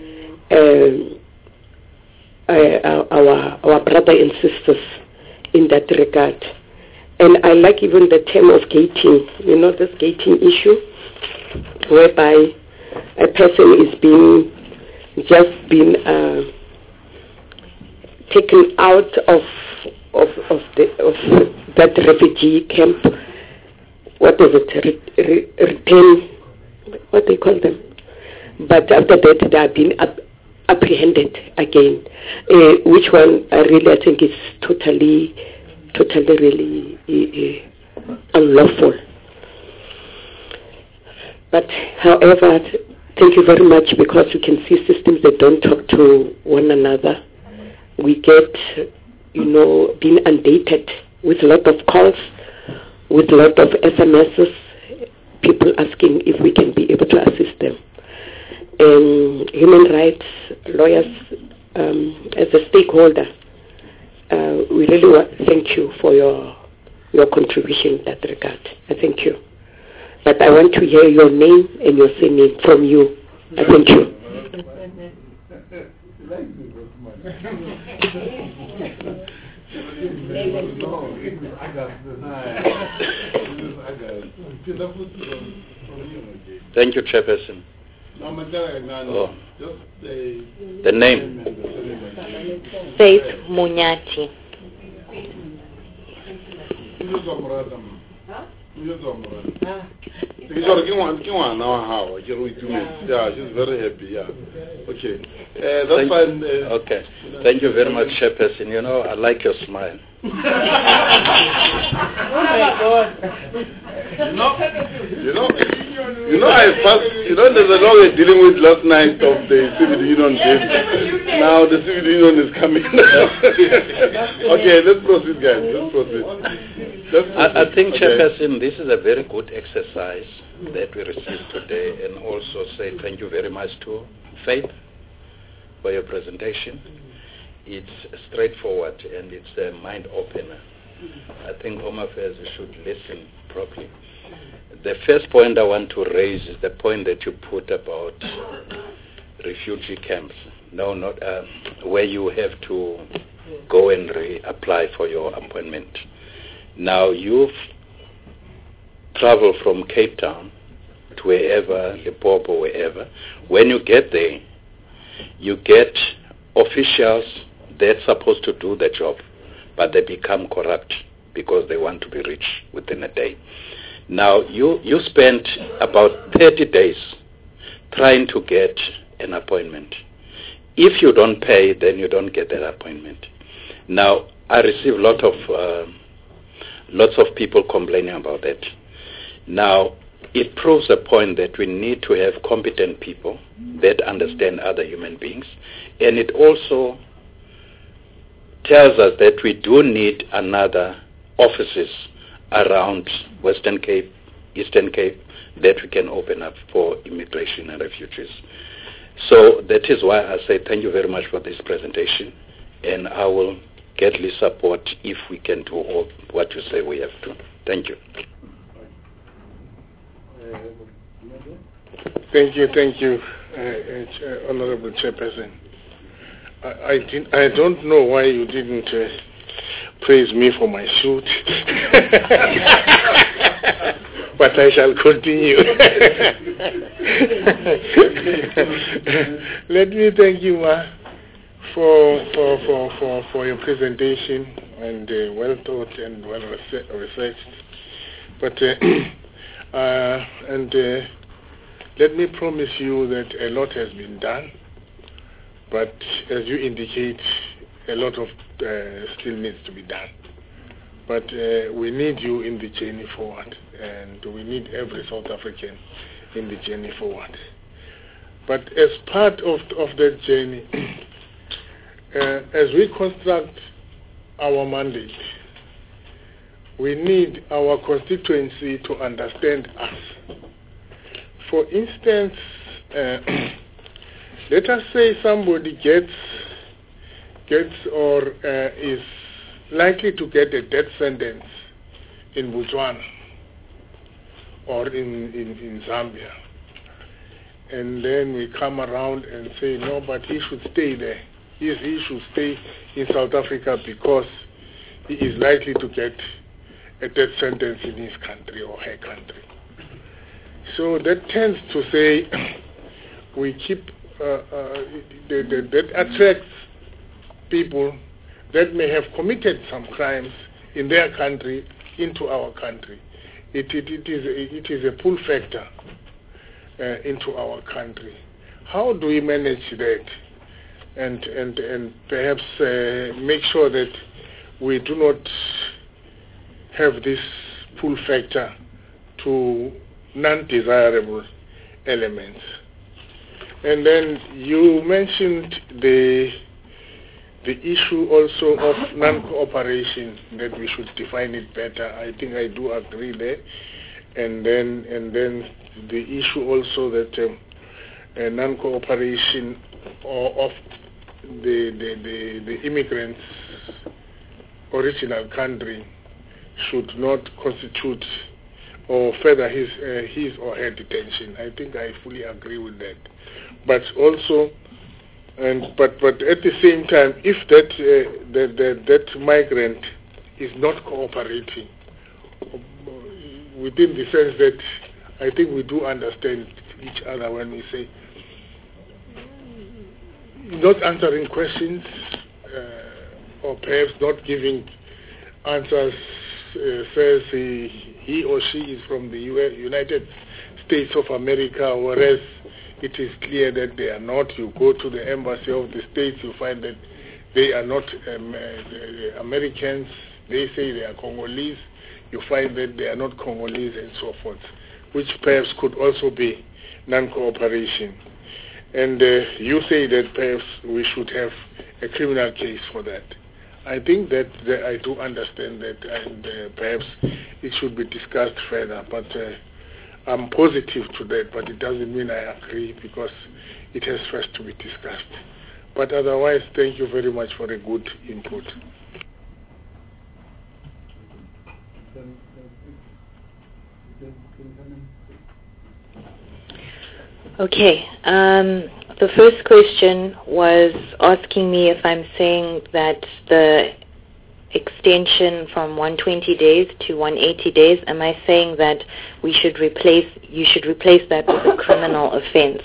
our brother and sisters in that regard. And I like even the term of gating, this gating issue, whereby a person is being taken out of that refugee camp. What is it? Return, what do you call them? But after that, they are being apprehended again. Which one I think is totally really unlawful. But however, thank you very much, because you can see systems that don't talk to one another. We get, being inundated with a lot of calls, with a lot of SMSs, people asking if we can be able to assist them. And human rights lawyers, as a stakeholder, we really thank you for your contribution in that regard. I thank you. But I want to hear your name and your surname from you. I thank you. Thank you, Chairperson. The name. Faith Munyati. Yeah, she's very happy. Yeah. Okay. That's fine. Okay. Thank you very much, Chairperson. I like your smile. Oh my God. I first, there's a law we're dealing with last night of the civil union bill. Now the civil union is coming. Okay, let's proceed, guys. Let's proceed. I think, Chairperson, this is a very good exercise that we received today, and also say thank you very much to Faith for your presentation. It's straightforward and it's a mind opener. I think Home Affairs should listen properly. The first point I want to raise is the point that you put about refugee camps. No, not where you have to go and reapply for your appointment. Now you've traveled from Cape Town to wherever, Limpopo, wherever. When you get there, you get officials that's supposed to do the job, but they become corrupt because they want to be rich within a day. Now, you spent about 30 days trying to get an appointment. If you don't pay, then you don't get that appointment. Now, I receive lots of people complaining about that. Now, it proves a point that we need to have competent people that understand other human beings, and it also tells us that we do need another offices around Western Cape, Eastern Cape, that we can open up for immigration and refugees. So that is why I say thank you very much for this presentation, and I will gladly support if we can do all what you say we have to. Thank you. Thank you, Honorable Chairperson. I don't know why you didn't praise me for my suit, but I shall continue. Let me thank you, Ma, for your presentation, and well thought and well researched. But let me promise you that a lot has been done. But as you indicate, a lot of still needs to be done. But we need you in the journey forward, and we need every South African in the journey forward. But as part of that journey, as we construct our mandate, we need our constituency to understand us. For instance, let us say somebody gets or is likely to get a death sentence in Botswana or in Zambia. And then we come around and say, no, but he should stay there. He should stay in South Africa because he is likely to get a death sentence in his country or her country. So that tends to say we keep, that attracts people that may have committed some crimes in their country into our country. It is a pull factor into our country. How do we manage that and perhaps make sure that we do not have this pull factor to non-desirable elements? And then you mentioned the issue also of non-cooperation, that we should define it better. I think I do agree there. And then the issue also that non-cooperation of the immigrants' original country should not constitute or further his or her detention. I think I fully agree with that. But also, but at the same time, if that migrant is not cooperating, within the sense that I think we do understand each other when we say not answering questions or perhaps not giving answers, says he or she is from the United States of America, whereas it is clear that they are not. You go to the embassy of the States, you find that they are not Americans. They say they are Congolese. You find that they are not Congolese and so forth, which perhaps could also be non-cooperation. And you say that perhaps we should have a criminal case for that. I think that I do understand that, and perhaps it should be discussed further, but I'm positive to that, but it doesn't mean I agree, because it has first to be discussed. But otherwise, thank you very much for a good input. Okay. The first question was asking me if I'm saying that the extension from 120 days to 180 days, am I saying that you should replace that with a criminal offense?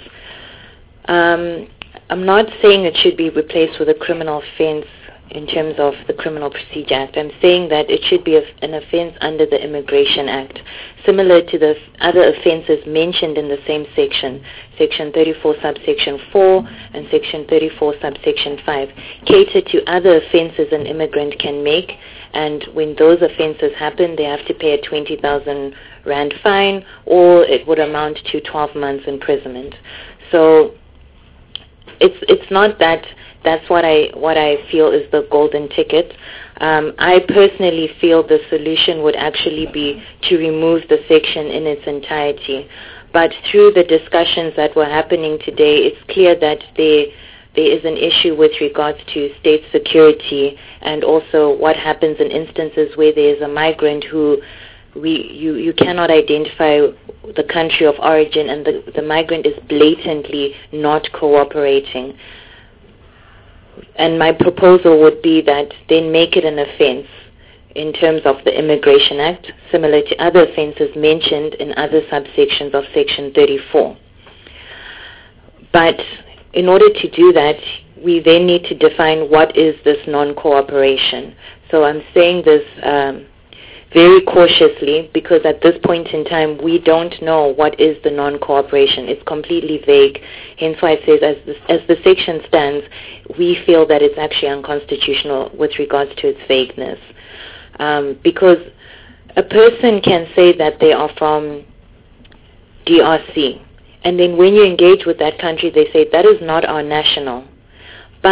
I'm not saying it should be replaced with a criminal offense in terms of the Criminal Procedure Act. I'm saying that it should be an offense under the Immigration Act, similar to the other offenses mentioned in the same section, Section 34 subsection 4 and Section 34 subsection 5, cater to other offenses an immigrant can make, and when those offenses happen, they have to pay a 20,000 Rand fine, or it would amount to 12 months imprisonment. So it's not that that's what I feel is the golden ticket. I personally feel the solution would actually be to remove the section in its entirety. But through the discussions that were happening today, it's clear that there is an issue with regards to state security, and also what happens in instances where there is a migrant who you cannot identify the country of origin, and the migrant is blatantly not cooperating. And my proposal would be that they make it an offense in terms of the Immigration Act, similar to other offenses mentioned in other subsections of Section 34. But in order to do that, we then need to define what is this non-cooperation. So I'm saying this very cautiously, because at this point in time, we don't know what is the non-cooperation. It's completely vague. Hence why it says, as the section stands, we feel that it's actually unconstitutional with regards to its vagueness. Because a person can say that they are from DRC, and then when you engage with that country, they say that is not our national. But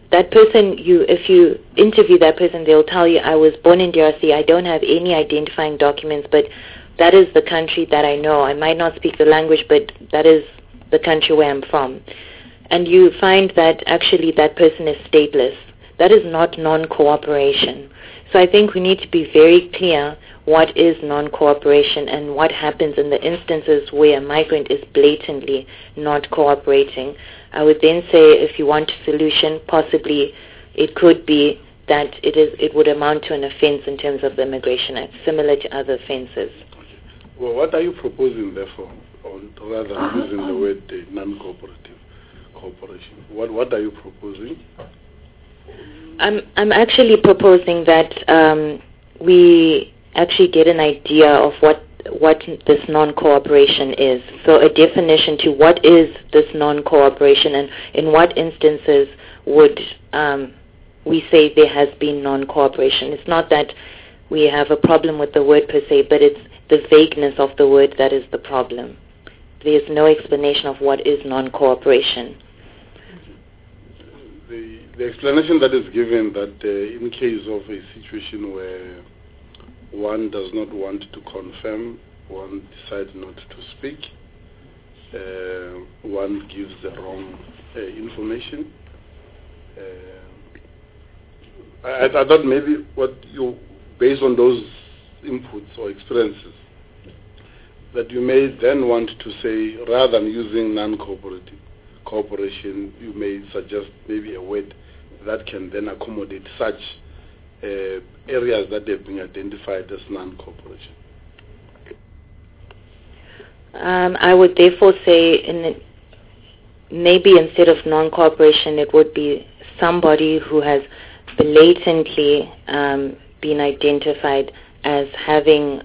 that person, if you interview that person, they'll tell you, I was born in DRC, I don't have any identifying documents, but that is the country that I know. I might not speak the language, but that is the country where I'm from. And you find that actually that person is stateless. That is not non-cooperation. So I think we need to be very clear what is non-cooperation and what happens in the instances where a migrant is blatantly not cooperating. I would then say, if you want a solution, possibly it could be that it would amount to an offense in terms of the Immigration Act, similar to other offenses. Well, what are you proposing, therefore, or rather than using the word non-cooperative cooperation? What are you proposing? I'm actually proposing that we actually get an idea of what this non-cooperation is. So a definition to what is this non-cooperation, and in what instances would we say there has been non-cooperation. It's not that we have a problem with the word per se, but it's the vagueness of the word that is the problem. There's no explanation of what is non-cooperation. The explanation that is given that in case of a situation where one does not want to confirm, one decides not to speak, one gives the wrong information. I thought maybe based on those inputs or experiences, that you may then want to say, rather than using non-cooperative cooperation, you may suggest maybe a word that can then accommodate such areas that have been identified as non-cooperation. I would therefore say, maybe instead of non-cooperation, it would be somebody who has blatantly been identified as having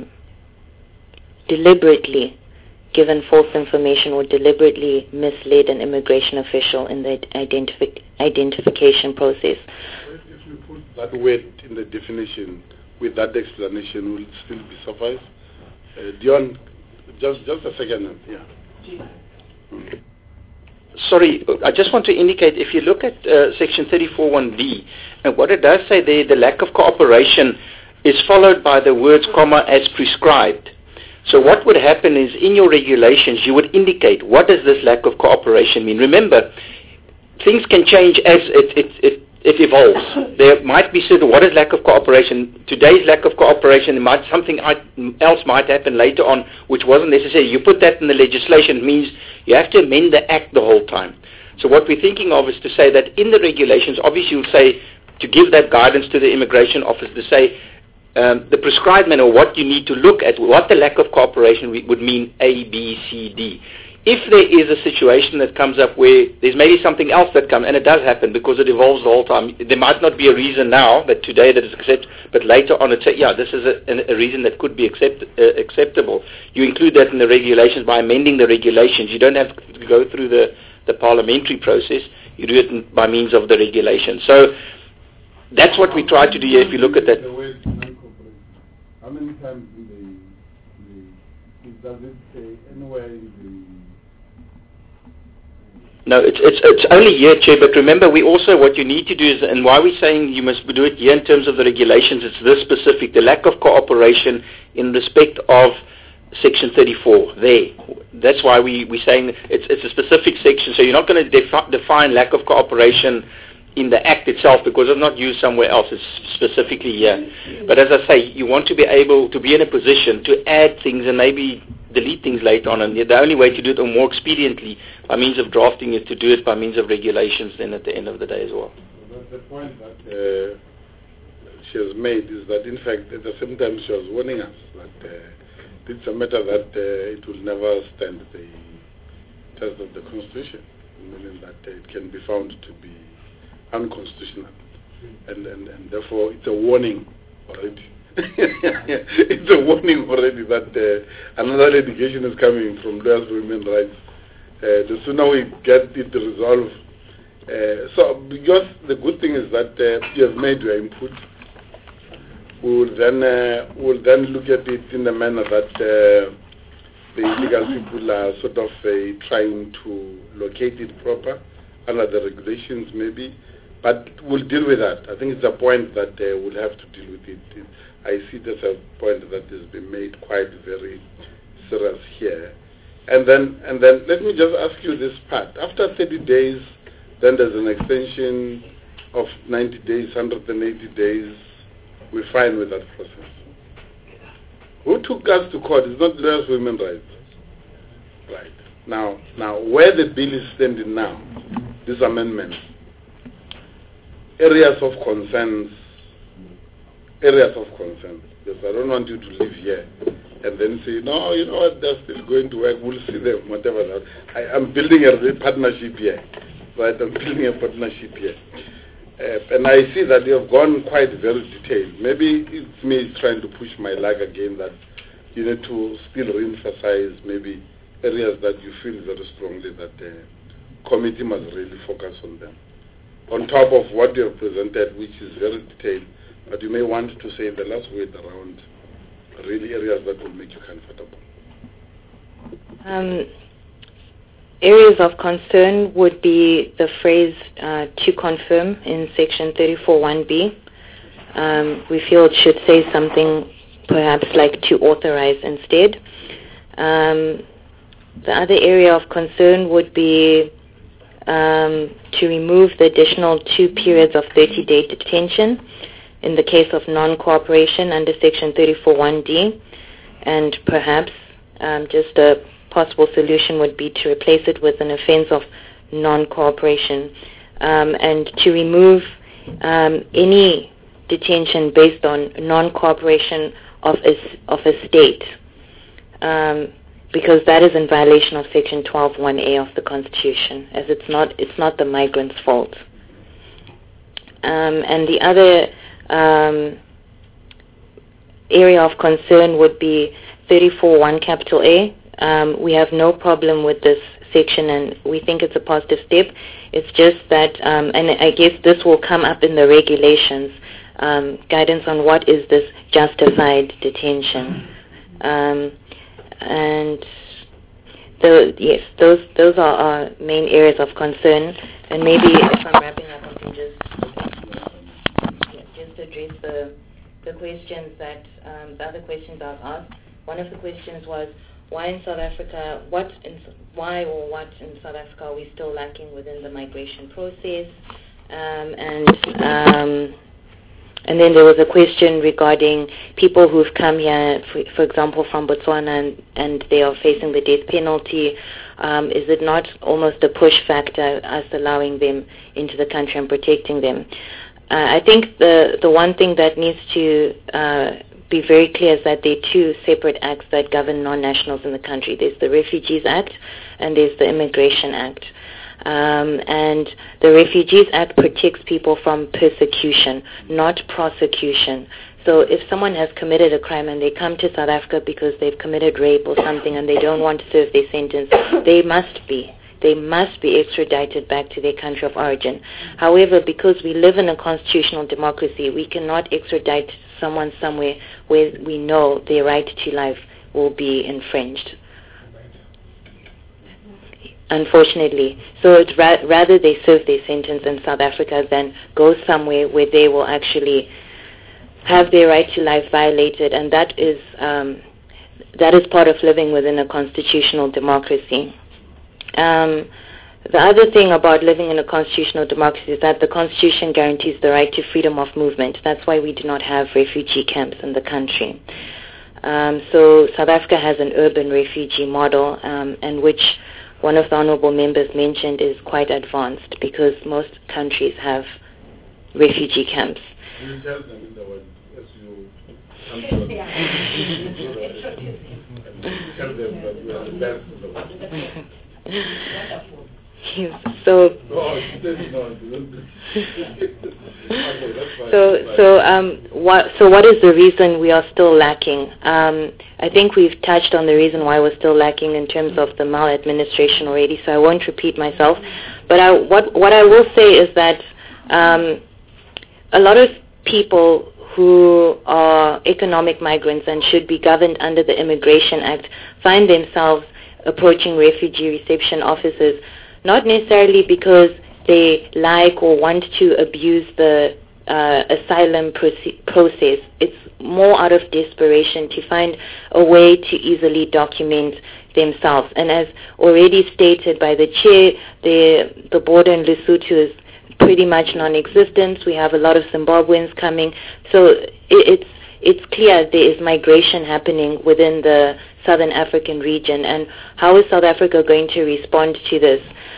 deliberately given false information or deliberately misled an immigration official in the identification process. If you put that word in the definition with that explanation, will it still be suffice? Dion, just a second. Yeah. Sorry, I just want to indicate, if you look at Section 34(1)(b), and what it does say there, the lack of cooperation is followed by the words, comma, as prescribed. So what would happen is, in your regulations, you would indicate what does this lack of cooperation mean. Remember, things can change as it evolves. There might be certain, what is lack of cooperation? Today's lack of cooperation, something else might happen later on, which wasn't necessary. You put that in the legislation, it means you have to amend the act the whole time. So what we're thinking of is to say that in the regulations, obviously you'll say, to give that guidance to the immigration office, to say, the prescribed manner, what you need to look at, what the lack of cooperation would mean, A, B, C, D. If there is a situation that comes up where there's maybe something else that comes, and it does happen because it evolves the whole time, there might not be a reason now, but today that is accepted, but later on it's this is a reason that could be acceptable. You include that in the regulations by amending the regulations. You don't have to go through the parliamentary process. You do it by means of the regulations. So that's what we try to do here if you look at that. How many times does it say anywhere in the... No, it's only here, Chair, but remember, we also, what you need to do is, and why we're saying you must do it here in terms of the regulations, it's this specific, the lack of cooperation in respect of Section 34, there. That's why we're saying it's a specific section, so you're not going to define lack of cooperation in the Act itself because it's not used somewhere else, it's specifically here. But as I say, you want to be able to be in a position to add things and maybe delete things later on, and the only way to do it, or more expediently, by means of drafting, is to do it by means of regulations then at the end of the day as well. The point that she has made is that, in fact, at the same time she was warning us that it's a matter that it will never stand the test of the Constitution, meaning that it can be found to be unconstitutional, and therefore it's a warning already. It's a warning already that another litigation is coming from lawyers for human rights. The sooner we get it resolved. So, because the good thing is that you have made your input, we will then look at it in the manner that the legal people are sort of trying to locate it proper under the regulations maybe. But we'll deal with that. I think it's a point that we'll have to deal with it. I see there's a point that has been made quite very serious here. And then let me just ask you this part. After 30 days, then there's an extension of 90 days, 180 days. We're fine with that process. Who took us to court? It's not just women's rights. Right. Now, where the bill is standing now, this amendment, areas of concern. Yes, I don't want you to live here and then say, no, you know what, they're still going to work, we'll see them, whatever. I'm building a partnership here. Right, I'm building a partnership here. And I see that you have gone quite very detailed. Maybe it's me trying to push my luck again that you need to still re-emphasize maybe areas that you feel very strongly that the committee must really focus on them. On top of what you have presented, which is very detailed, but you may want to say the last word around really areas that will make you comfortable. Areas of concern would be the phrase to confirm in section 34(1)(b). We feel it should say something perhaps like to authorize instead. The other area of concern would be to remove the additional 2 periods of 30-day detention in the case of non-cooperation under section 34(1)(d), and perhaps just a possible solution would be to replace it with an offense of non-cooperation, and to remove any detention based on non-cooperation of a state, because that is in violation of section 12(1)(a) of the Constitution, as it's not the migrant's fault. And the other area of concern would be 34(1)(a). We have no problem with this section, and we think it's a positive step. It's just that, and I guess this will come up in the regulations, guidance on what is this justified detention. And yes, those are our main areas of concern. And maybe if I'm wrapping up, I can just address the questions that the other questions I've asked. One of the questions was, why in South Africa, what in South Africa are we still lacking within the migration process? And then there was a question regarding people who've come here, for example, from Botswana, and they are facing the death penalty. Is it not almost a push factor, us allowing them into the country and protecting them? I think the one thing that needs to be very clear is that there are 2 separate acts that govern non-nationals in the country. There's the Refugees Act and there's the Immigration Act. And the Refugees Act protects people from persecution, not prosecution. So if someone has committed a crime and they come to South Africa because they've committed rape or something and they don't want to serve their sentence, they must be extradited back to their country of origin. However, because we live in a constitutional democracy, we cannot extradite someone somewhere where we know their right to life will be infringed, unfortunately. So it's rather they serve their sentence in South Africa than go somewhere where they will actually have their right to life violated, and that is part of living within a constitutional democracy. The other thing about living in a constitutional democracy is that the Constitution guarantees the right to freedom of movement. That's why we do not have refugee camps in the country. So South Africa has an urban refugee model, and which one of the honorable members mentioned is quite advanced, because most countries have refugee camps. Can you tell them in the word as you come to tell them that we are the best in the world. So what is the reason we are still lacking? I think we've touched on the reason why we're still lacking in terms of the maladministration already, so I won't repeat myself. But what I will say is that a lot of people who are economic migrants and should be governed under the Immigration Act find themselves approaching refugee reception officers, not necessarily because they like or want to abuse the asylum process. It's more out of desperation to find a way to easily document themselves. And as already stated by the chair, the border in Lesotho is pretty much non-existent. We have a lot of Zimbabweans coming. So it's clear there is migration happening within the Southern African region. And how is South Africa going to respond to this?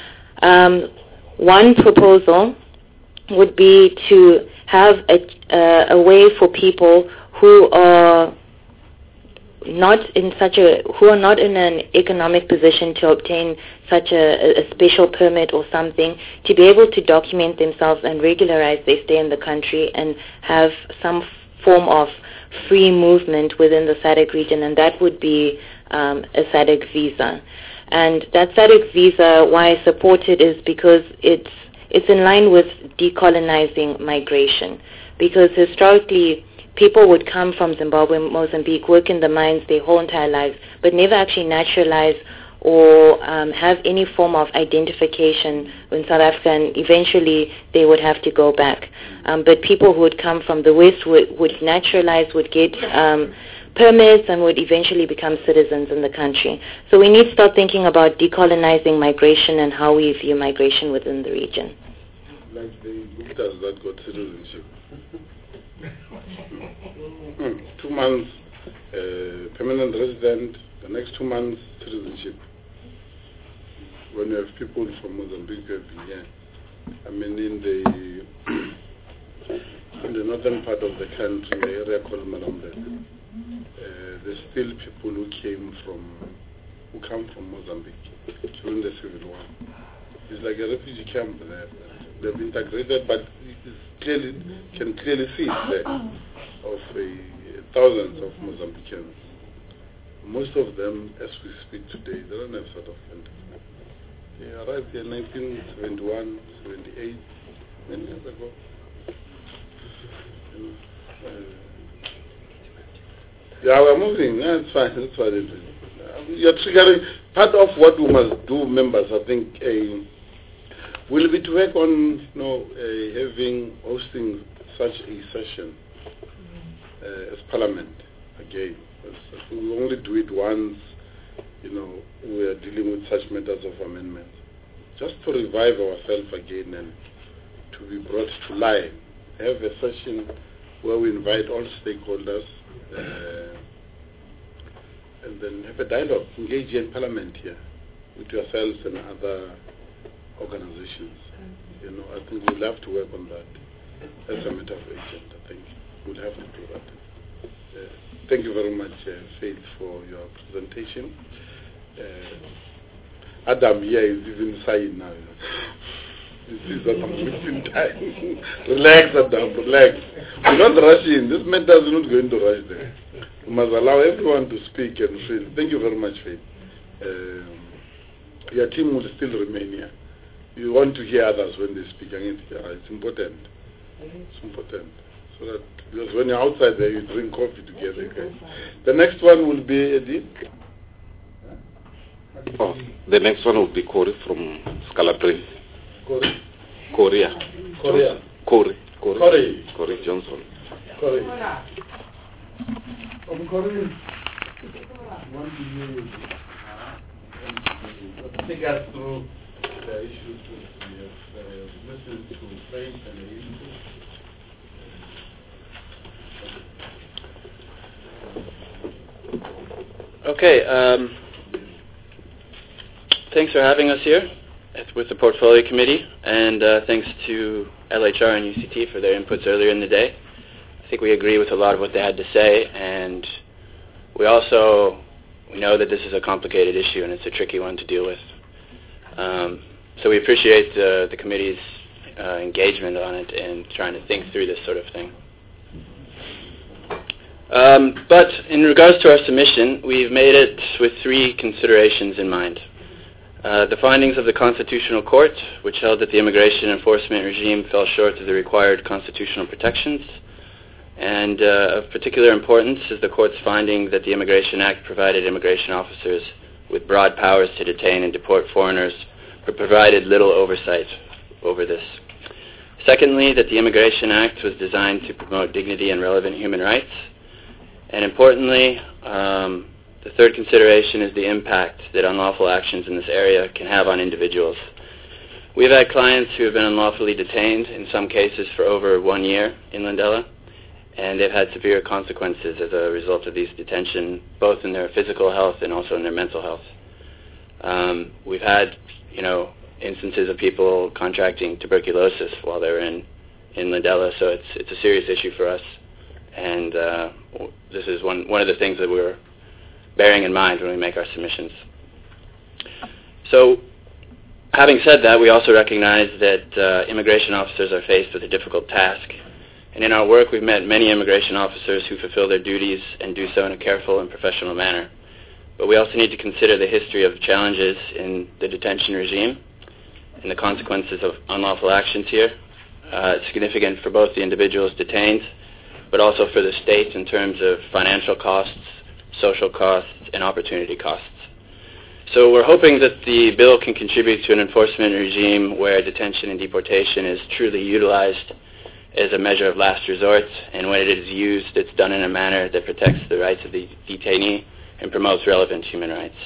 One proposal would be to have a way for people who are not in an economic position to obtain such a special permit or something, to be able to document themselves and regularize their stay in the country and have some form of free movement within the SADC region, and that would be a SADC visa. And that SADC visa, why I support it, is because it's in line with decolonizing migration. Because historically, people would come from Zimbabwe, Mozambique, work in the mines their whole entire lives, but never actually naturalize or have any form of identification in South Africa, and eventually they would have to go back. But people who would come from the West would naturalize, would get permits, and would eventually become citizens in the country. So we need to start thinking about decolonizing migration and how we view migration within the region. Like the Guptas that got citizenship. 2 months permanent resident, the next 2 months citizenship. When you have people from Mozambique who have been here, I mean in the northern part of the country, the area called Malombe, there's still people who come from Mozambique during the Civil War. It's like a refugee camp there. They've integrated, but can clearly see it there of thousands of Mozambicans. Most of them, as we speak today, they don't have South African. They arrived here in 1971, 78, many years ago. Yeah, we're moving. That's fine. That's what it is. You're triggering. Part of what we must do, members, I think, will be to work on, hosting such a session as Parliament again. We only do it once, we are dealing with such matters of amendments. Just to revive ourselves again and to be brought to life. Have a session where we invite all stakeholders and then have a dialogue, engage in Parliament here with yourselves and other organizations. I think we'll have to work on that. That's a matter of agent. I think we'll have to do that. Thank you very much, Faith, for your presentation. Adam here is even sighing now. You see that I'm wasting time. Relax, Adam, relax. We're not rushing. This matter is not going to rush there. We must allow everyone to speak and feel. Thank you very much, Faith. Your team will still remain here. You want to hear others when they speak. It's important. It's important. So that, because when you're outside there, you drink coffee together. Okay? The next one will be Eddie. Oh, the next one will be Corey from Scalabrine. Corey? Korea. Korea. Corey. Corey Johnson. Corey. Corey. Want to hear you. Take us through the issues that we have listened to Faith and the issues. Okay, thanks for having us here with the Portfolio Committee, and thanks to LHR and UCT for their inputs earlier in the day. I think we agree with a lot of what they had to say, and we know that this is a complicated issue and it's a tricky one to deal with. So we appreciate the committee's engagement on it and trying to think through this sort of thing. But in regards to our submission, we've made it with 3 considerations in mind. The findings of the Constitutional Court, which held that the immigration enforcement regime fell short of the required constitutional protections. And of particular importance is the Court's finding that the Immigration Act provided immigration officers with broad powers to detain and deport foreigners, but provided little oversight over this. Secondly, that the Immigration Act was designed to promote dignity and relevant human rights. And importantly, the third consideration is the impact that unlawful actions in this area can have on individuals. We've had clients who have been unlawfully detained, in some cases for over 1 year in Lindela, and they've had severe consequences as a result of these detention, both in their physical health and also in their mental health. We've had, instances of people contracting tuberculosis while they were in Lindela, so it's a serious issue for us, and this is one of the things that we're bearing in mind when we make our submissions. So, having said that, we also recognize that immigration officers are faced with a difficult task. And in our work, we've met many immigration officers who fulfill their duties and do so in a careful and professional manner. But we also need to consider the history of challenges in the detention regime and the consequences of unlawful actions here. It's significant for both the individuals detained, but also for the state in terms of financial costs, social costs, and opportunity costs. So we're hoping that the bill can contribute to an enforcement regime where detention and deportation is truly utilized as a measure of last resort, and when it is used, it's done in a manner that protects the rights of the detainee and promotes relevant human rights.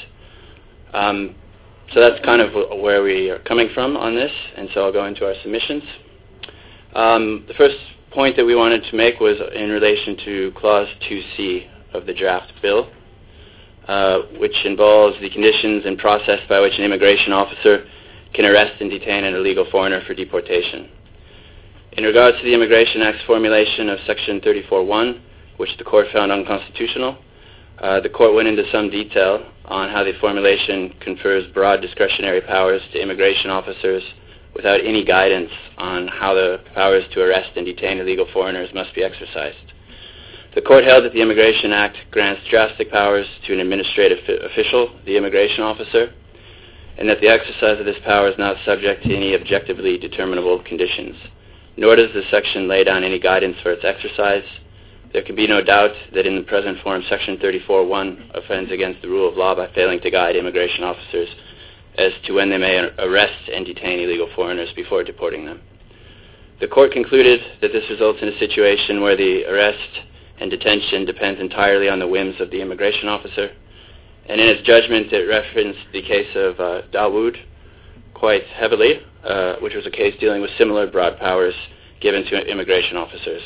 So that's kind of where we are coming from on this, and so I'll go into our submissions. The first point that we wanted to make was in relation to Clause 2C of the draft bill, which involves the conditions and process by which an immigration officer can arrest and detain an illegal foreigner for deportation. In regards to the Immigration Act's formulation of Section 34.1, which the court found unconstitutional, the court went into some detail on how the formulation confers broad discretionary powers to immigration officers without any guidance on how the powers to arrest and detain illegal foreigners must be exercised. The court held that the Immigration Act grants drastic powers to an administrative official, the immigration officer, and that the exercise of this power is not subject to any objectively determinable conditions. Nor does this section lay down any guidance for its exercise. There can be no doubt that in the present form, Section 34.1 offends against the rule of law by failing to guide immigration officers as to when they may arrest and detain illegal foreigners before deporting them. The court concluded that this results in a situation where the arrest and detention depends entirely on the whims of the immigration officer, and in its judgment it referenced the case of Dawood quite heavily, which was a case dealing with similar broad powers given to immigration officers.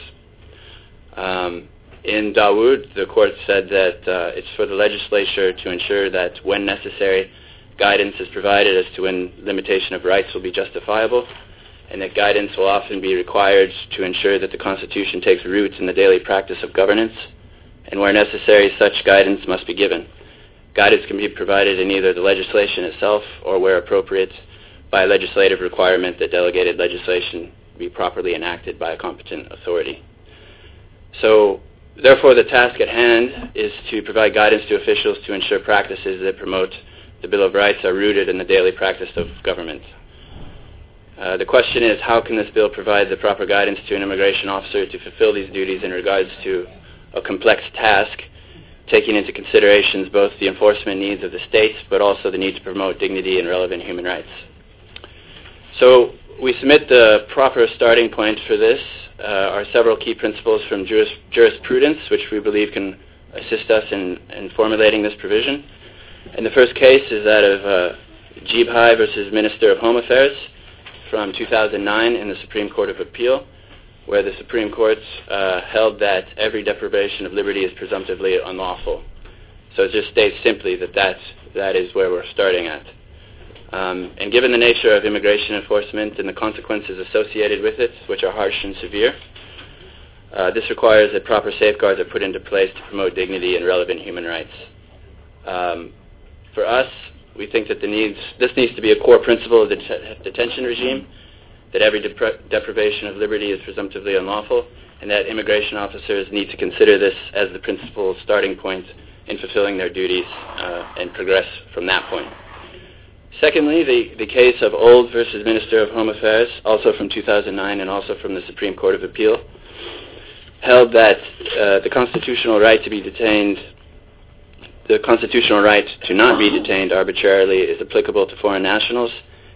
In Dawood, the court said that it's for the legislature to ensure that when necessary, guidance is provided as to when limitation of rights will be justifiable, and that guidance will often be required to ensure that the Constitution takes root in the daily practice of governance, and where necessary, such guidance must be given. Guidance can be provided in either the legislation itself or, where appropriate, by a legislative requirement that delegated legislation be properly enacted by a competent authority. So, therefore, the task at hand is to provide guidance to officials to ensure practices that promote the Bill of Rights are rooted in the daily practice of government. The question is, how can this bill provide the proper guidance to an immigration officer to fulfill these duties in regards to a complex task, taking into considerations both the enforcement needs of the states, but also the need to promote dignity and relevant human rights. So we submit the proper starting point for this are several key principles from jurisprudence, which we believe can assist us in formulating this provision. And the first case is that of Jeebhai versus Minister of Home Affairs from 2009 in the Supreme Court of Appeal, where the Supreme Court held that every deprivation of liberty is presumptively unlawful. So it just states simply that is where we're starting at. And given the nature of immigration enforcement and the consequences associated with it, which are harsh and severe, this requires that proper safeguards are put into place to promote dignity and relevant human rights. For us, we think that this needs to be a core principle of the detention regime, that every deprivation of liberty is presumptively unlawful, and that immigration officers need to consider this as the principal starting point in fulfilling their duties and progress from that point. Secondly, the case of Old versus Minister of Home Affairs, also from 2009 and also from the Supreme Court of Appeal, held that the constitutional right to be detained, the constitutional right to not be detained arbitrarily is applicable to foreign nationals,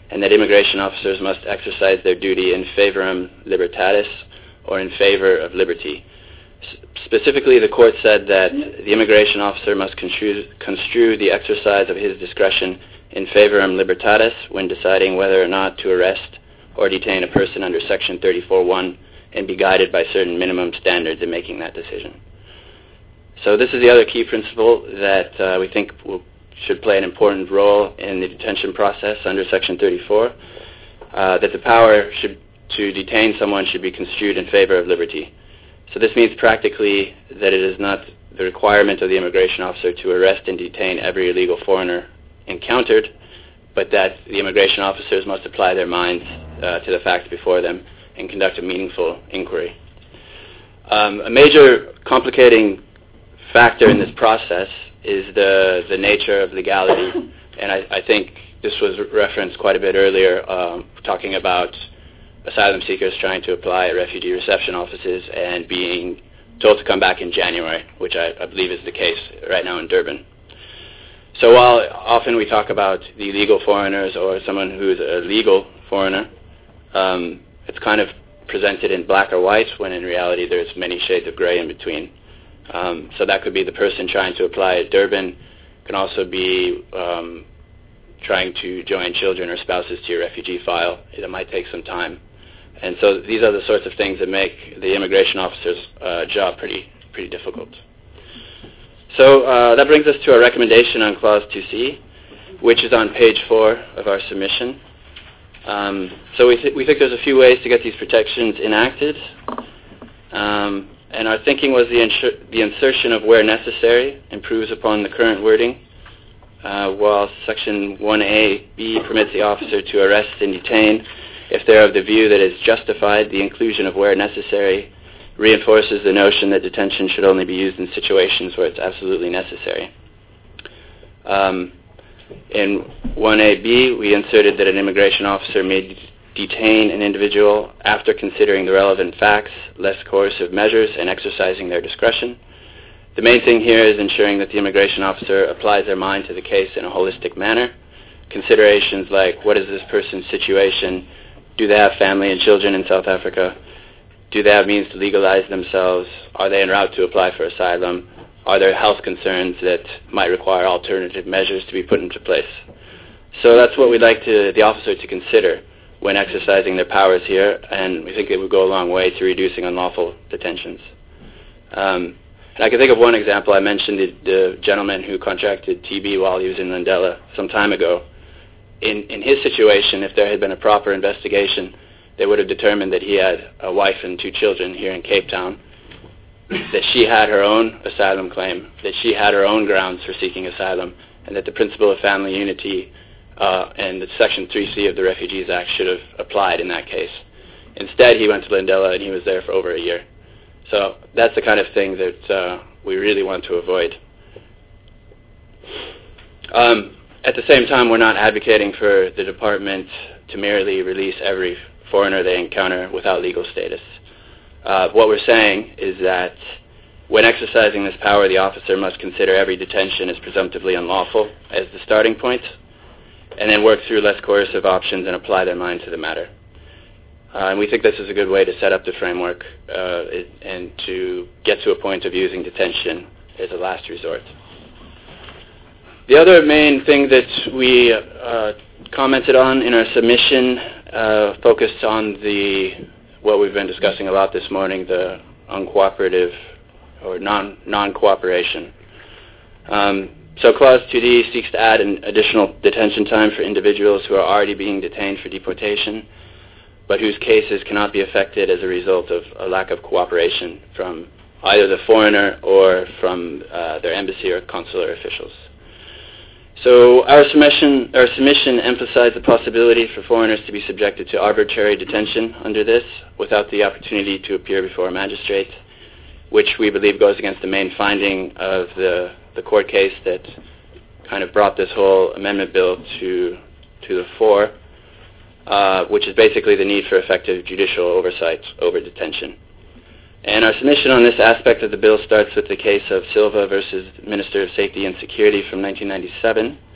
and that immigration officers must exercise their duty in favorum libertatis, or in favor of liberty. Specifically, the court said that the immigration officer must construe the exercise of his discretion in favorum libertatis when deciding whether or not to arrest or detain a person under Section 34.1 and be guided by certain minimum standards in making that decision. So this is the other key principle that we think should play an important role in the detention process under Section 34, that the power to detain someone should be construed in favor of liberty. So this means practically that it is not the requirement of the immigration officer to arrest and detain every illegal foreigner encountered, but that the immigration officers must apply their minds to the facts before them and conduct a meaningful inquiry. A major complicating factor in this process is the nature of legality, and I think this was referenced quite a bit earlier, talking about asylum seekers trying to apply at refugee reception offices and being told to come back in January, which I believe is the case right now in Durban. So while often we talk about the illegal foreigners or someone who's a legal foreigner, it's kind of presented in black or white, when in reality there's many shades of gray in between. So that could be the person trying to apply at Durban, can also be trying to join children or spouses to your refugee file. It might take some time. And so these are the sorts of things that make the immigration officer's job pretty difficult. So that brings us to our recommendation on Clause 2C, which is on page 4 of our submission. So we think there's a few ways to get these protections enacted. And our thinking was the insertion of where necessary improves upon the current wording, while Section 1A(b) permits the officer to arrest and detain if they're of the view that it's justified. The inclusion of where necessary reinforces the notion that detention should only be used in situations where it's absolutely necessary. In 1A(b), we inserted that an immigration officer may detain an individual after considering the relevant facts, less coercive measures, and exercising their discretion. The main thing here is ensuring that the immigration officer applies their mind to the case in a holistic manner. Considerations like, what is this person's situation? Do they have family and children in South Africa? Do they have means to legalize themselves? Are they en route to apply for asylum? Are there health concerns that might require alternative measures to be put into place? So that's what we'd like the officer to consider when exercising their powers here, and we think it would go a long way to reducing unlawful detentions. And I can think of one example. I mentioned the gentleman who contracted TB while he was in Lindela some time ago. In his situation, if there had been a proper investigation, they would have determined that he had a wife and 2 children here in Cape Town, that she had her own asylum claim, that she had her own grounds for seeking asylum, and that the principle of family unity and the Section 3C of the Refugees Act should have applied in that case. Instead, he went to Lindela and he was there for over a year. So that's the kind of thing that we really want to avoid. At the same time, we're not advocating for the department to merely release every foreigner they encounter without legal status. What we're saying is that when exercising this power, the officer must consider every detention as presumptively unlawful as the starting point, and then work through less coercive options and apply their mind to the matter. And we think this is a good way to set up the framework and to get to a point of using detention as a last resort. The other main thing that we commented on in our submission focused on what we've been discussing a lot this morning, the uncooperative or non-cooperation. So Clause 2D seeks to add an additional detention time for individuals who are already being detained for deportation, but whose cases cannot be affected as a result of a lack of cooperation from either the foreigner or from their embassy or consular officials. So our submission emphasized the possibility for foreigners to be subjected to arbitrary detention under this without the opportunity to appear before a magistrate, which we believe goes against the main finding of the court case that kind of brought this whole amendment bill to the fore, which is basically the need for effective judicial oversight over detention. And our submission on this aspect of the bill starts with the case of Silva versus Minister of Safety and Security from 1997,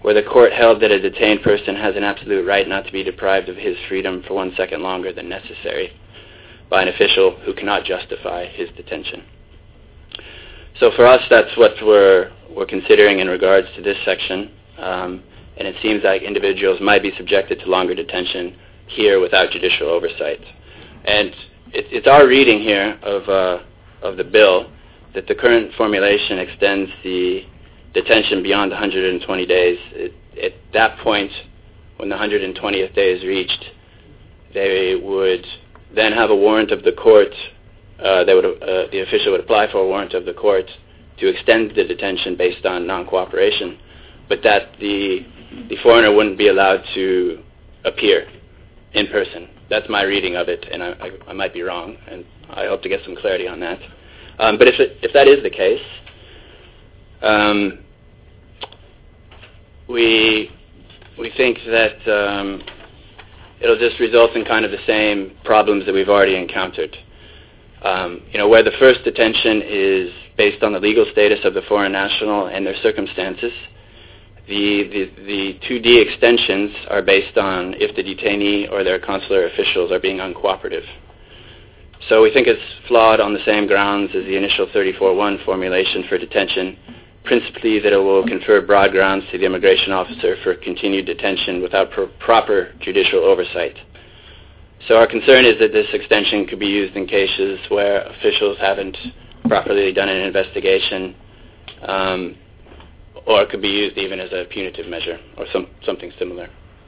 where the court held that a detained person has an absolute right not to be deprived of his freedom for 1 second longer than necessary by an official who cannot justify his detention. So for us, that's what we're considering in regards to this section, and it seems like individuals might be subjected to longer detention here without judicial oversight. And it's our reading here of the bill that the current formulation extends the detention beyond 120 days. At that point, when the 120th day is reached, they would then have a warrant of the court. The official would apply for a warrant of the court to extend the detention based on non-cooperation, but that the foreigner wouldn't be allowed to appear in person. That's my reading of it, and I might be wrong, and I hope to get some clarity on that. But if that is the case, we think that it'll just result in kind of the same problems that we've already encountered. Where the first detention is based on the legal status of the foreign national and their circumstances, the 2D extensions are based on if the detainee or their consular officials are being uncooperative. So we think it's flawed on the same grounds as the initial 34-1 formulation for detention, principally that it will confer broad grounds to the immigration officer for continued detention without proper judicial oversight. So our concern is that this extension could be used in cases where officials haven't properly done an investigation, or it could be used even as a punitive measure or something similar.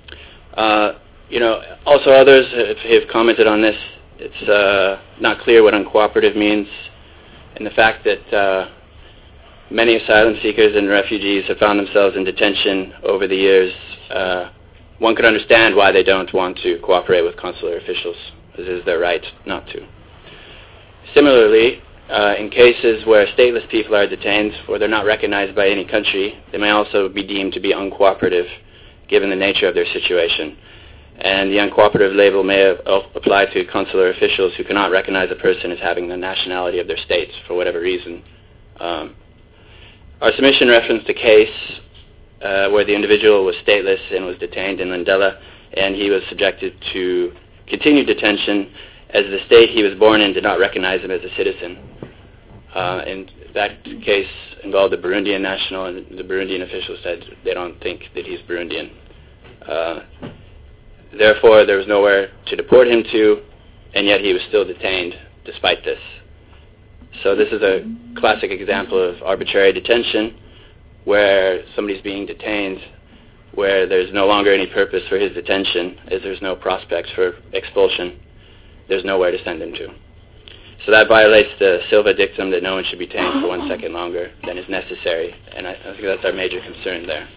Also others have commented on this. It's not clear what uncooperative means, and the fact that many asylum seekers and refugees have found themselves in detention over the years. One could understand why they don't want to cooperate with consular officials, as it is their right not to. Similarly, in cases where stateless people are detained or they're not recognized by any country, they may also be deemed to be uncooperative given the nature of their situation. And the uncooperative label may apply to consular officials who cannot recognize a person as having the nationality of their state for whatever reason. Our submission referenced a case where the individual was stateless and was detained in Lindela, and he was subjected to continued detention as the state he was born in did not recognize him as a citizen. And that case involved a Burundian national, and the Burundian officials said they don't think that he's Burundian. Therefore, there was nowhere to deport him to, and yet he was still detained despite this. So this is a classic example of arbitrary detention, where somebody's being detained, where there's no longer any purpose for his detention, as there's no prospects for expulsion. There's nowhere to send him to. So that violates the Silva dictum that no one should be detained for 1 second longer than is necessary, and I think that's our major concern there.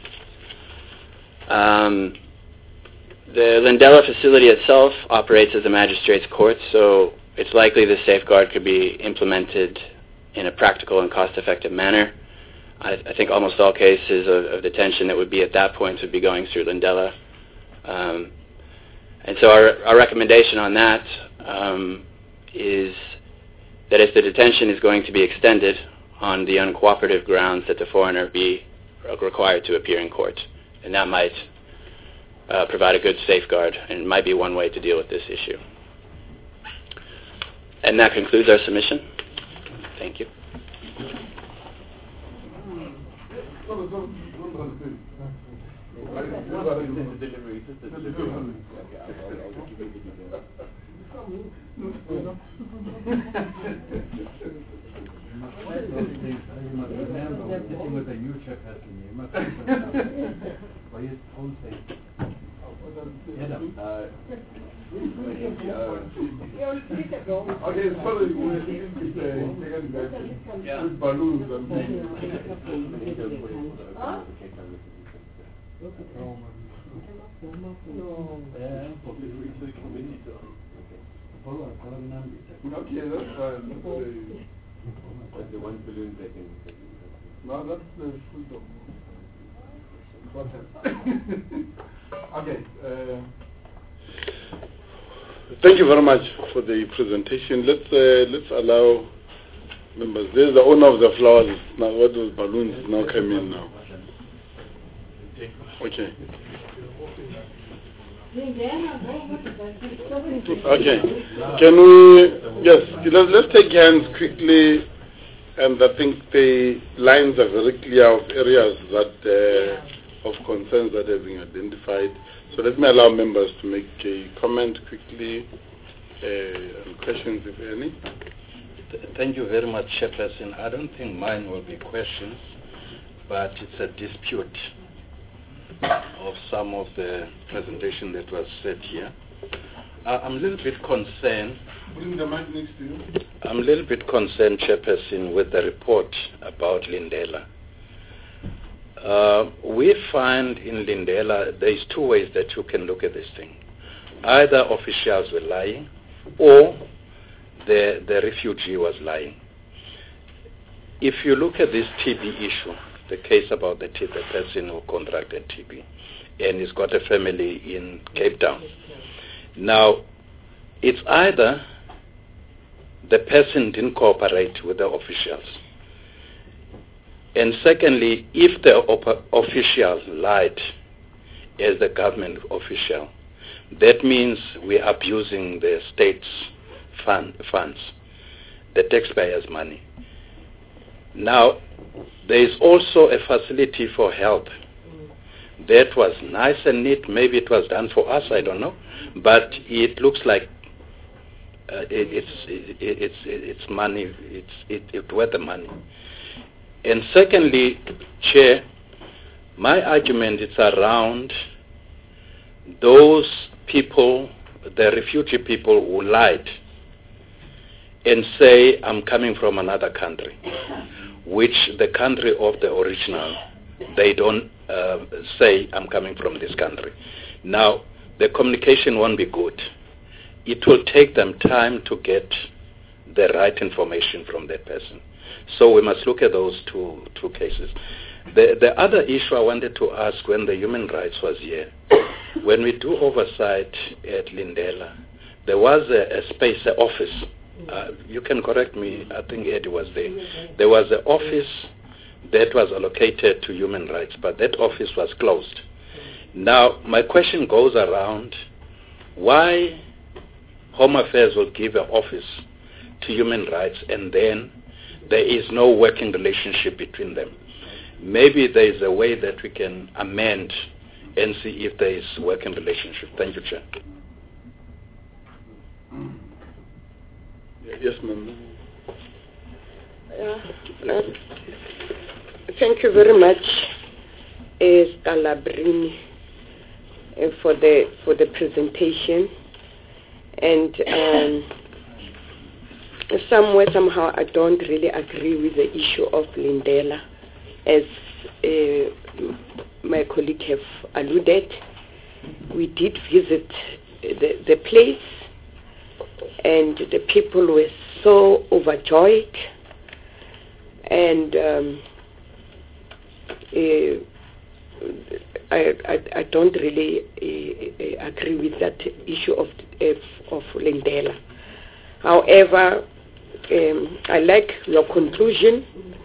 The Lindela facility itself operates as a magistrate's court, so it's likely the safeguard could be implemented in a practical and cost-effective manner. I think almost all cases of detention that would be at that point would be going through Lindela. And so our recommendation on that is that if the detention is going to be extended on the uncooperative grounds, that the foreigner be required to appear in court. And that might provide a good safeguard, and might be one way to deal with this issue. And that concludes our submission. Thank you. Okay, sorry, with balloons and okay, that's fine. That's the 1 balloon they can. No, that's the full dog. Okay. Thank you very much for the presentation. Let's allow members. There's the owner of the flowers now. What those balloons now come in now. Okay. Okay. Can we, yes, let's take hands quickly, and I think the lines are very clear of areas that of concerns that have been identified. So let me allow members to make a comment quickly, and questions if any. Thank you very much, Chairperson. I don't think mine will be questions, but it's a dispute of some of the presentation that was said here. I'm a little bit concerned. Bring the mic next to you. I'm a little bit concerned, Chairperson, with the report about Lindela. We find in Lindela there's two ways that you can look at this thing. Either officials were lying, or the refugee was lying. If you look at this TB issue, the case about the person who contracted TB, and he's got a family in Cape Town. Now, it's either the person didn't cooperate with the officials, and secondly, if the official lied as the government official, that means we're abusing the state's funds, the taxpayers' money. Now, there is also a facility for help. That was nice and neat. Maybe it was done for us, I don't know. But it looks like it's money, it's worth the money. And secondly, Chair, my argument is around those people, the refugee people who lied and say, I'm coming from another country, which the country of the original, they don't say, I'm coming from this country. Now, the communication won't be good. It will take them time to get the right information from that person. So we must look at those two cases. The other issue I wanted to ask when the human rights was here, when we do oversight at Lindela, there was a space, an office. You can correct me, I think Eddie was there. There was an office that was allocated to human rights, but that office was closed. Now, my question goes around why Home Affairs will give an office to human rights and then there is no working relationship between them. Maybe there is a way that we can amend and see if there is working relationship. Thank you, Chair. Yes, ma'am. Thank you very much, Scalabrini, for the presentation. And somehow I don't really agree with the issue of Lindela, as my colleague have alluded. We did visit the place, and the people were so overjoyed, and I don't really agree with that issue of Lindela. However, I like your conclusion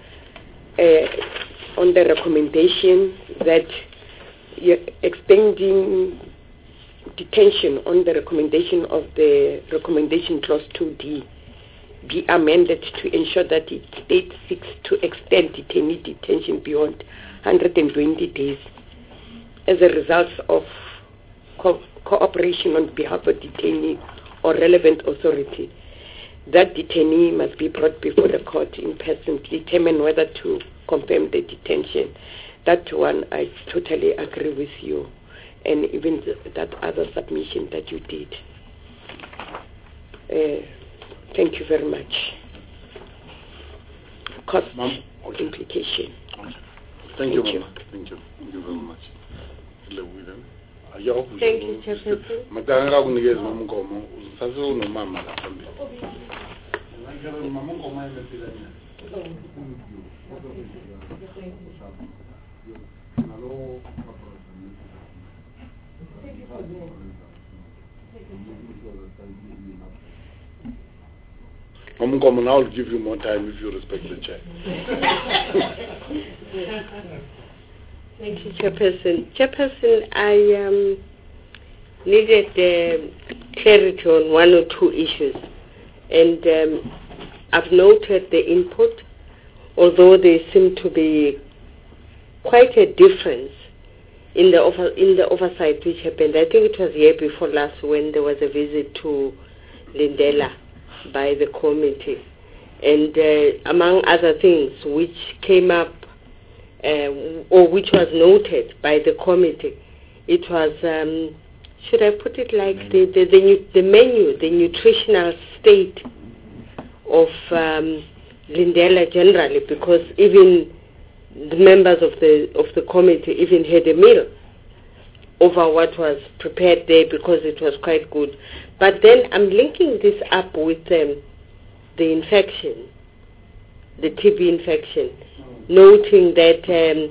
on the recommendation that you're extending detention on the recommendation of the recommendation clause 2D be amended to ensure that the state seeks to extend detainee detention beyond 120 days as a result of cooperation on behalf of detainee or relevant authority. That detainee must be brought before the court in person to determine whether to confirm the detention. That one, I totally agree with you, and even that other submission that you did. Thank you very much. Cost implication. Thank you, Mama. Thank you. Thank you very much. Thank you, Chairperson. Now I'll give you more time if you respect the chair. Thank you, Chairperson. Chairperson, I needed clarity on one or two issues. And I've noted the input, although there seemed to be quite a difference in the oversight which happened. I think it was year before last when there was a visit to Lindela by the committee. And among other things which came up or which was noted by the committee, it was, should I put it like the menu, the nutritional state of Lindela generally, because even the members of the committee even had a meal over what was prepared there because it was quite good. But then I'm linking this up with the infection, the TB infection, noting that,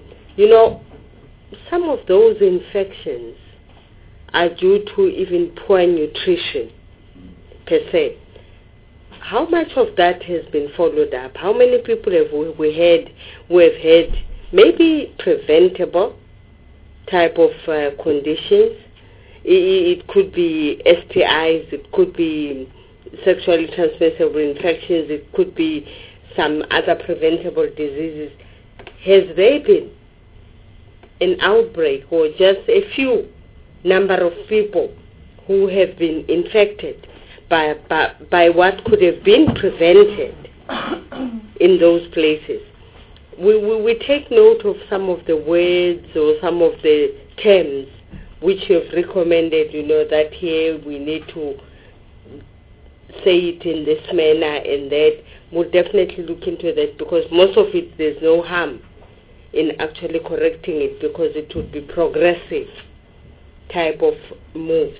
some of those infections are due to even poor nutrition per se. How much of that has been followed up? How many people have we had who have had maybe preventable type of conditions? It could be STIs, it could be sexually transmissible infections, it could be some other preventable diseases. Has there been an outbreak or just a few number of people who have been infected by what could have been prevented in those places? We take note of some of the words or some of the terms which you have recommended, that here we need to say it in this manner and that. We'll definitely look into that because most of it, there's no harm in actually correcting it because it would be progressive type of moves.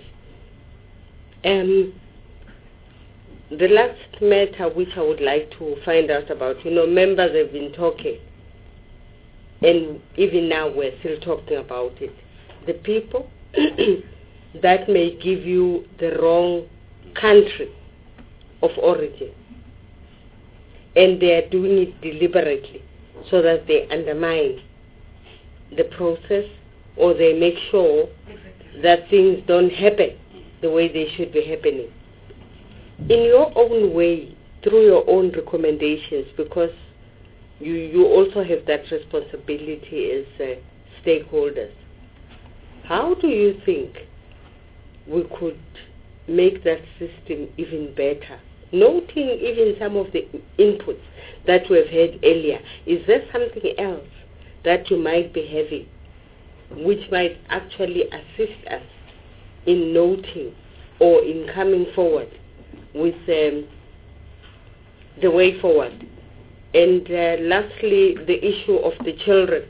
The last matter which I would like to find out about, members have been talking, and even now we're still talking about it. The people that may give you the wrong country of origin, and they are doing it deliberately so that they undermine the process or they make sure that things don't happen the way they should be happening. In your own way, through your own recommendations, because you also have that responsibility as stakeholders, how do you think we could make that system even better? Noting even some of the inputs that we've had earlier, is there something else that you might be having which might actually assist us in noting or in coming forward with the way forward? And lastly, the issue of the children.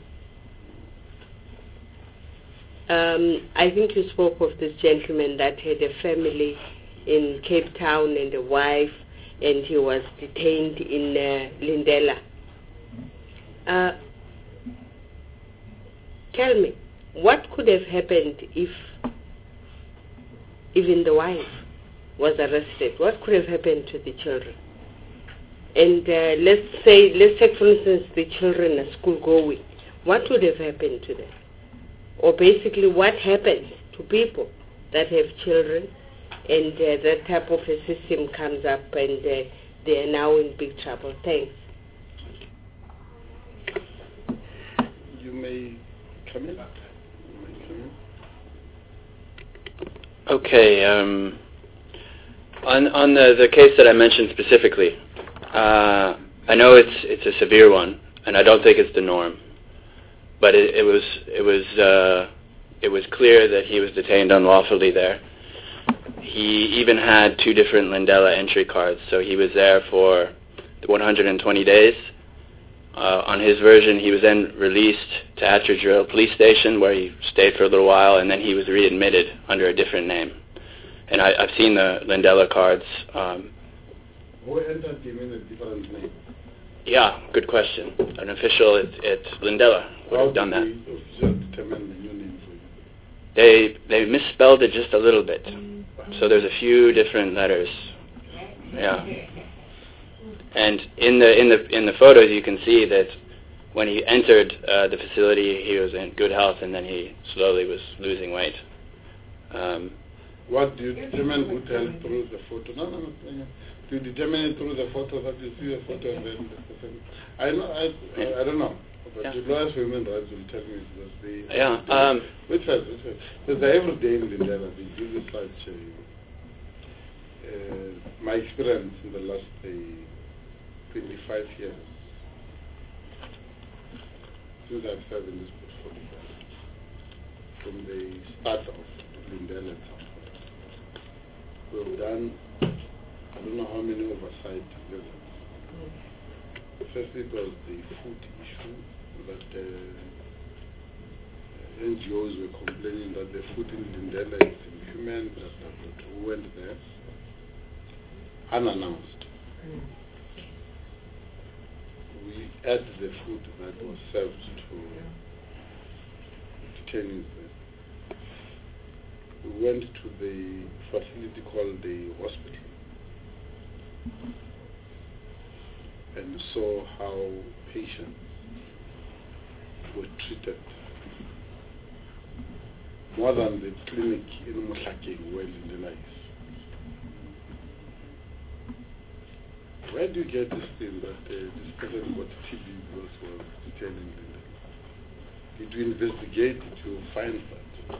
I think you spoke of this gentleman that had a family in Cape Town and a wife, and he was detained in Lindela. Tell me, what could have happened if even the wife was arrested? What could have happened to the children? And let's take for instance the children are school going. What would have happened to them? Or basically what happens to people that have children and that type of a system comes up and they are now in big trouble? Thanks. You may come in. Okay. On the case that I mentioned specifically, I know it's a severe one, and I don't think it's the norm. But it was clear that he was detained unlawfully there. He even had 2 different Lindela entry cards, so he was there for the 120 days. On his version, he was then released to Atteridgeville Police Station, where he stayed for a little while, and then he was readmitted under a different name. And I've seen the Lindela cards. Who entered him in a different name? Yeah, good question. An official at Lindela would have done that. How did the official determine the new name for you? They misspelled it just a little bit. So there's a few different letters. Yeah. And in the photos you can see that when he entered the facility, he was in good health, and then he slowly was losing weight. What do you determine good health through the photo? No. Do you determine it through the photo, that you see a photo and then the person? I don't know. But the lawyers for human rights will tell me because they... Yeah. Wait first. Because every day in Lindela, they do such my experience in the last 25 years, since I've served in this portfolio, from the start of Lindela, we've done, I don't know how many oversight visits. First it was the food issue, that NGOs were complaining that the food in Lindela is inhuman, that we went there, unannounced. We ate the food that was served to detainees there. We went to the facility called the hospital and saw how patients were treated more than the clinic in Mutlake where Lindela is. Where do you get this thing that this person got TB because he was detained in Lindela? Did you investigate? Did you find that?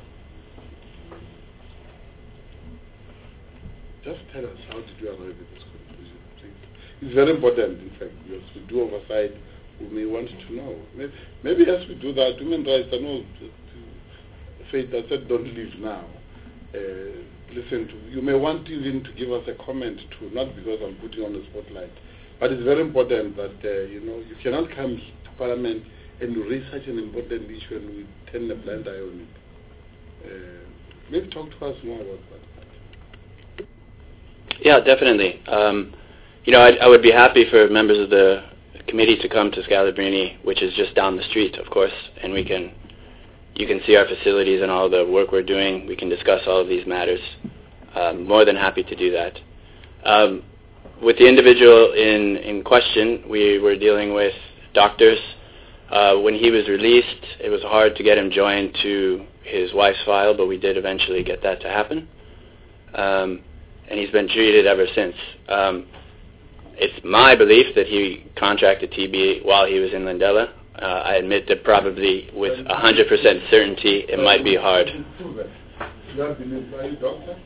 Just tell us, how did you arrive at this conclusion, please? It's very important, in fact, because we do oversight. We may want to know. Maybe as we do that, human rights, I know Faith has said don't leave now. Listen to, you may want even to give us a comment too, not because I'm putting on the spotlight, but it's very important that, you cannot come to Parliament and raise such an important issue and we turn a blind eye on it. Maybe talk to us more about that. Yeah, definitely. I would be happy for members of the committee to come to Scalabrini, which is just down the street, of course, and you can see our facilities and all the work we're doing. We can discuss all of these matters. More than happy to do that. With the individual in question, we were dealing with doctors. When he was released, it was hard to get him joined to his wife's file, but we did eventually get that to happen. And he's been treated ever since. It's my belief that he contracted TB while he was in Lindela. I admit that probably with 100% certainty it might be hard. Are you a doctor?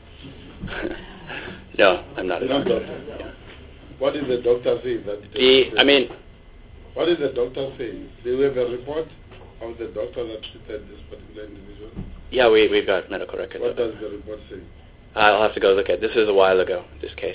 No, I'm not a doctor. Yeah. What did the doctor say? What did the doctor say? Do you have a report of the doctor that treated this particular individual? Yeah, we've got medical records. What does the report say? I'll have to go look at it. This was a while ago, this case.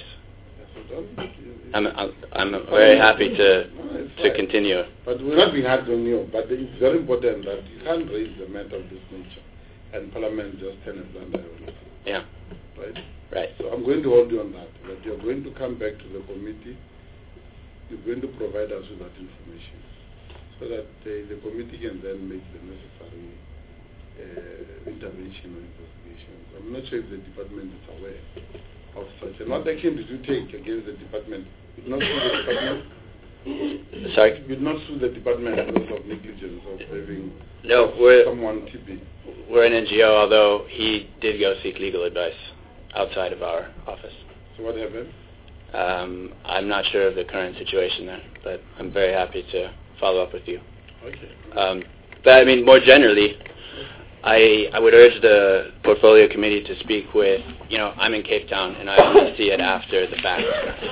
I'm very happy to continue. But we're not being hard on you, but it's very important that you can't raise a matter of this nature and Parliament just turn a blind eye on it. Yeah. Right. So I'm going to hold you on that you're going to come back to the committee, you're going to provide us with that information so that the committee can then make the necessary intervention or investigations. I'm not sure if the department is aware of such. And what action did you take against the department? You did not sue the department? Sorry? You did not sue the department because of negligence of having someone TB? We're an NGO, although he did go seek legal advice outside of our office. So what happened? I'm not sure of the current situation there, but I'm very happy to follow up with you. Okay. But more generally, I would urge the portfolio committee to speak with, I'm in Cape Town and I only see it after the fact.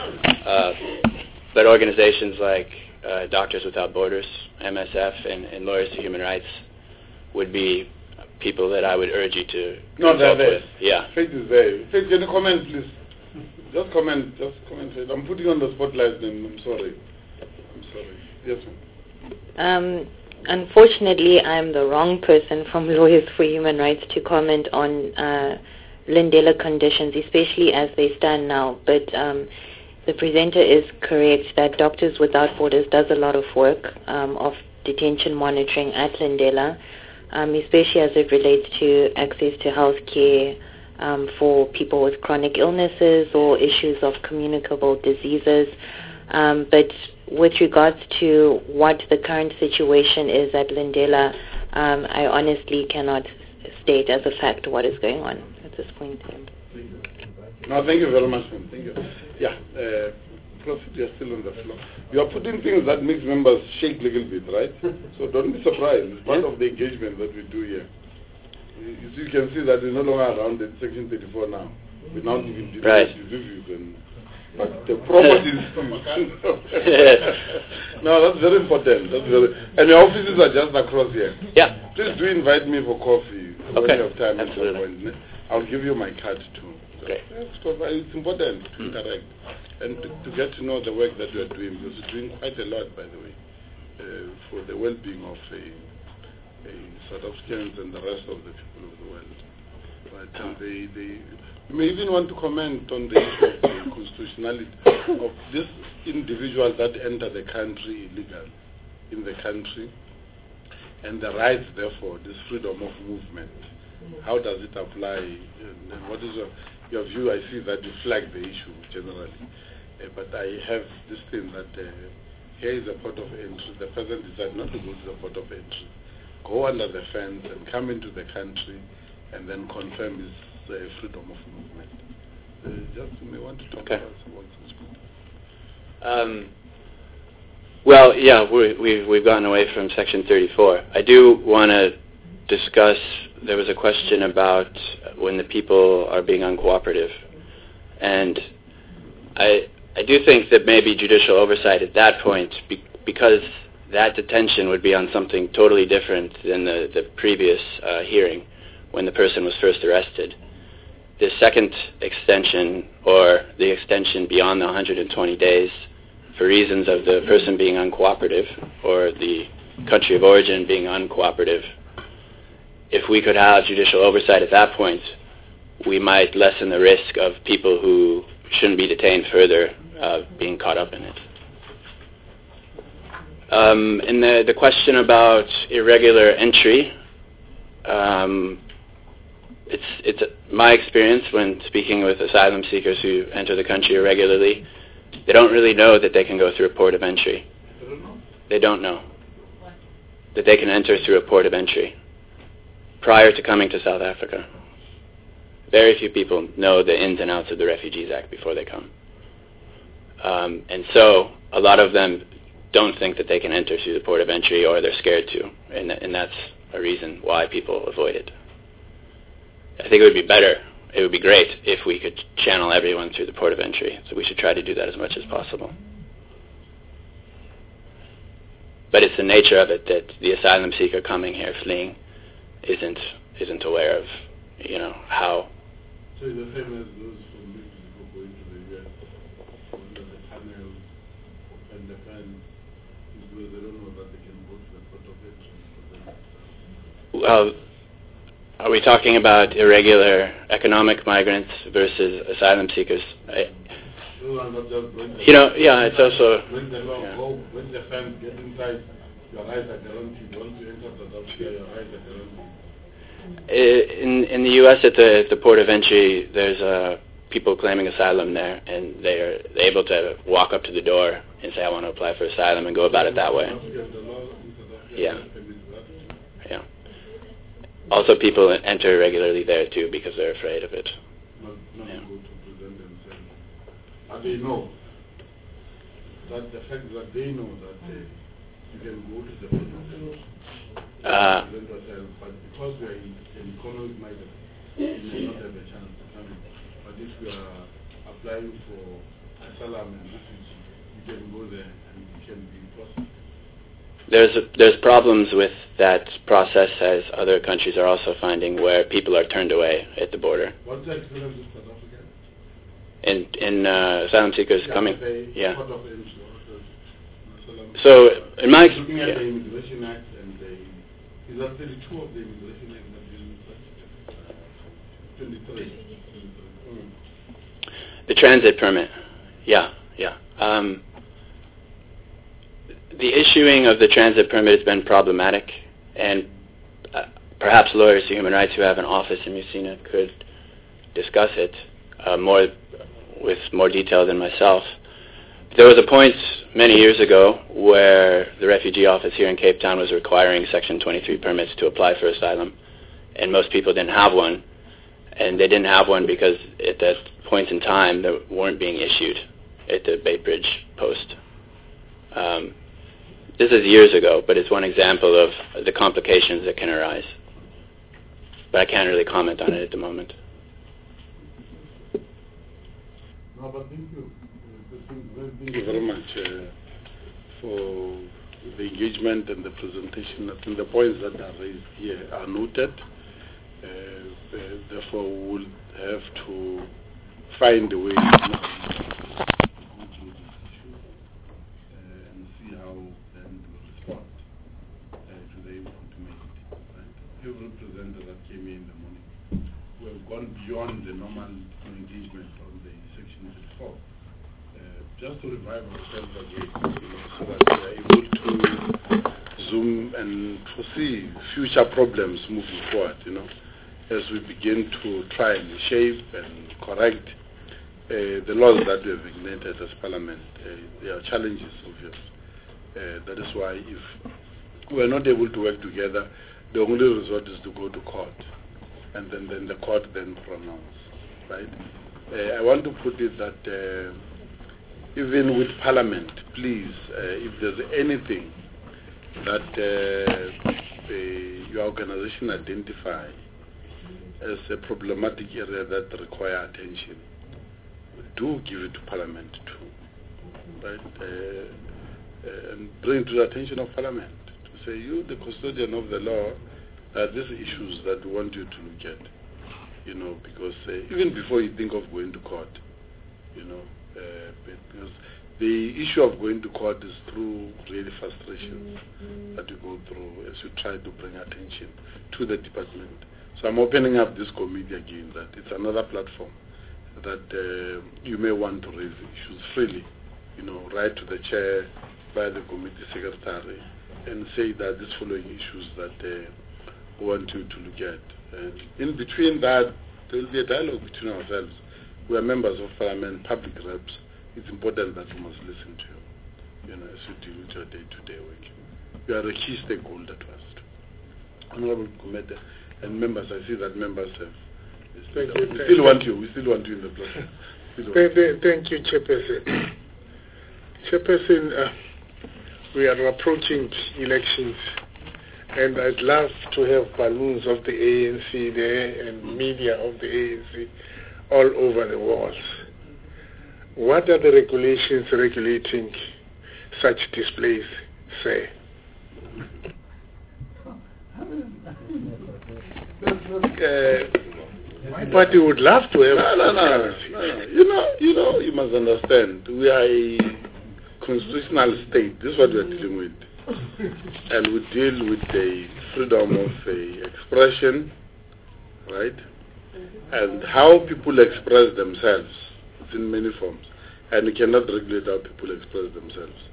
But organizations like Doctors Without Borders, MSF, and Lawyers to Human Rights would be people that I would urge you to consult with. Yeah. Faith is there. Faith, can you comment, please? Just comment. Faith. I'm putting on the spotlight and I'm sorry. Yes, ma'am. Unfortunately, I'm the wrong person from Lawyers for Human Rights to comment on Lindela conditions, especially as they stand now. But the presenter is correct that Doctors Without Borders does a lot of work of detention monitoring at Lindela, especially as it relates to access to health care for people with chronic illnesses or issues of communicable diseases. But with regards to what the current situation is at Lindela, I honestly cannot state as a fact what is going on at this point. No, thank you very much, ma'am. Thank you. Yeah, Prof, you're still on the floor. You are putting things that makes members shake a little bit, right? So don't be surprised. It's part of the engagement that we do here. You can see that we're no longer around at Section 34 now. We're now giving reviews and but the properties. No, that's very important. And the offices are just across here. Yeah. Please do invite me for coffee when you have time. Absolutely. I'll give you my card too. Great. It's important to interact and to get to know the work that you are doing, because you're doing quite a lot, by the way, for the well-being of South Africans and the rest of the people of the world. But you may even want to comment on the issue of the constitutionality of these individuals that enter the country illegally in the country, and the rights, therefore, this freedom of movement. How does it apply? And what is your view? I see that you flag the issue generally, but I have this thing that here is a port of entry. The person decides not to go to the port of entry, go under the fence and come into the country, and then confirm his freedom of movement. Just you may want to talk about this. Well, yeah, we've gotten away from Section 34. I do want to discuss, there was a question about when the people are being uncooperative. And I do think that maybe judicial oversight at that point, because that detention would be on something totally different than the previous hearing when the person was first arrested. The second extension, or the extension beyond the 120 days, for reasons of the person being uncooperative or the country of origin being uncooperative, if we could have judicial oversight at that point, we might lessen the risk of people who shouldn't be detained further being caught up in it. And the question about irregular entry, it's my experience when speaking with asylum seekers who enter the country irregularly, they don't really know that they can go through a port of entry. They don't know that they can enter through a port of entry prior to coming to South Africa. Very few people know the ins and outs of the Refugees Act before they come. And so a lot of them don't think that they can enter through the port of entry, or they're scared to, and that's a reason why people avoid it. I think it would be better, it would be great if we could channel everyone through the port of entry, so we should try to do that as much as possible. But it's the nature of it that the asylum seeker coming here, fleeing, isn't aware of, how. So it's the same as those from Mexico going to the U.S. under the tunnels and the fence, because they don't know that they can go to the port of entry. Well, are we talking about irregular economic migrants versus asylum seekers? Those are not just it's also. When the law go, when the fence get inside, your rights are guaranteed. Once you enter South Africa, your rights are guaranteed. In the U.S. at the port of entry, there's people claiming asylum there, and they're able to walk up to the door and say, I want to apply for asylum, and go about it that way. Yeah. Yeah. Also, people enter irregularly there, too, because they're afraid of it. Not go to present themselves. And they know that the fact that they know that you can go to the port of entry. But because we are in economic migrants, we may not have a chance to come in. But if we are applying for asylum and refugee, you can go there and it can be possible. There's problems with that process, as other countries are also finding, where people are turned away at the border. What's the experience in South Africa? In asylum seekers coming, yeah. Port of entry, so in my looking at the Immigration Act and is that 32 of the Immigration Act that is 23? The transit permit, yeah. The issuing of the transit permit has been problematic, and perhaps lawyers to human rights who have an office in Musina could discuss it with more detail than myself. There was a point many years ago where the refugee office here in Cape Town was requiring Section 23 permits to apply for asylum, and most people didn't have one. And they didn't have one because at that point in time they weren't being issued at the Bay Bridge post. This is years ago, but it's one example of the complications that can arise. But I can't really comment on it at the moment. No, but thank you. Thank you very much for the engagement and the presentation. I think the points that are raised here are noted. Therefore, we will have to find a way to go through this issue and see how then to respond to the input made. Right? Every presenter that came in the morning, we have gone beyond the normal engagement on the Section 34. Just to revive ourselves again, so that we are able to zoom and foresee future problems moving forward, as we begin to try and shape and correct the laws that we have enacted as Parliament. There are challenges, obvious. That is why if we are not able to work together, the only resort is to go to court, and then the court then pronounce. Right? I want to put it that even with Parliament, please, if there's anything that your organization identify as a problematic area that require attention, do give it to Parliament too, right? And bring to the attention of Parliament to say, you, the custodian of the law, these issues that we want you to look at, because even before you think of going to court, because the issue of going to court is through really frustration that you go through as you try to bring attention to the department. So I'm opening up this committee again, that it's another platform that you may want to raise issues freely, write to the chair, by the committee secretary, and say that these following issues that we want you to look at. And in between that, there will be a dialogue between ourselves. We are members of Parliament, public reps. It's important that you must listen to you, as you deal with your day-to-day work. You are a key stakeholder to us. Honorable Committee and members, I see that members have. We still want you in the process. Thank you, Chairperson. Chairperson, we are approaching elections, and I'd love to have balloons of the ANC there and media of the ANC all over the walls. What are the regulations regulating such displays say? But you would love to have no. You must understand, we are a constitutional state. This is what we are dealing with. And we deal with the freedom of expression, right? And how people express themselves. It's in many forms. And we cannot regulate how people express themselves.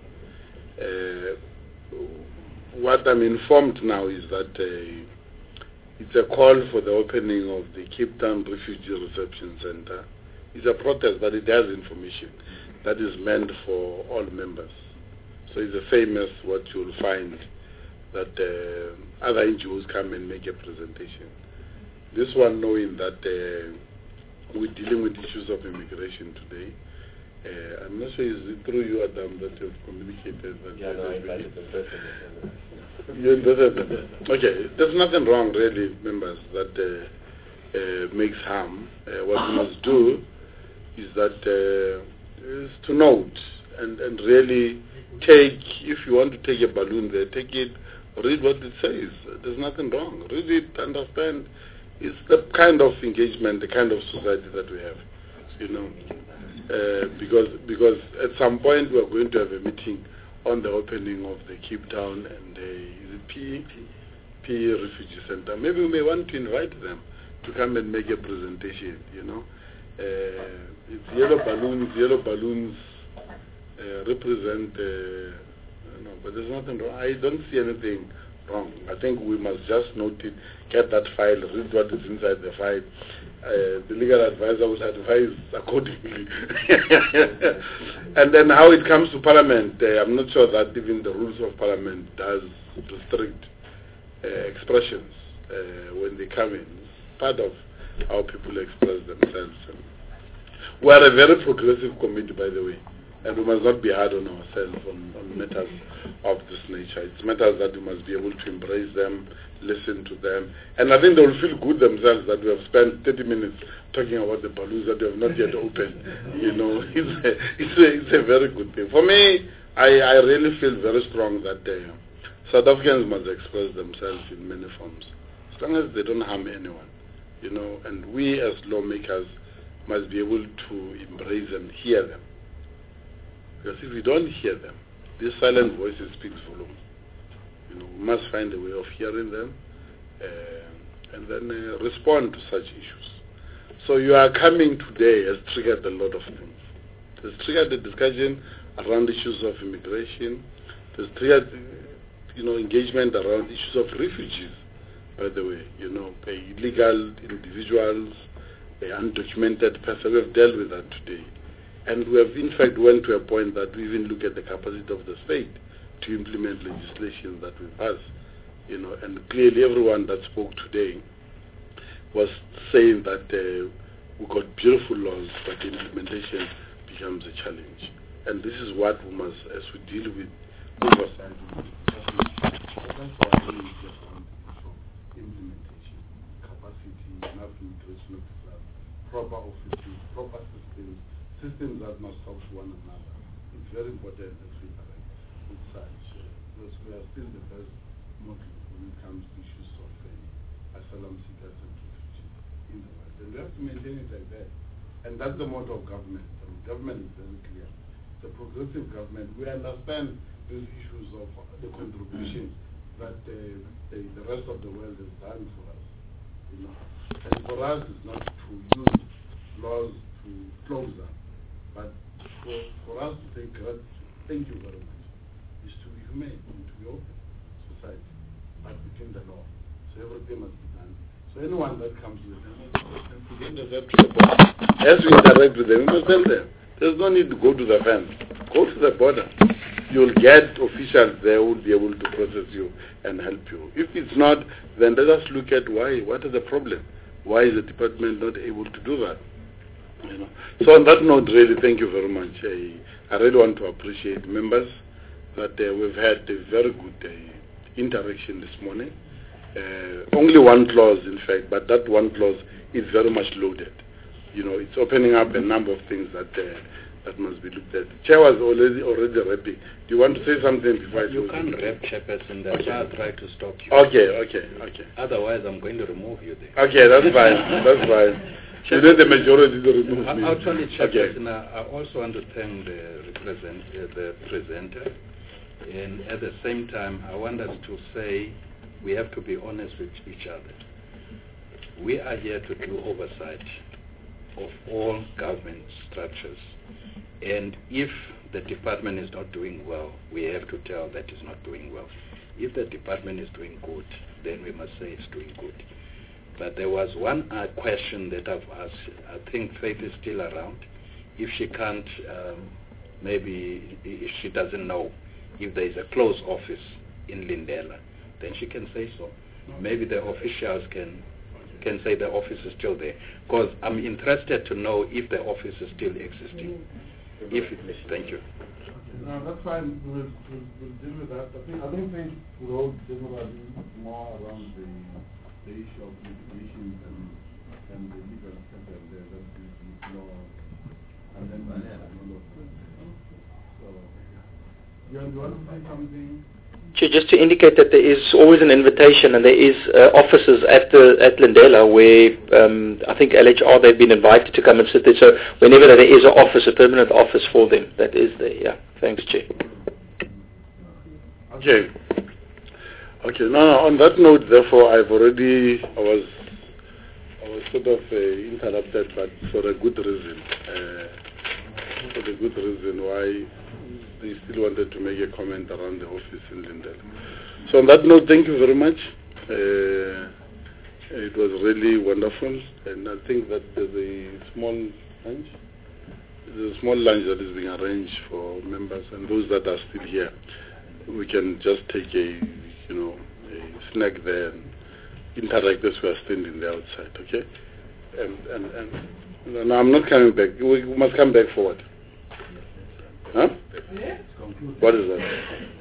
What I'm informed now is that it's a call for the opening of the Cape Town Refugee Reception Center. It's a protest, but it has information that is meant for all members. So it's the same as what you'll find that other NGOs come and make a presentation. This one, knowing that we're dealing with issues of immigration today, I'm not sure is it through you, Adam, that you've communicated that. Yeah, no, I invited them. Okay, there's nothing wrong, really, members, that makes harm. What we must do is that is to note and really take, if you want to take a balloon there, take it, read what it says. There's nothing wrong. Read it, understand. It's the kind of engagement, the kind of society that we have, because at some point we are going to have a meeting on the opening of the Cape Town and the PE Refugee Center. Maybe we may want to invite them to come and make a presentation, It's yellow balloons represent, but there's nothing wrong. I don't see anything wrong. I think we must just note it, get that file, read what is inside the file. The legal advisor will advise accordingly. And then how it comes to Parliament, I'm not sure that even the rules of Parliament does restrict expressions when they come in. It's part of how people express themselves. We are a very progressive committee, by the way, and we must not be hard on ourselves on matters of this nature. It's matters that we must be able to embrace them, listen to them, and I think they will feel good themselves that we have spent 30 minutes talking about the balloons that we have not yet opened. You know, it's a very good thing. For me, I really feel very strong that South Africans must express themselves in many forms, as long as they don't harm anyone. You know, and we as lawmakers must be able to embrace and hear them. Because if we don't hear them, these silent voices speak volumes. You know, we must find a way of hearing them and then respond to such issues. So you are coming today has triggered a lot of things. It has triggered the discussion around issues of immigration. It has triggered, engagement around issues of refugees, by the way. You know, illegal individuals, undocumented persons. We have dealt with that today. And we have, in fact, went to a point that we even look at the capacity of the state to implement legislation that we pass. You know, and clearly everyone that spoke today was saying that we got beautiful laws, but the implementation becomes a challenge. And this is what we must, as we deal with oversight, implementation, capacity, enough immigration officers, proper offices, proper systems that must talk to one another. It's very important that we interact with such, because we are still the best model when it comes to issues of asylum seekers and refugees in the world. And we have to maintain it like that. And that's the motto of government. I mean, government is very clear. It's a progressive government. We understand these issues of the contributions that the rest of the world has done for us. You know. And for us, it's not to use laws to close them. But for us to say, thank you very much, is to be humane and to be open society, but within the law. So everything must be done. So anyone that comes with them, as we interact with them, we must tell them. There's no need to go to the fence. Go to the border. You'll get officials there who will be able to process you and help you. If it's not, then let us look at why. What is the problem? Why is the department not able to do that? You know. So on that note, really, thank you very much. I really want to appreciate members that we've had a very good interaction this morning. Only one clause, in fact, but that one clause is very much loaded. You know, it's opening up a number of things that must be looked at. The chair was already rapping. Do you want to say something before you can't rap, Chairperson. That's why I'll try to stop you. Okay. Otherwise, I'm going to remove you there. Okay, that's fine. That's fine. You know the majority to remove me. Actually, Chairperson, I also want to thank the presenter. And at the same time, I want us to say we have to be honest with each other. We are here to do oversight of all government structures. And if the department is not doing well, we have to tell that it's not doing well. If the department is doing good, then we must say it's doing good. But there was one question that I've asked. I think Faith is still around. If she can't, maybe if she doesn't know if there is a closed office in Lindela, then she can say so. Maybe the officials can say the office is still there. Because I'm interested to know if the office is still existing. If it is, thank you. No, that's fine. We'll deal with that. I think things go generally more around the issue of litigation and the legal system there that is law and then all of that. So, you want to say something? Just to indicate that there is always an invitation, and there is offices at Lindela where I think LHR, they've been invited to come and sit there. So whenever there is an office, a permanent office for them, that is there. Yeah. Thanks, Chair. Okay. Now on that note, therefore, I was sort of interrupted, but for a good reason. For the good reason why they still wanted to make a comment around the office in Lindela. So on that note, thank you very much. It was really wonderful, and I think that there's a small lunch. There's a small lunch that is being arranged for members and those that are still here. We can just take a snack there and interact as we are standing there outside. Okay? And no, I'm not coming back. We must come back for what? Huh? What is that?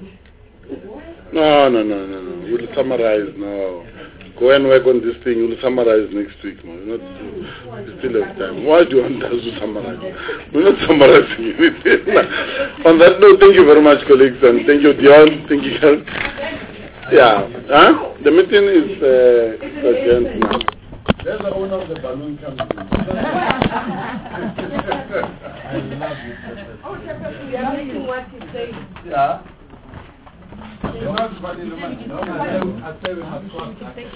No. We'll summarize now. Go and work on this thing. We'll summarize next week. No? We still have time. Why do you want us to summarize? We're not summarizing anything. On that note, thank you very much, colleagues, and thank you, Dion. Thank you, Carl. Yeah. Huh? The meeting is adjourned now. There's the owner of the balloon coming in. I love you. Oh, Chairperson, you are making what you say. Yeah.